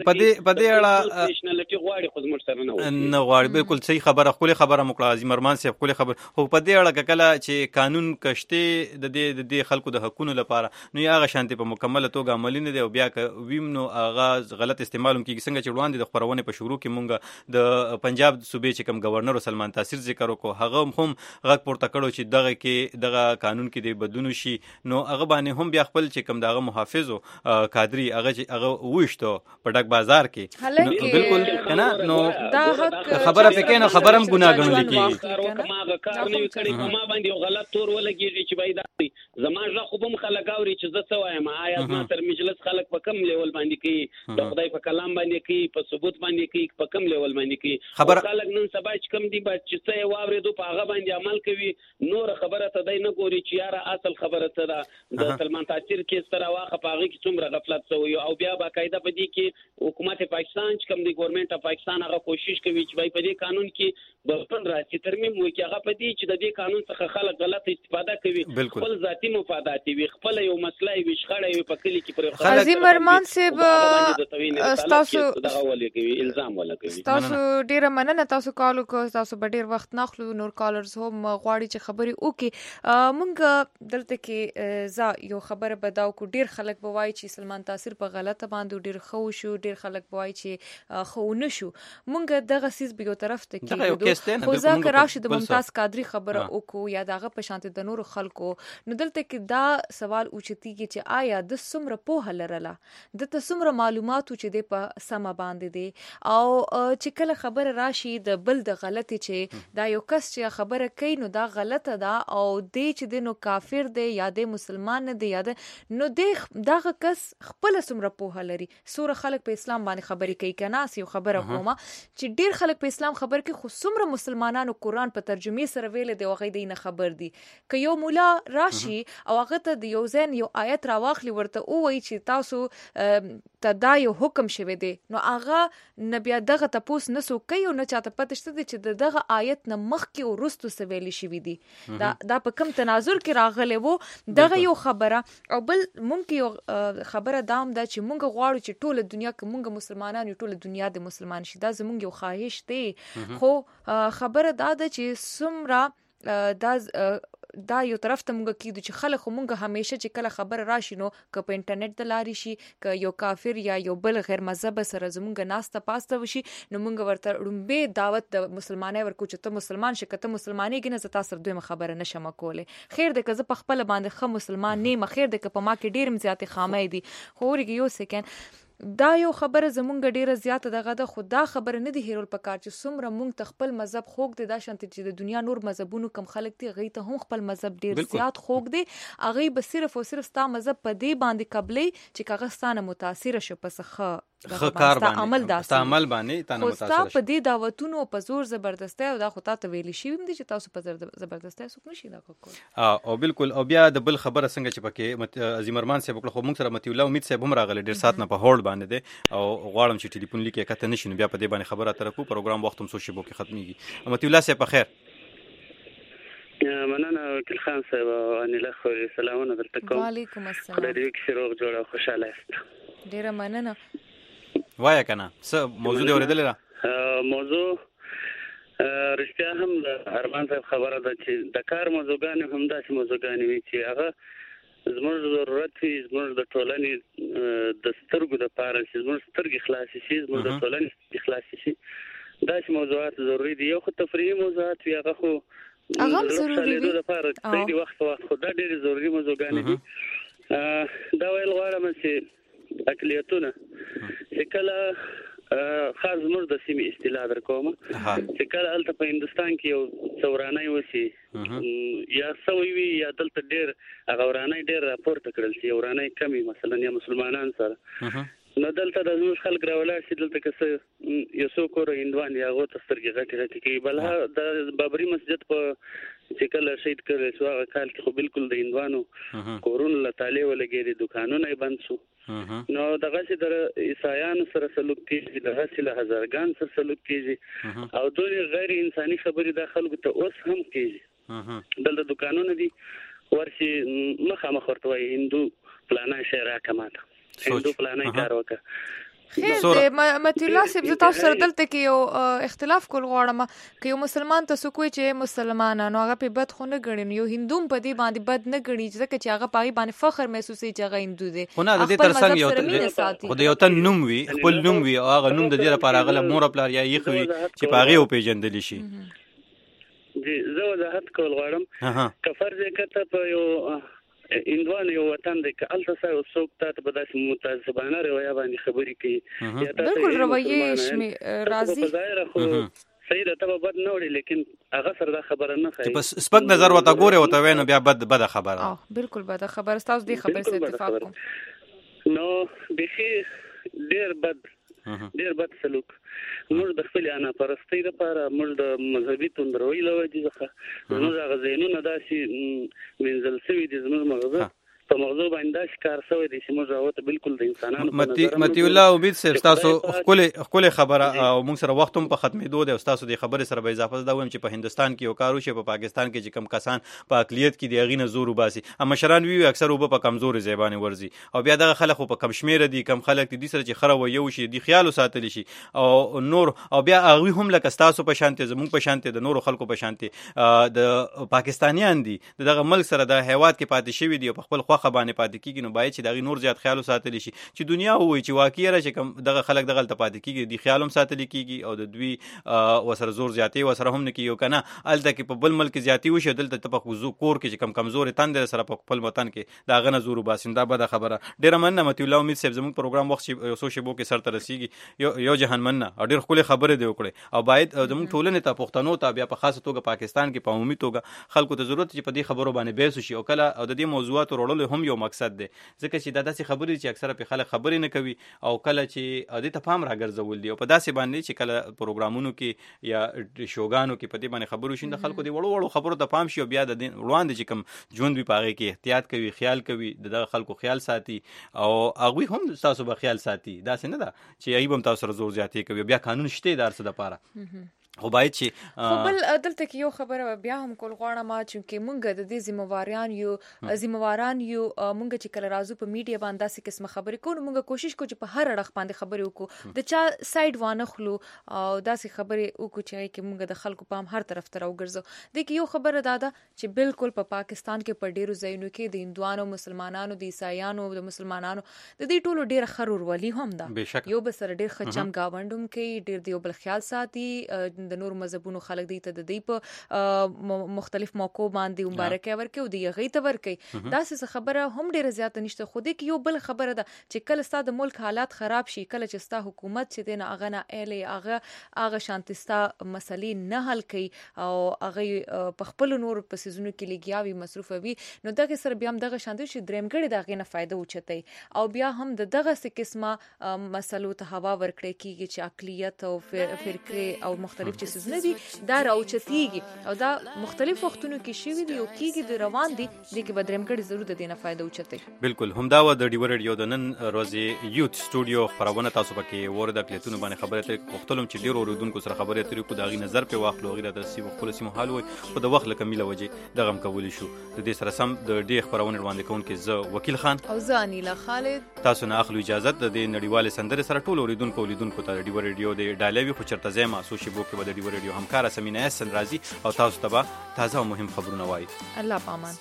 په دې اړه نېشنلټي غواړي خو زموږ سره نه غواړي بالکل صحیح خبره مکړه عظیم ارمان صاحب خپل خبر خو په دې اړه کله چې قانون کشته د دې خلکو د حقوقو لپاره نو هغه شانتي په مکمل توګه عملی نه دی او بیا ویم نو اغاز غلط استعمال کیږي څنګه چې وړاندې د خبرونه په شروع کې مونږ د پنجاب صوبې چې کوم گورنر سلمان تاثیر ذکر وکړو هغه هم غږ پورته کړو چې دغه قانون کې د بدلون شي نو هغه باندې هم بیا خپل چې کوم دغه محافظ او کادری هغه وښتو په ډک بازار کې بالکل کنه نو دا حق خبره پکې نو خبرم ګناه ګڼل کیږي ما کار نه کړی ما باندې غلط تور ولګیږي چې باید زمانه خو به خلک اوري چې زه څه وایم آیا ما تر مجلس خلک په کم لیول باندې کوي د خدای په کلام باندې کوي په ثبوت باندې کوي په کم لیول باندې کوي خلک نن سبا چې کم دي چې څه واوري په هغه باندې عمل کوي نور خبره ته دای نه ګوري چې یاره اصل خبره ته ده د سلمان تاثیر کې ستره واخه په هغه کې څومره غفلت شوی او بیا باقاعده په دې کې حکومت پاکستان چې کوم دی ګورنمنت اف پاکستان هغه کوشش کوي چې په دې قانون کې بلپن راځي ترمیم وکړي هغه په دې چې د دې قانون څخه خلک غلط استفاده کوي خپل ذاتی مفادات وي خپل یو مسله وي شخړه وي په کلی کې پر عظیم ارمان صاحب تاسو دغه ولې کوي الزام ولا کوي تاسو ډیره مننه تاسو کال وکړ تاسو به ډیر وخت ناخلو نور کالرز هم غواړي چې خبري وکړي مونږ دلته کې ز یو خبره بداو کو ډیر خلک بوای چې سلمان تاثیر په غلطه باندې ډیر خو شو ډیر خلک بوای چې خو نه شو مونږ دغه سیس به یو طرف ته کې خو ځکه راشد ممتاز قادری خبره وکړو یا دغه په شانت د نور خلکو نو دلته کې دا سوال اوچتيږي چې آیا د څومره په لرله د څومره معلوماتو چې د په سم باندې دي او چې کله خبره راشي د بل د غلطي چې دا یو کس چې خبره کوي نو دا غلطه ده او د چې د نو کافر دی یا د مسلمان نه دی یا نو دغه کس خپل څومره په لري سوره خلک په اسلام باندې خبري کوي کنه یو خبره کومه چې ډیر خلک په اسلام خبر کوي خو څومره مسلمانانو قرآن په ترجمه سره ویل دی او غي نه خبر دي که یو مولا راشي او هغه ته د یو ځین یو آیت راواخلی ورته او وایي چې تاسو ته دا یو حکم شوی دی نو هغه نبی دغه تاسو نسو کوي او نه چاته پته شته چې دغه آیت نه مخکې او رستو سویلی شوی دی دا په کم تناظر کې راغلی وو دغه یو خبره او بل ممکن یو خبره دام ده چې مونږ غواړو چې ټوله دنیا کې مونږ مسلمانان ټوله دنیا د مسلمان شي دا زمونږ یو خواهش دی خو خبره دا ده چې سمره دا یو طرف ته مونږ کیدو چې خلک مونږ همیشه چې کله خبر راشي نو که په انټرنیټ د لاري شي که یو کافر یا یو بل غیر مذهب سره زمونږ ناسته پاسته وشي نو مونږ ورته رومبه دعوت د مسلمانۍ ورکو چې ته مسلمان شې کته مسلمانۍ کې نه زتا سره دوی خبره نشم کوله خیر د که زه په خپل باندې خه مسلمان نه مخیر د که په ما کې ډیر مزيات خامې دي خو ورګي یو سکند دا یو خبره زمونږ ډیره زیاته دغه د خدا خبره نه دی هیرول پکار چې څومره مونږ خپل مذهب خوګ دي دا شانت چې د دنیا نور مذهبونو کم خلک دي غي ته هم خپل مذهب ډیر زیات خوګ دي اغه به صرف او صرف ستا مذهب په دی باندې قبلي چې کاغستانه متاثر شو پسخه کار باندې عمل باندې تاسو متاثر شئ په دې دعوتونو په زور زبردستی او دا خو تاسو ویلی شي ویم دي چې تاسو په زبردستی سوک نشي دا کول او بالکل او بیا د بل خبره څنګه چې پکې عظیم ارمان صاحب خو موږ سره متي الله امید صاحب هم راغله ډیر سات نه په هولډ باندې دي او غواړم چې ټلیفون لیکه کته نشي بیا په دې باندې خبره تر کو پروګرام وخت هم سو شي بو کې ختميږي متي الله صاحب په خیر مننه وکیل خان صاحب ان له خو سلامونه درته کوم وعلیکم السلام خدای دې کې روغ جوړه خوشاله است ډیره مننه وایا کنه څه موضوع دی اوریدل را موضوع رښتیا هم د ارمان صاحب خبره ده چې د کار موضوعګان هم داسې موضوعګان وي چې هغه زموږ ضرورت وي زموږ د ټولنې د سترګو د پاره چې زموږ سترګې خلاص شي زموږ د ټولنې خلاص شي دا چې موضوعات ضروری دي. یو خو تفریحي موضوعات وي هغه خو هغه ضروری دي لپاره د وخت خو دا ډېر ضروری موضوعګان دي. دا ویل غواړم چې اقلیتونه چې کله خاص زموږ د سیمې اصطلاح درکوم چې کله هلته په هندوستان کې یو څورانۍ وشي یا سوی وي یا دلته ډېر هغه ورانۍ ډېر راپورته کړل شي ورانۍ کمې مثلا یا مسلمانان سره نو دلته د زموږ خلک راولاړ شي دلته که څه یو څو کوره هندوان یا هغو ته سترګې غټې غټې کوي بل د بابري مسجد په چې کله شهید کړی شو هغه کال کې خو بالکل د هندوانو کورونو له تالې ولګېدې دوکانونه یې بند شو نو دغسې د عیسایانو سره سلوک کېږي دغسې له هزارګان سره سلوک کېږي او ټولې غیر انساني خبرې دا خلکو ته اوس هم کېږي دلته دوکانونه دي ورشي مخامخ ورته وایي هندو فلانی شی راکړه ماته هندو فلانی کار وکړه. خیر دی متی الله صاحب زه تاسو سره دلته کې یو اختلاف کول غواړم که یو مسلمان ته څوک وایي چې مسلمانانو هغه په بد خو نه ګڼي یو هندو په دې باندې بد نه ګڼي ځکه چې هغه پاغي باندې فخر محسوسوي چې هغه هندو دی خو نه د دې ترڅنګ یو خو د یو تن نوم وي خپل نوم وي او هغه نوم د دې لپاره هغه مور پلار یا یخ وي چې پاغي او پیژندل شي. جی زه وضاحت کول غواړم که فرض کته په یو هندوان یو وطن دی که هلته سره څوک تاته په داسې متعصبانه رویه باندې خبرې کوي بالکل رویې راځي په ظاهره خو صحیح ده ته به بد نه وړي لیکن هغه سره دا خبره نه ښایي چې په سپک نظر ورته ګورې ورته وایې نو بیا بده خبره بالکل بده خبره ستاسو دې خبرې سره اتفاق کوم نو بیخي ډېر بد سلوک موږ د خپل انا پرستی لپاره موږ د مذهبي توندروي له وجې څخه زموږ هغه ذهنونه داسې منځل شوي دي زموږ مغزه په مغزو باندې داسې کار شوی دی چې موږ راوته بالکل د انسانانو په نظر متی الله امید صاحب تاسو خپل خبره او موږ سره وخت هم په ختمېدو دی او تاسو د خبرې سره به اضافه دا وایم چې په هندستان کې یو کار وشي په پاکستان کې چې کم کسان په اقلیت کې دی هغې نه زور وباسي اما مشران وي اکثر اوبه په کمزورې ځای باندې ورځي او بیا دغه خلک خو په کم شمېره دي کم خلک دي سره چې خره ویو شي دي خیال وساتلی شي او نور او بیا هغوی هم لکه ستاسو په شانتې زموږ په شانتې د نورو خلکو په شانتې د پاکستانیان دي دغه ملک سره د هیواد کې پاتې شوي دي او په خپل خوښه باندې پاتې کېږي نو باید چې دغه نور زیات خیال ساتلی شي چې دنیا وایي چې واقعي را چې کوم دغه خلک دغه ته پاتې کېږي د خیال هم ساتلی کېږي او د دوی وسره زور زیاتې وسره هم نه کېږي او که نه هلته کې په بل ملک زیاتې وشي دلته ته په کور کې چې کم کمزورې تندې سره په خپل وطن کې د هغه نه زور وباسي دا بده خبره. ډېره مننه متی الله امید صاحب زموږ پروګرام وخت یو څو شېبو کې سرته رسېږي یو جهان مننه او ډېر ښکلې خبرې دې وکړې او باید زموږ ټولنې ته پښتنو ته بیا په خاصه توګه پاکستان کې په عمومي توګه خلکو ته ضرورت چې په دې خبرو باندې بحث وشي او کله او د دې موضوعاتو وړلو هم یو مقصد دی ځکه چې دا داسې خبرې چې اکثره په خلک خبرې نه کوي او کله چې دې ته پام راګرځول دي او په داسې باندې چې کله پروګرامونو کې یا شوګانو کې په دې باندې خبرو شي د خلکو د وړو خبرو ته پام شي او بیا د وړاندې چې کوم ژوند وي په هغې کې احتیاط کوي خیال کوي دغه خلکو خیال ساتي او هغوی هم تاسو به خیال ساتي داسې نه ده چې هغوی به هم تاسو سره زور زیاتې کوي بیا قانون شته د هر څه دپاره خو باید چې خو بل دلته کې یو خبره بیا هم کول غواړم چې موږ د دې ذمہواران یو موږ چې کله راځو په میډیا باندې داسې قسمه خبرې کوو موږ کوشش کوو چې په هر اړخ باندې خبرې وکړو د چا سایډ وانه خلو او داسې خبرې وکړو چې موږ د خلکو پام هر طرف ته راوګرځو. د کې یو خبره دا ده چې بالکل په پاکستان کې په ډیرو ځایونو کې د هندوانو مسلمانانو د عیسایانو د مسلمانانو د دې ټولو ډیره ښه ورورولي هم ده یو بل سره ډیر ښه چم ګاونډ هم کوي ډیر د یو بل خیال ساتي د نور مذهبونو خلک دی ته د دې په مختلف موقعو باندې مبارکي ورکوي او د هغې ته ورکوي داسې خبره هم ډیره زیاته نشته خو دې کې یو بل خبره ده چې کله ستا د ملک حالات خراب شي کله چې ستا حکومت چې دی نه هغه نه ایلی هغه شانتې ستا مسلې نه حل کوي او هغه په خپلو نورو په څیزونو کې لګیا وي مصروفه وي نو دغې سره بیا هم دغه شانتې چې درېمګړی د هغې نه فایده اوچتوي او بیا هم د دغسې قسمه مسلو ته هوا ورکړی کېږي چې اقلیت او فرقې او مختلف چې څیزونه دي دا راوچتېږي او دا مختلف وختونو کې شوي دي او کېږي د روان دي دې کې به درېمګړی ضرور د دې نه فایده اوچتوي. بالکل همدا وه د ډیوه ریډیو د نن ورځې یوت سټوډیو خپرونه تاسو پکې وره د اقلیتونو باندې خبرې اترې غوښتل هم چې ډېرو اورېدونکو سره خبرې اترې کړو د هغې نظر پرې واخلو هغې راته خپلو سیمو حال ووایي خو د وخت له کمي له وجې دغه هم کولی شو. د دې سره سم د دې خپرونې وړاندې کوونکي زه وکیل خان او زه انیلا خالد تاسو نه اخلو اجازت د دې نړیوالې سندرې سره ټولو اورېدونکو او لیدونکو ته د ډیوه ریډیو د ډالۍ وي خو چېرته ځای څو شېبو کې به د ډیوه ریډیو همکاره سمینه احسن راځي او تاسو ته به تازه او مهم خبرونه وایي. الله پامان.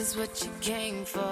what you came for.